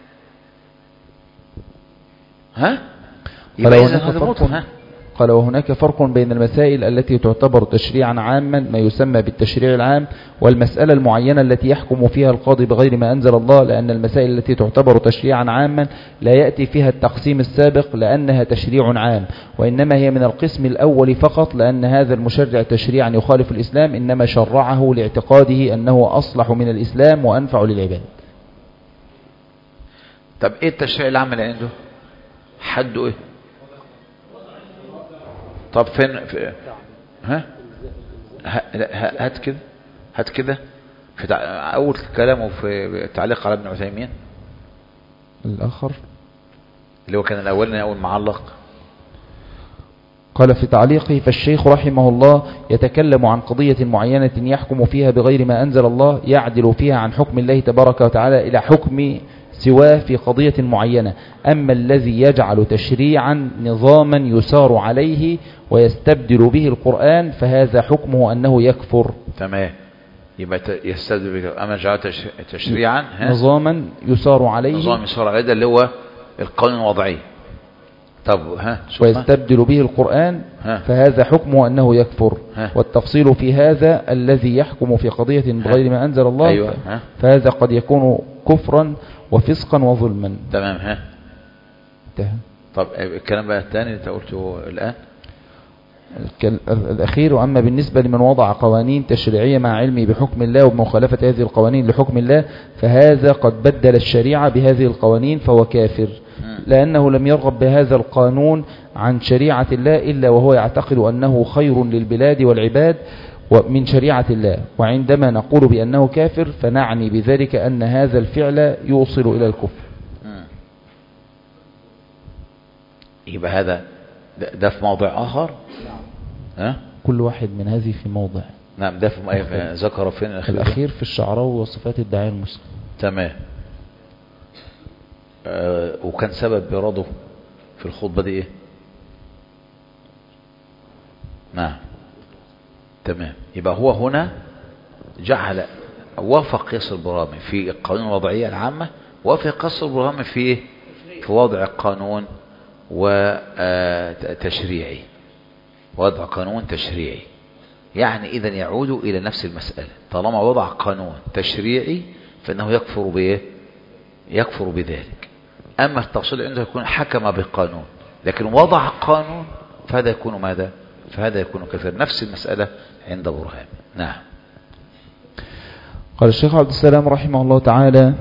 ها يبقى اذا هذا مطلق. ها قال وهناك فرق بين المسائل التي تعتبر تشريعا عاما ما يسمى بالتشريع العام، والمسألة المعينة التي يحكم فيها القاضي بغير ما أنزل الله، لأن المسائل التي تعتبر تشريعا عاما لا يأتي فيها التقسيم السابق لأنها تشريع عام، وإنما هي من القسم الأول فقط، لأن هذا المشرع تشريعا يخالف الإسلام إنما شرعه لاعتقاده أنه أصلح من الإسلام وأنفع للعباد. طب إيه التشريع العام اللي عنده؟ حده إيه؟ طب فين في ها هات كده، هات كده في اول كلامه في التعليق على ابن عثيمين الاخر اللي هو كان الاولاني اول معلق. قال في تعليقه فالشيخ رحمه الله يتكلم عن قضية معينة يحكم فيها بغير ما أنزل الله، يعدل فيها عن حكم الله تبارك وتعالى إلى حكم سواه في قضية معينة. أما الذي يجعل تشريعا نظاما يسار عليه ويستبدل به القرآن فهذا حكمه أنه يكفر. تمام، يبقى يستبدل به. أما جعل تشريعا نظاما يسار عليه، نظام يسار عليه ده اللي هو القانون الوضعي. طب ها ويستبدل به القرآن ها فهذا حكمه أنه يكفر. ها والتفصيل في هذا الذي يحكم في قضية بغير ما أنزل الله أيوة فهذا قد يكون كفرا وفسقا وظلما. تمام. ها انتهى. طب الكلام بقى الثاني اللي انت قلته الآن الأخير، وأما بالنسبة لمن وضع قوانين تشريعية مع علمه بحكم الله وبمخالفة هذه القوانين لحكم الله فهذا قد بدل الشريعة بهذه القوانين فهو كافر، لأنه لم يرغب بهذا القانون عن شريعة الله إلا وهو يعتقد أنه خير للبلاد والعباد من شريعة الله. وعندما نقول بأنه كافر فنعني بذلك أن هذا الفعل يوصل إلى الكفر. يبقى هذا ده, ده في موضع آخر. ها؟ كل واحد من هذه في موضع. نعم. ده في ذكر فين الأخير؟ الأخير في الشعراوي وصفات الداعية المسلم. تمام. آه وكان سبب إراده في الخطبة دي إيه؟ نعم. تمام. يبقى هو هنا جعل وافق قياس البرهامي في القانون الوضعية العامة، وافق قياس البرهامي في في وضع قانون وتشريعي، وضع قانون تشريعي. يعني إذا يعود إلى نفس المسألة، طالما وضع قانون تشريعي فإنه يكفر بإيه؟ يكفر بذلك. أما التفصيل عنده يكون حكم بالقانون، لكن وضع قانون فهذا يكون ماذا؟ فهذا يكون كافر. نفس المسألة عند برهان. نعم. قال الشيخ عبد السلام رحمه الله تعالى: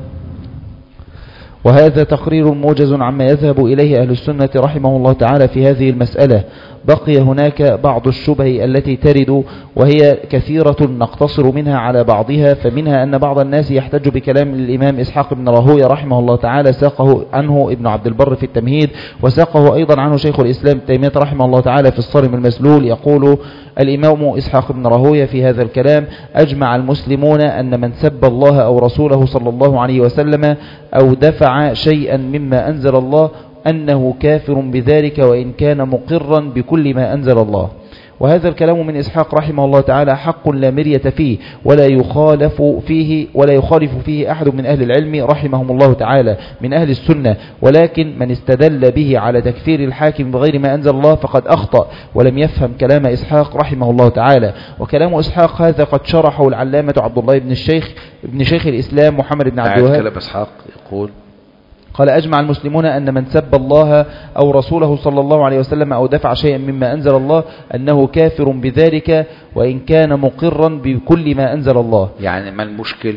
وهذا تقرير موجز عما يذهب إليه أهل السنة رحمه الله تعالى في هذه المسألة. بقي هناك بعض الشبه التي ترد وهي كثيرة نقتصر منها على بعضها. فمنها أن بعض الناس يحتج بكلام الإمام إسحاق بن راهويه رحمه الله تعالى، ساقه عنه ابن عبد البر في التمهيد، وساقه أيضا عنه شيخ الإسلام تيمية رحمه الله تعالى في الصارم المسلول. يقول الإمام إسحاق بن راهويه في هذا الكلام: أجمع المسلمون أن من سب الله أو رسوله صلى الله عليه وسلم أو دفع شيئا مما أنزل الله أنه كافر بذلك وإن كان مقرا بكل ما أنزل الله. وهذا الكلام من إسحاق رحمه الله تعالى حق لا مرية فيه، ولا يخالف فيه ولا يخالف فيه أحد من أهل العلم رحمهم الله تعالى من أهل السنة. ولكن من استدل به على تكفير الحاكم بغير ما أنزل الله فقد أخطأ ولم يفهم كلام إسحاق رحمه الله تعالى. وكلام إسحاق هذا قد شرحه العلامة عبد الله بن الشيخ ابن شيخ الإسلام محمد بن عبد الوهاب. كلام إسحاق يقول: قال: أجمع المسلمون أن من سب الله أو رسوله صلى الله عليه وسلم أو دفع شيئا مما أنزل الله أنه كافر بذلك وإن كان مقرا بكل ما أنزل الله. يعني ما المشكل؟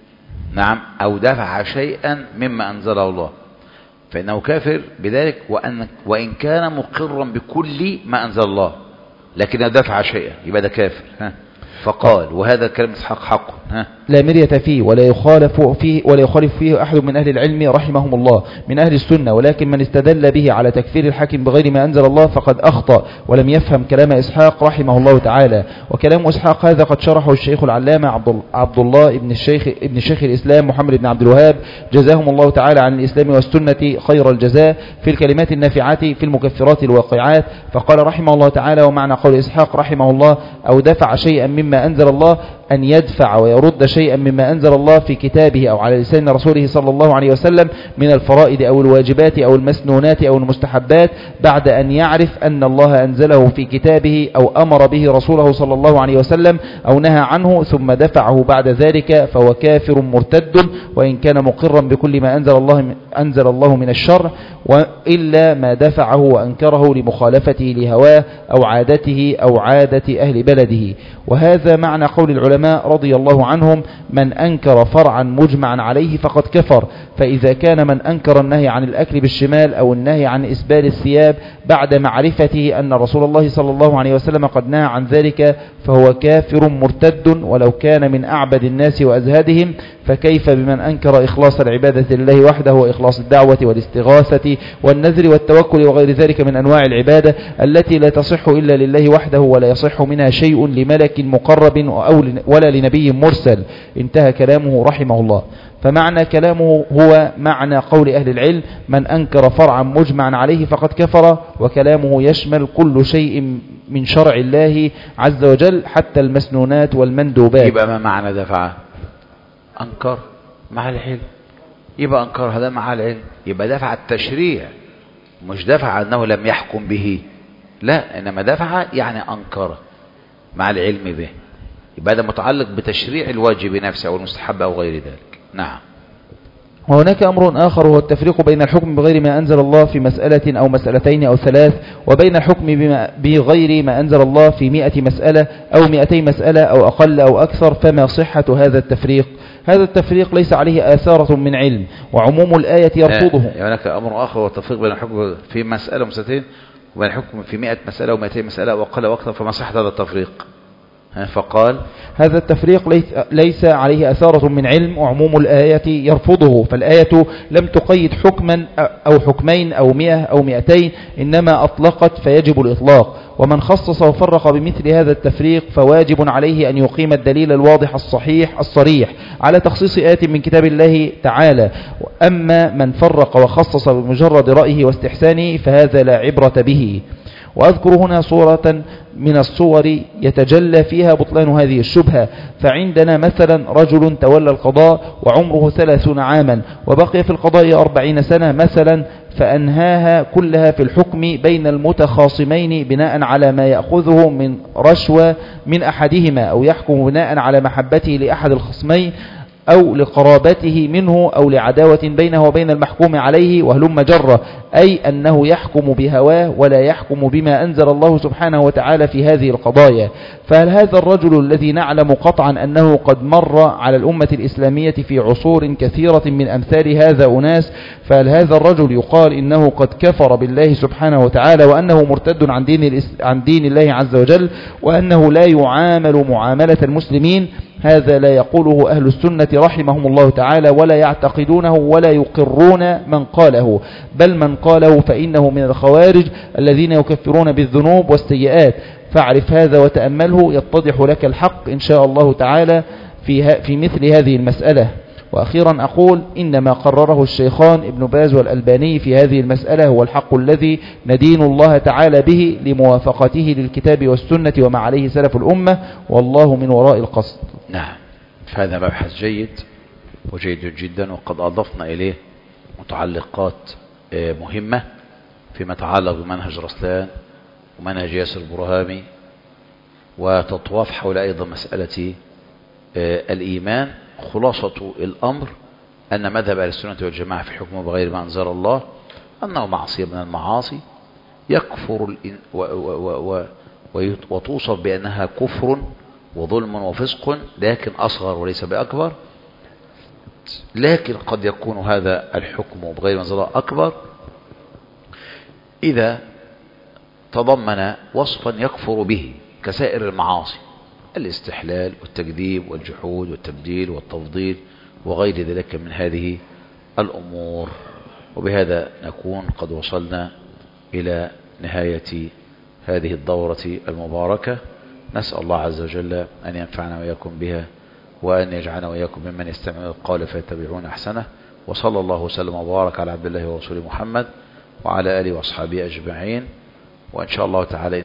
نعم. أو دفع شيئا مما أنزله الله فإنه كافر بذلك وأن وإن كان مقرا بكل ما أنزل الله، لكن دفع شيئا يبقى ده كافر. ها؟ فقال: وهذا الكلام إسحاق حق ها؟ لا مرية فيه ولا يخالف فيه ولا يخالف فيه أحد من أهل العلم رحمهم الله من أهل السنة. ولكن من استدل به على تكفير الحاكم بغير ما أنزل الله فقد أخطأ ولم يفهم كلام إسحاق رحمه الله تعالى. وكلام إسحاق هذا قد شرحه الشيخ العلامة عبد الله ابن الشيخ ابن شيخ الإسلام محمد بن عبد الوهاب جزاهم الله تعالى عن الإسلام والسنة خير الجزاء في الكلمات النافعات في المكفرات الواقعات. فقال رحمه الله تعالى: ومعنى قول إسحاق رحمه الله أو دفع شيئا مما أنزل الله أن يدفع ويرد شيئا مما أنزل الله في كتابه أو على لسان رسوله صلى الله عليه وسلم من الفرائض أو الواجبات أو المسنونات أو المستحبات بعد أن يعرف أن الله أنزله في كتابه أو أمر به رسوله صلى الله عليه وسلم أو نهى عنه ثم دفعه بعد ذلك فهو كافر مرتد وإن كان مقرا بكل ما أنزل الله أنزل الله من الشرع، وإلا ما دفعه وأنكره لمخالفته لهواه أو عادته أو عادة أهل بلده. وهذا معنى قول العلماء رضي الله عنهم: من أنكر فرعا مجمعا عليه فقد كفر. فإذا كان من أنكر النهي عن الأكل بالشمال أو النهي عن إسبال الثياب بعد معرفته أن رسول الله صلى الله عليه وسلم قد نهى عن ذلك فهو كافر مرتد ولو كان من أعبد الناس وأزهدهم. فكيف بمن أنكر إخلاص العبادة لله وحده وإخلاص الدعوة والاستغاثة والنذر والتوكل وغير ذلك من أنواع العبادة التي لا تصح إلا لله وحده ولا يصح منها شيء لملك مقرب أو ولا لنبي مرسل. انتهى كلامه رحمه الله. فمعنى كلامه هو معنى قول أهل العلم: من أنكر فرعا مجمعا عليه فقد كفر. وكلامه يشمل كل شيء من شرع الله عز وجل حتى المسنونات والمندوبات. يبقى ما معنى دفع؟ أنكر مع العلم. يبقى أنكر هذا مع العلم، يبقى دفع التشريع، مش دفع أنه لم يحكم به، لا، إنما دفع يعني أنكر مع العلم به. يبقى هذا متعلق بتشريع الواجب نفسه أو المستحب أو غير ذلك. نعم. وهناك أمر آخر هو التفريق بين الحكم بغير ما أنزل الله في مسألة أو مسألتين أو ثلاث وبين الحكم بغير ما أنزل الله في مئة مسألة أو مئتي مسألة أو أقل أو أكثر. فما صحة هذا التفريق؟ هذا التفريق ليس عليه آثارة من علم وعموم الآية يرفضه. يعني هناك أمر آخر هو التفريق بين الحكم في مسألة ومسألتين وبين الحكم في مئة مسألة ومئتين مسألة أو أقل أو أكثر. فما صحة هذا التفريق؟ فقال هذا التفريق ليس عليه أثارة من علم، وعموم الآية يرفضه، فالآية لم تقيد حكما أو حكمين أو مئة أو مئتين، إنما أطلقت فيجب الإطلاق. ومن خصص وفرق بمثل هذا التفريق فواجب عليه أن يقيم الدليل الواضح الصحيح الصريح على تخصيص آية من كتاب الله تعالى. أما من فرق وخصص بمجرد رأيه واستحسانه فهذا لا عبرة به. وأذكر هنا صورة من الصور يتجلى فيها بطلان هذه الشبهة. فعندنا مثلا رجل تولى القضاء وعمره ثلاثون عاما وبقي في القضاء أربعين سنة مثلا، فأنهاها كلها في الحكم بين المتخاصمين بناء على ما يأخذه من رشوة من أحدهما، أو يحكم بناء على محبته لأحد الخصمين أو لقرابته منه أو لعداوة بينه وبين المحكوم عليه وهلم جرة، أي أنه يحكم بهواه ولا يحكم بما أنزل الله سبحانه وتعالى في هذه القضايا. فهل هذا الرجل الذي نعلم قطعا أنه قد مر على الأمة الإسلامية في عصور كثيرة من أمثال هذا أناس، فهل هذا الرجل يقال إنه قد كفر بالله سبحانه وتعالى وأنه مرتد عن دين, عن دين الله عز وجل، وأنه لا يعامل معاملة المسلمين؟ هذا لا يقوله أهل السنة رحمهم الله تعالى، ولا يعتقدونه ولا يقرون من قاله، بل من قاله فإنه من الخوارج الذين يكفرون بالذنوب والسيئات. فاعرف هذا وتأمله يتضح لك الحق إن شاء الله تعالى في, في مثل هذه المسألة. وأخيرا أقول إن ما قرره الشيخان ابن باز والألباني في هذه المسألة هو الحق الذي ندين الله تعالى به لموافقته للكتاب والسنة وما عليه سلف الأمة، والله من وراء القصد. نعم، فهذا مبحث جيد وجيد جدا، وقد أضفنا إليه متعلقات مهمة فيما يتعلق بمنهج رسلان ومنهج ياسر البرهامي، وتطواف حول أيضا مسألة الإيمان. خلاصة الأمر أن مذهب أهل السنة والجماعة في حكمه بغير ما أنزل الله أنه معصية من المعاصي يكفر وتوصف بأنها كفر وظلم وفسق، لكن أصغر وليس بأكبر. لكن قد يكون هذا الحكم بغير ما أنزل الله أكبر إذا تضمن وصفا يكفر به كسائر المعاصي، الاستحلال والتكذيب والجحود والتبديل والتفضيل وغير ذلك من هذه الأمور. وبهذا نكون قد وصلنا إلى نهاية هذه الدورة المباركة. نسأل الله عز وجل أن ينفعنا وإياكم بها، وأن يجعلنا وإياكم ممن يستمعون القول فيتبعون أحسنه. وصلى الله وسلم وبارك على عبد الله ورسوله محمد وعلى آله وأصحابه أجمعين. وإن شاء الله تعالى